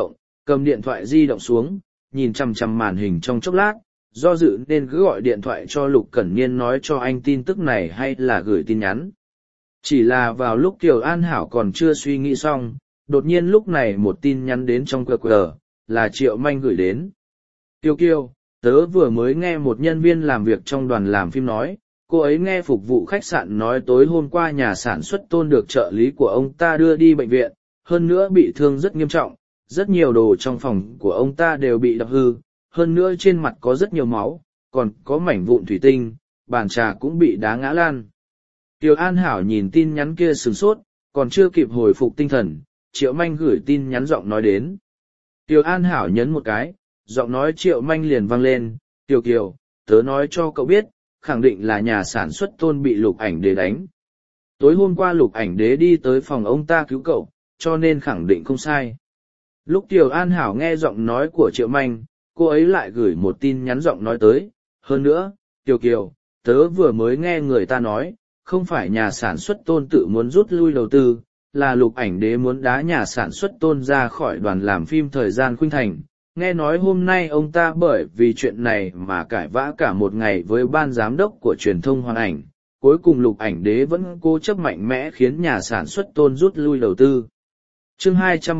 Cầm điện thoại di động xuống, nhìn chằm chằm màn hình trong chốc lát, do dự nên cứ gọi điện thoại cho Lục Cẩn Niên nói cho anh tin tức này hay là gửi tin nhắn. Chỉ là vào lúc Kiều An Hảo còn chưa suy nghĩ xong, đột nhiên lúc này một tin nhắn đến trong QR, là Triệu Manh gửi đến. Kiều Kiều, tớ vừa mới nghe một nhân viên làm việc trong đoàn làm phim nói, cô ấy nghe phục vụ khách sạn nói tối hôm qua nhà sản xuất Tôn được trợ lý của ông ta đưa đi bệnh viện, hơn nữa bị thương rất nghiêm trọng, rất nhiều đồ trong phòng của ông ta đều bị đập hư, hơn nữa trên mặt có rất nhiều máu, còn có mảnh vụn thủy tinh, bàn trà cũng bị đá ngã lan. Kiều An Hảo nhìn tin nhắn kia sửng sốt, còn chưa kịp hồi phục tinh thần, Triệu Manh gửi tin nhắn giọng nói đến. Kiều An Hảo nhấn một cái, giọng nói Triệu Manh liền vang lên, Kiều Kiều, tớ nói cho cậu biết, khẳng định là nhà sản xuất Tôn bị Lục Ảnh Đế đánh. Tối hôm qua Lục Ảnh Đế đi tới phòng ông ta cứu cậu, cho nên khẳng định không sai. Lúc Kiều An Hảo nghe giọng nói của Triệu Manh, cô ấy lại gửi một tin nhắn giọng nói tới, hơn nữa, Kiều Kiều, tớ vừa mới nghe người ta nói, không phải nhà sản xuất Tôn tự muốn rút lui đầu tư, là Lục Ảnh Đế muốn đá nhà sản xuất Tôn ra khỏi đoàn làm phim thời gian Khuynh Thành. Nghe nói hôm nay ông ta bởi vì chuyện này mà cãi vã cả một ngày với ban giám đốc của truyền thông Hoàn Ảnh, cuối cùng Lục Ảnh Đế vẫn cố chấp mạnh mẽ khiến nhà sản xuất Tôn rút lui đầu tư. Chương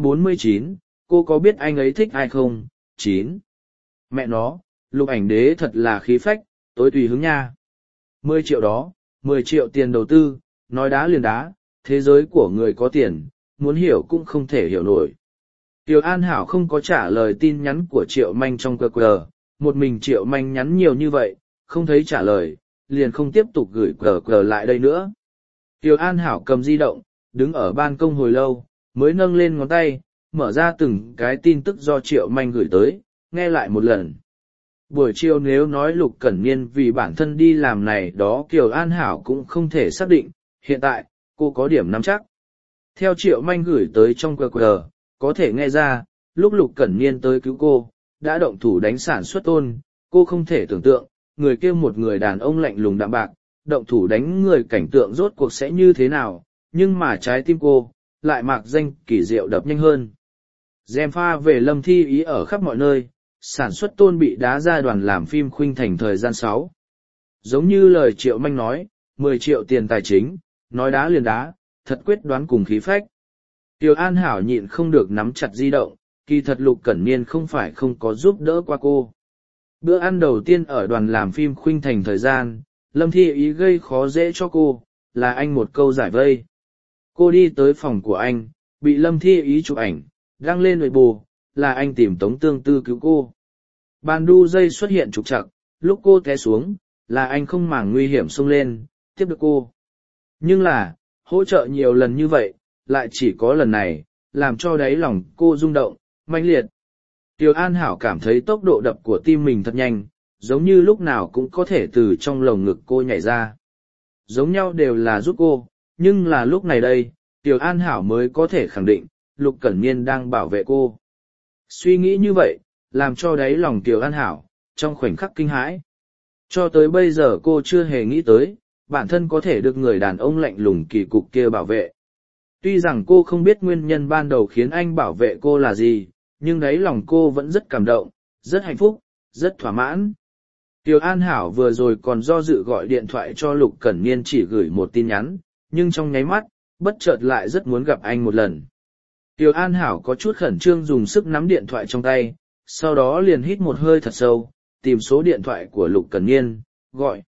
249, cô có biết anh ấy thích ai không? 9. Mẹ nó, Lục Ảnh Đế thật là khí phách, tối tùy hứng nha. 10 triệu đó, 10 triệu tiền đầu tư, nói đá liền đá, thế giới của người có tiền, muốn hiểu cũng không thể hiểu nổi. Kiều An Hảo không có trả lời tin nhắn của Triệu Manh trong QR, một mình Triệu Manh nhắn nhiều như vậy, không thấy trả lời, liền không tiếp tục gửi QR lại đây nữa. Kiều An Hảo cầm di động, đứng ở ban công hồi lâu, mới nâng lên ngón tay, mở ra từng cái tin tức do Triệu Manh gửi tới, nghe lại một lần. Buổi chiều nếu nói Lục Cẩn Niên vì bản thân đi làm này đó Kiều An Hảo cũng không thể xác định, hiện tại, cô có điểm nắm chắc. Theo Triệu Manh gửi tới trong QR, có thể nghe ra, lúc Lục Cẩn Niên tới cứu cô, đã động thủ đánh sản xuất Tôn, cô không thể tưởng tượng, người kia một người đàn ông lạnh lùng đạm bạc, động thủ đánh người cảnh tượng rốt cuộc sẽ như thế nào, nhưng mà trái tim cô, lại mạc danh kỳ diệu đập nhanh hơn. Gem pha về Lâm Thi Ý ở khắp mọi nơi, sản xuất Tôn bị đá ra đoàn làm phim Khuynh Thành thời gian 6. Giống như lời Triệu Manh nói, 10 triệu tiền tài chính, nói đá liền đá, thật quyết đoán cùng khí phách. Kiều An Hảo nhịn không được nắm chặt di động, kỳ thật Lục Cẩn Niên không phải không có giúp đỡ qua cô. Bữa ăn đầu tiên ở đoàn làm phim Khuynh Thành thời gian, Lâm Thi Ý gây khó dễ cho cô, là anh một câu giải vây. Cô đi tới phòng của anh, bị Lâm Thi Ý chụp ảnh, đăng lên Weibo, là anh tìm Tống Tương Tư cứu cô. Bàn đu dây xuất hiện trục trặc, lúc cô té xuống, là anh không màng nguy hiểm xông lên, tiếp được cô. Nhưng là, hỗ trợ nhiều lần như vậy, lại chỉ có lần này, làm cho đáy lòng cô rung động, mãnh liệt. Kiều An Hảo cảm thấy tốc độ đập của tim mình thật nhanh, giống như lúc nào cũng có thể từ trong lồng ngực cô nhảy ra. Giống nhau đều là giúp cô, nhưng là lúc này đây, Kiều An Hảo mới có thể khẳng định, Lục Cẩn Niên đang bảo vệ cô. Suy nghĩ như vậy, làm cho đáy lòng Kiều An Hảo, trong khoảnh khắc kinh hãi. Cho tới bây giờ cô chưa hề nghĩ tới, bản thân có thể được người đàn ông lạnh lùng kỳ cục kia bảo vệ. Tuy rằng cô không biết nguyên nhân ban đầu khiến anh bảo vệ cô là gì, nhưng đáy lòng cô vẫn rất cảm động, rất hạnh phúc, rất thỏa mãn. Kiều An Hảo vừa rồi còn do dự gọi điện thoại cho Lục Cẩn Niên chỉ gửi một tin nhắn, nhưng trong nháy mắt, bất chợt lại rất muốn gặp anh một lần. Kiều An Hảo có chút khẩn trương dùng sức nắm điện thoại trong tay, sau đó liền hít một hơi thật sâu, tìm số điện thoại của Lục Cẩn Niên, gọi.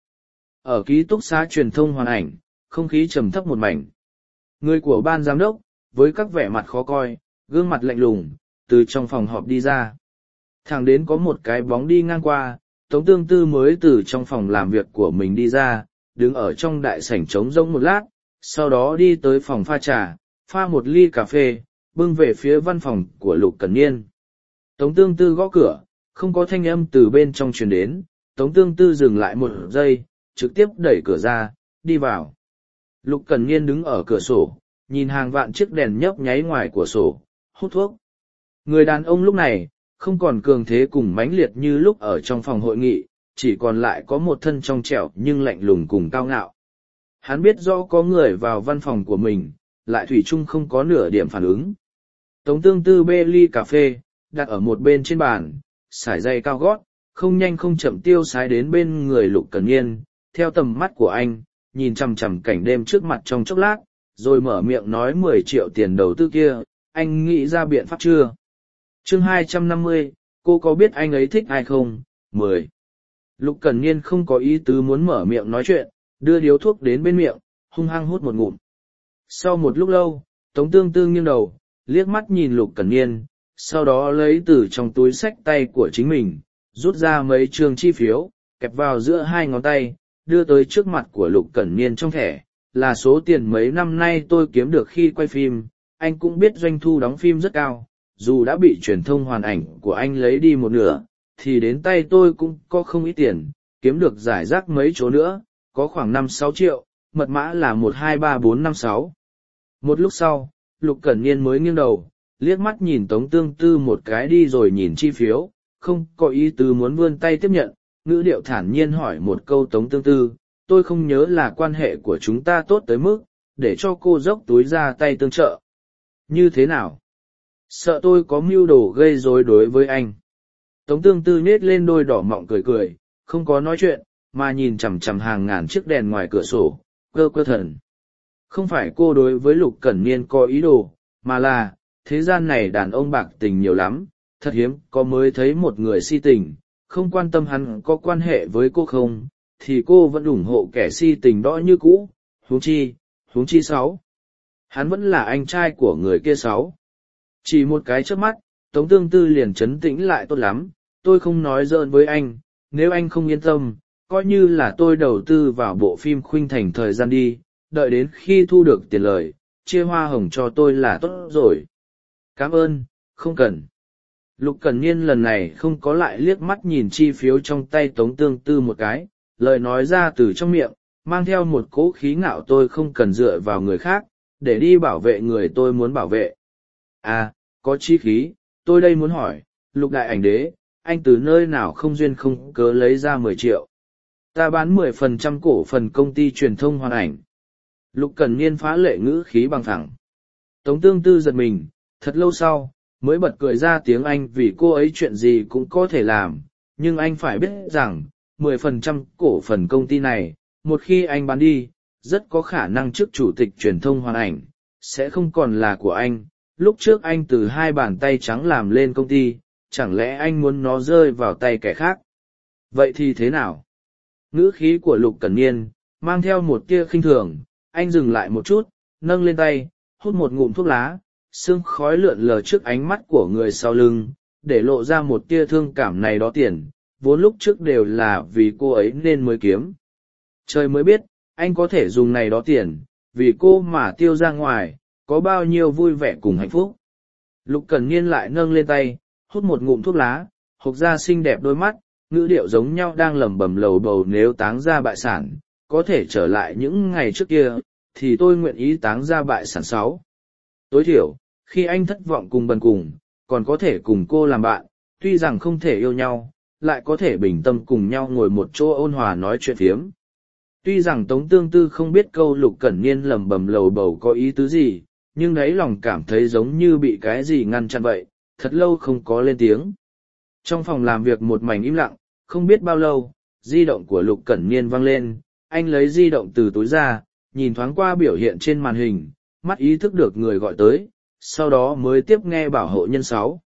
Ở ký túc xá truyền thông Hoàn Ảnh, không khí trầm thấp một mảnh. Người của ban giám đốc, với các vẻ mặt khó coi, gương mặt lạnh lùng, từ trong phòng họp đi ra. Thẳng đến có một cái bóng đi ngang qua, Tống Tương Tư mới từ trong phòng làm việc của mình đi ra, đứng ở trong đại sảnh trống rỗng một lát, sau đó đi tới phòng pha trà, pha một ly cà phê, bưng về phía văn phòng của Lục Cẩn Niên. Tống Tương Tư gõ cửa, không có thanh âm từ bên trong truyền đến, Tống Tương Tư dừng lại một giây, trực tiếp đẩy cửa ra, đi vào. Lục Cẩn Niên đứng ở cửa sổ, nhìn hàng vạn chiếc đèn nhấp nháy ngoài cửa sổ, hút thuốc. Người đàn ông lúc này, không còn cường thế cùng mãnh liệt như lúc ở trong phòng hội nghị, chỉ còn lại có một thân trong trẻo nhưng lạnh lùng cùng cao ngạo. Hắn biết rõ có người vào văn phòng của mình, lại thủy chung không có nửa điểm phản ứng. Tống Tương Tư bê ly cà phê, đặt ở một bên trên bàn, sải giày cao gót, không nhanh không chậm tiêu sái đến bên người Lục Cẩn Niên, theo tầm mắt của anh, nhìn chằm chằm cảnh đêm trước mặt trong chốc lát, rồi mở miệng nói 10 triệu tiền đầu tư kia, anh nghĩ ra biện pháp chưa? Chương 250, cô có biết anh ấy thích ai không? 10. Lục Cẩn Niên không có ý tứ muốn mở miệng nói chuyện, đưa điếu thuốc đến bên miệng, hung hăng hút một ngụm. Sau một lúc lâu, Tống Tương Tư nghiêng đầu, liếc mắt nhìn Lục Cẩn Niên, sau đó lấy từ trong túi xách tay của chính mình, rút ra mấy trường chi phiếu, kẹp vào giữa hai ngón tay, đưa tới trước mặt của Lục Cẩn Niên trong thẻ, là số tiền mấy năm nay tôi kiếm được khi quay phim. Anh cũng biết doanh thu đóng phim rất cao, dù đã bị truyền thông hoàn ảnh của anh lấy đi một nửa, thì đến tay tôi cũng có không ít tiền, kiếm được giải rác mấy chỗ nữa, có khoảng 5-6 triệu, mật mã là 123456. Một lúc sau, Lục Cẩn Niên mới nghiêng đầu, liếc mắt nhìn Tống Tương Tư một cái đi rồi nhìn chi phiếu, không có ý tứ muốn vươn tay tiếp nhận, ngữ điệu thản nhiên hỏi một câu Tống Tương Tư, tôi không nhớ là quan hệ của chúng ta tốt tới mức, để cho cô dốc túi ra tay tương trợ. Như thế nào? Sợ tôi có mưu đồ gây rối đối với anh. Tống Tương Tư nhếch lên đôi đỏ mọng cười cười, không có nói chuyện, mà nhìn chằm chằm hàng ngàn chiếc đèn ngoài cửa sổ, cơ cơ thần. Không phải cô đối với Lục Cẩn Niên có ý đồ, mà là, thế gian này đàn ông bạc tình nhiều lắm, thật hiếm có mới thấy một người si tình, không quan tâm hắn có quan hệ với cô không, thì cô vẫn ủng hộ kẻ si tình đó như cũ, huống chi 6. Hắn vẫn là anh trai của người kia 6. Chỉ một cái chớp mắt, Tống Tương Tư liền trấn tĩnh lại tốt lắm, tôi không nói giỡn với anh, nếu anh không yên tâm, coi như là tôi đầu tư vào bộ phim Khuynh Thành thời gian đi, đợi đến khi thu được tiền lời, chia hoa hồng cho tôi là tốt rồi. Cảm ơn, không cần. Lục Cẩn Niên lần này không có lại liếc mắt nhìn chi phiếu trong tay Tống Tương Tư một cái, lời nói ra từ trong miệng, mang theo một cỗ khí ngạo tôi không cần dựa vào người khác, để đi bảo vệ người tôi muốn bảo vệ. À, có chí khí, tôi đây muốn hỏi, Lục đại ảnh đế, anh từ nơi nào không duyên không cớ lấy ra 10 triệu. Ta bán 10% cổ phần công ty truyền thông Hoàn Ảnh. Lục Cẩn Niên phá lệ ngữ khí bằng thẳng. Tống Tương Tư giật mình, thật lâu sau, mới bật cười ra tiếng Anh vì cô ấy chuyện gì cũng có thể làm, nhưng anh phải biết rằng, 10% cổ phần công ty này, một khi anh bán đi, rất có khả năng chức chủ tịch truyền thông Hoàn Ảnh, sẽ không còn là của anh. Lúc trước anh từ 2 bàn tay trắng làm lên công ty, chẳng lẽ anh muốn nó rơi vào tay kẻ khác? Vậy thì thế nào? Ngữ khí của Lục Cẩn Niên, mang theo một tia khinh thường, anh dừng lại một chút, nâng lên tay, hút một ngụm thuốc lá, sương khói lượn lờ trước ánh mắt của người sau lưng, để lộ ra một tia thương cảm này đó tiền, vốn lúc trước đều là vì cô ấy nên mới kiếm. Trời mới biết, anh có thể dùng này đó tiền, vì cô mà tiêu ra ngoài, có bao nhiêu vui vẻ cùng hạnh phúc. Lục Cẩn Niên lại nâng lên tay, hút một ngụm thuốc lá, hộc ra xinh đẹp đôi mắt, ngữ điệu giống nhau đang lẩm bẩm lầu bầu nếu táng ra bại sản, có thể trở lại những ngày trước kia, thì tôi nguyện ý táng ra bại sản 6. Tối thiểu, khi anh thất vọng cùng bần cùng, còn có thể cùng cô làm bạn, tuy rằng không thể yêu nhau, lại có thể bình tâm cùng nhau ngồi một chỗ ôn hòa nói chuyện phiếm. Tuy rằng Tống Tương Tư không biết câu Lục Cẩn Niên lẩm bẩm lầu bầu có ý tứ gì, nhưng đáy lòng cảm thấy giống như bị cái gì ngăn chặn vậy, thật lâu không có lên tiếng. Trong phòng làm việc một mảnh im lặng, không biết bao lâu, di động của Lục Cẩn Niên vang lên, anh lấy di động từ túi ra, nhìn thoáng qua biểu hiện trên màn hình, mắt ý thức được người gọi tới, sau đó mới tiếp nghe bảo hộ nhân 6.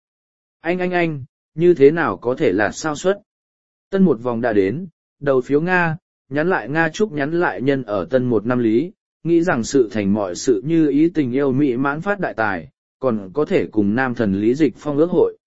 Anh, như thế nào có thể là sao suất? Tân một vòng đã đến, đầu phiếu Nga, nhắn lại Nga chúc nhắn lại nhân ở tân một năm lý, nghĩ rằng sự thành mọi sự như ý tình yêu mỹ mãn phát đại tài, còn có thể cùng nam thần Lý Dịch Phong ước hội,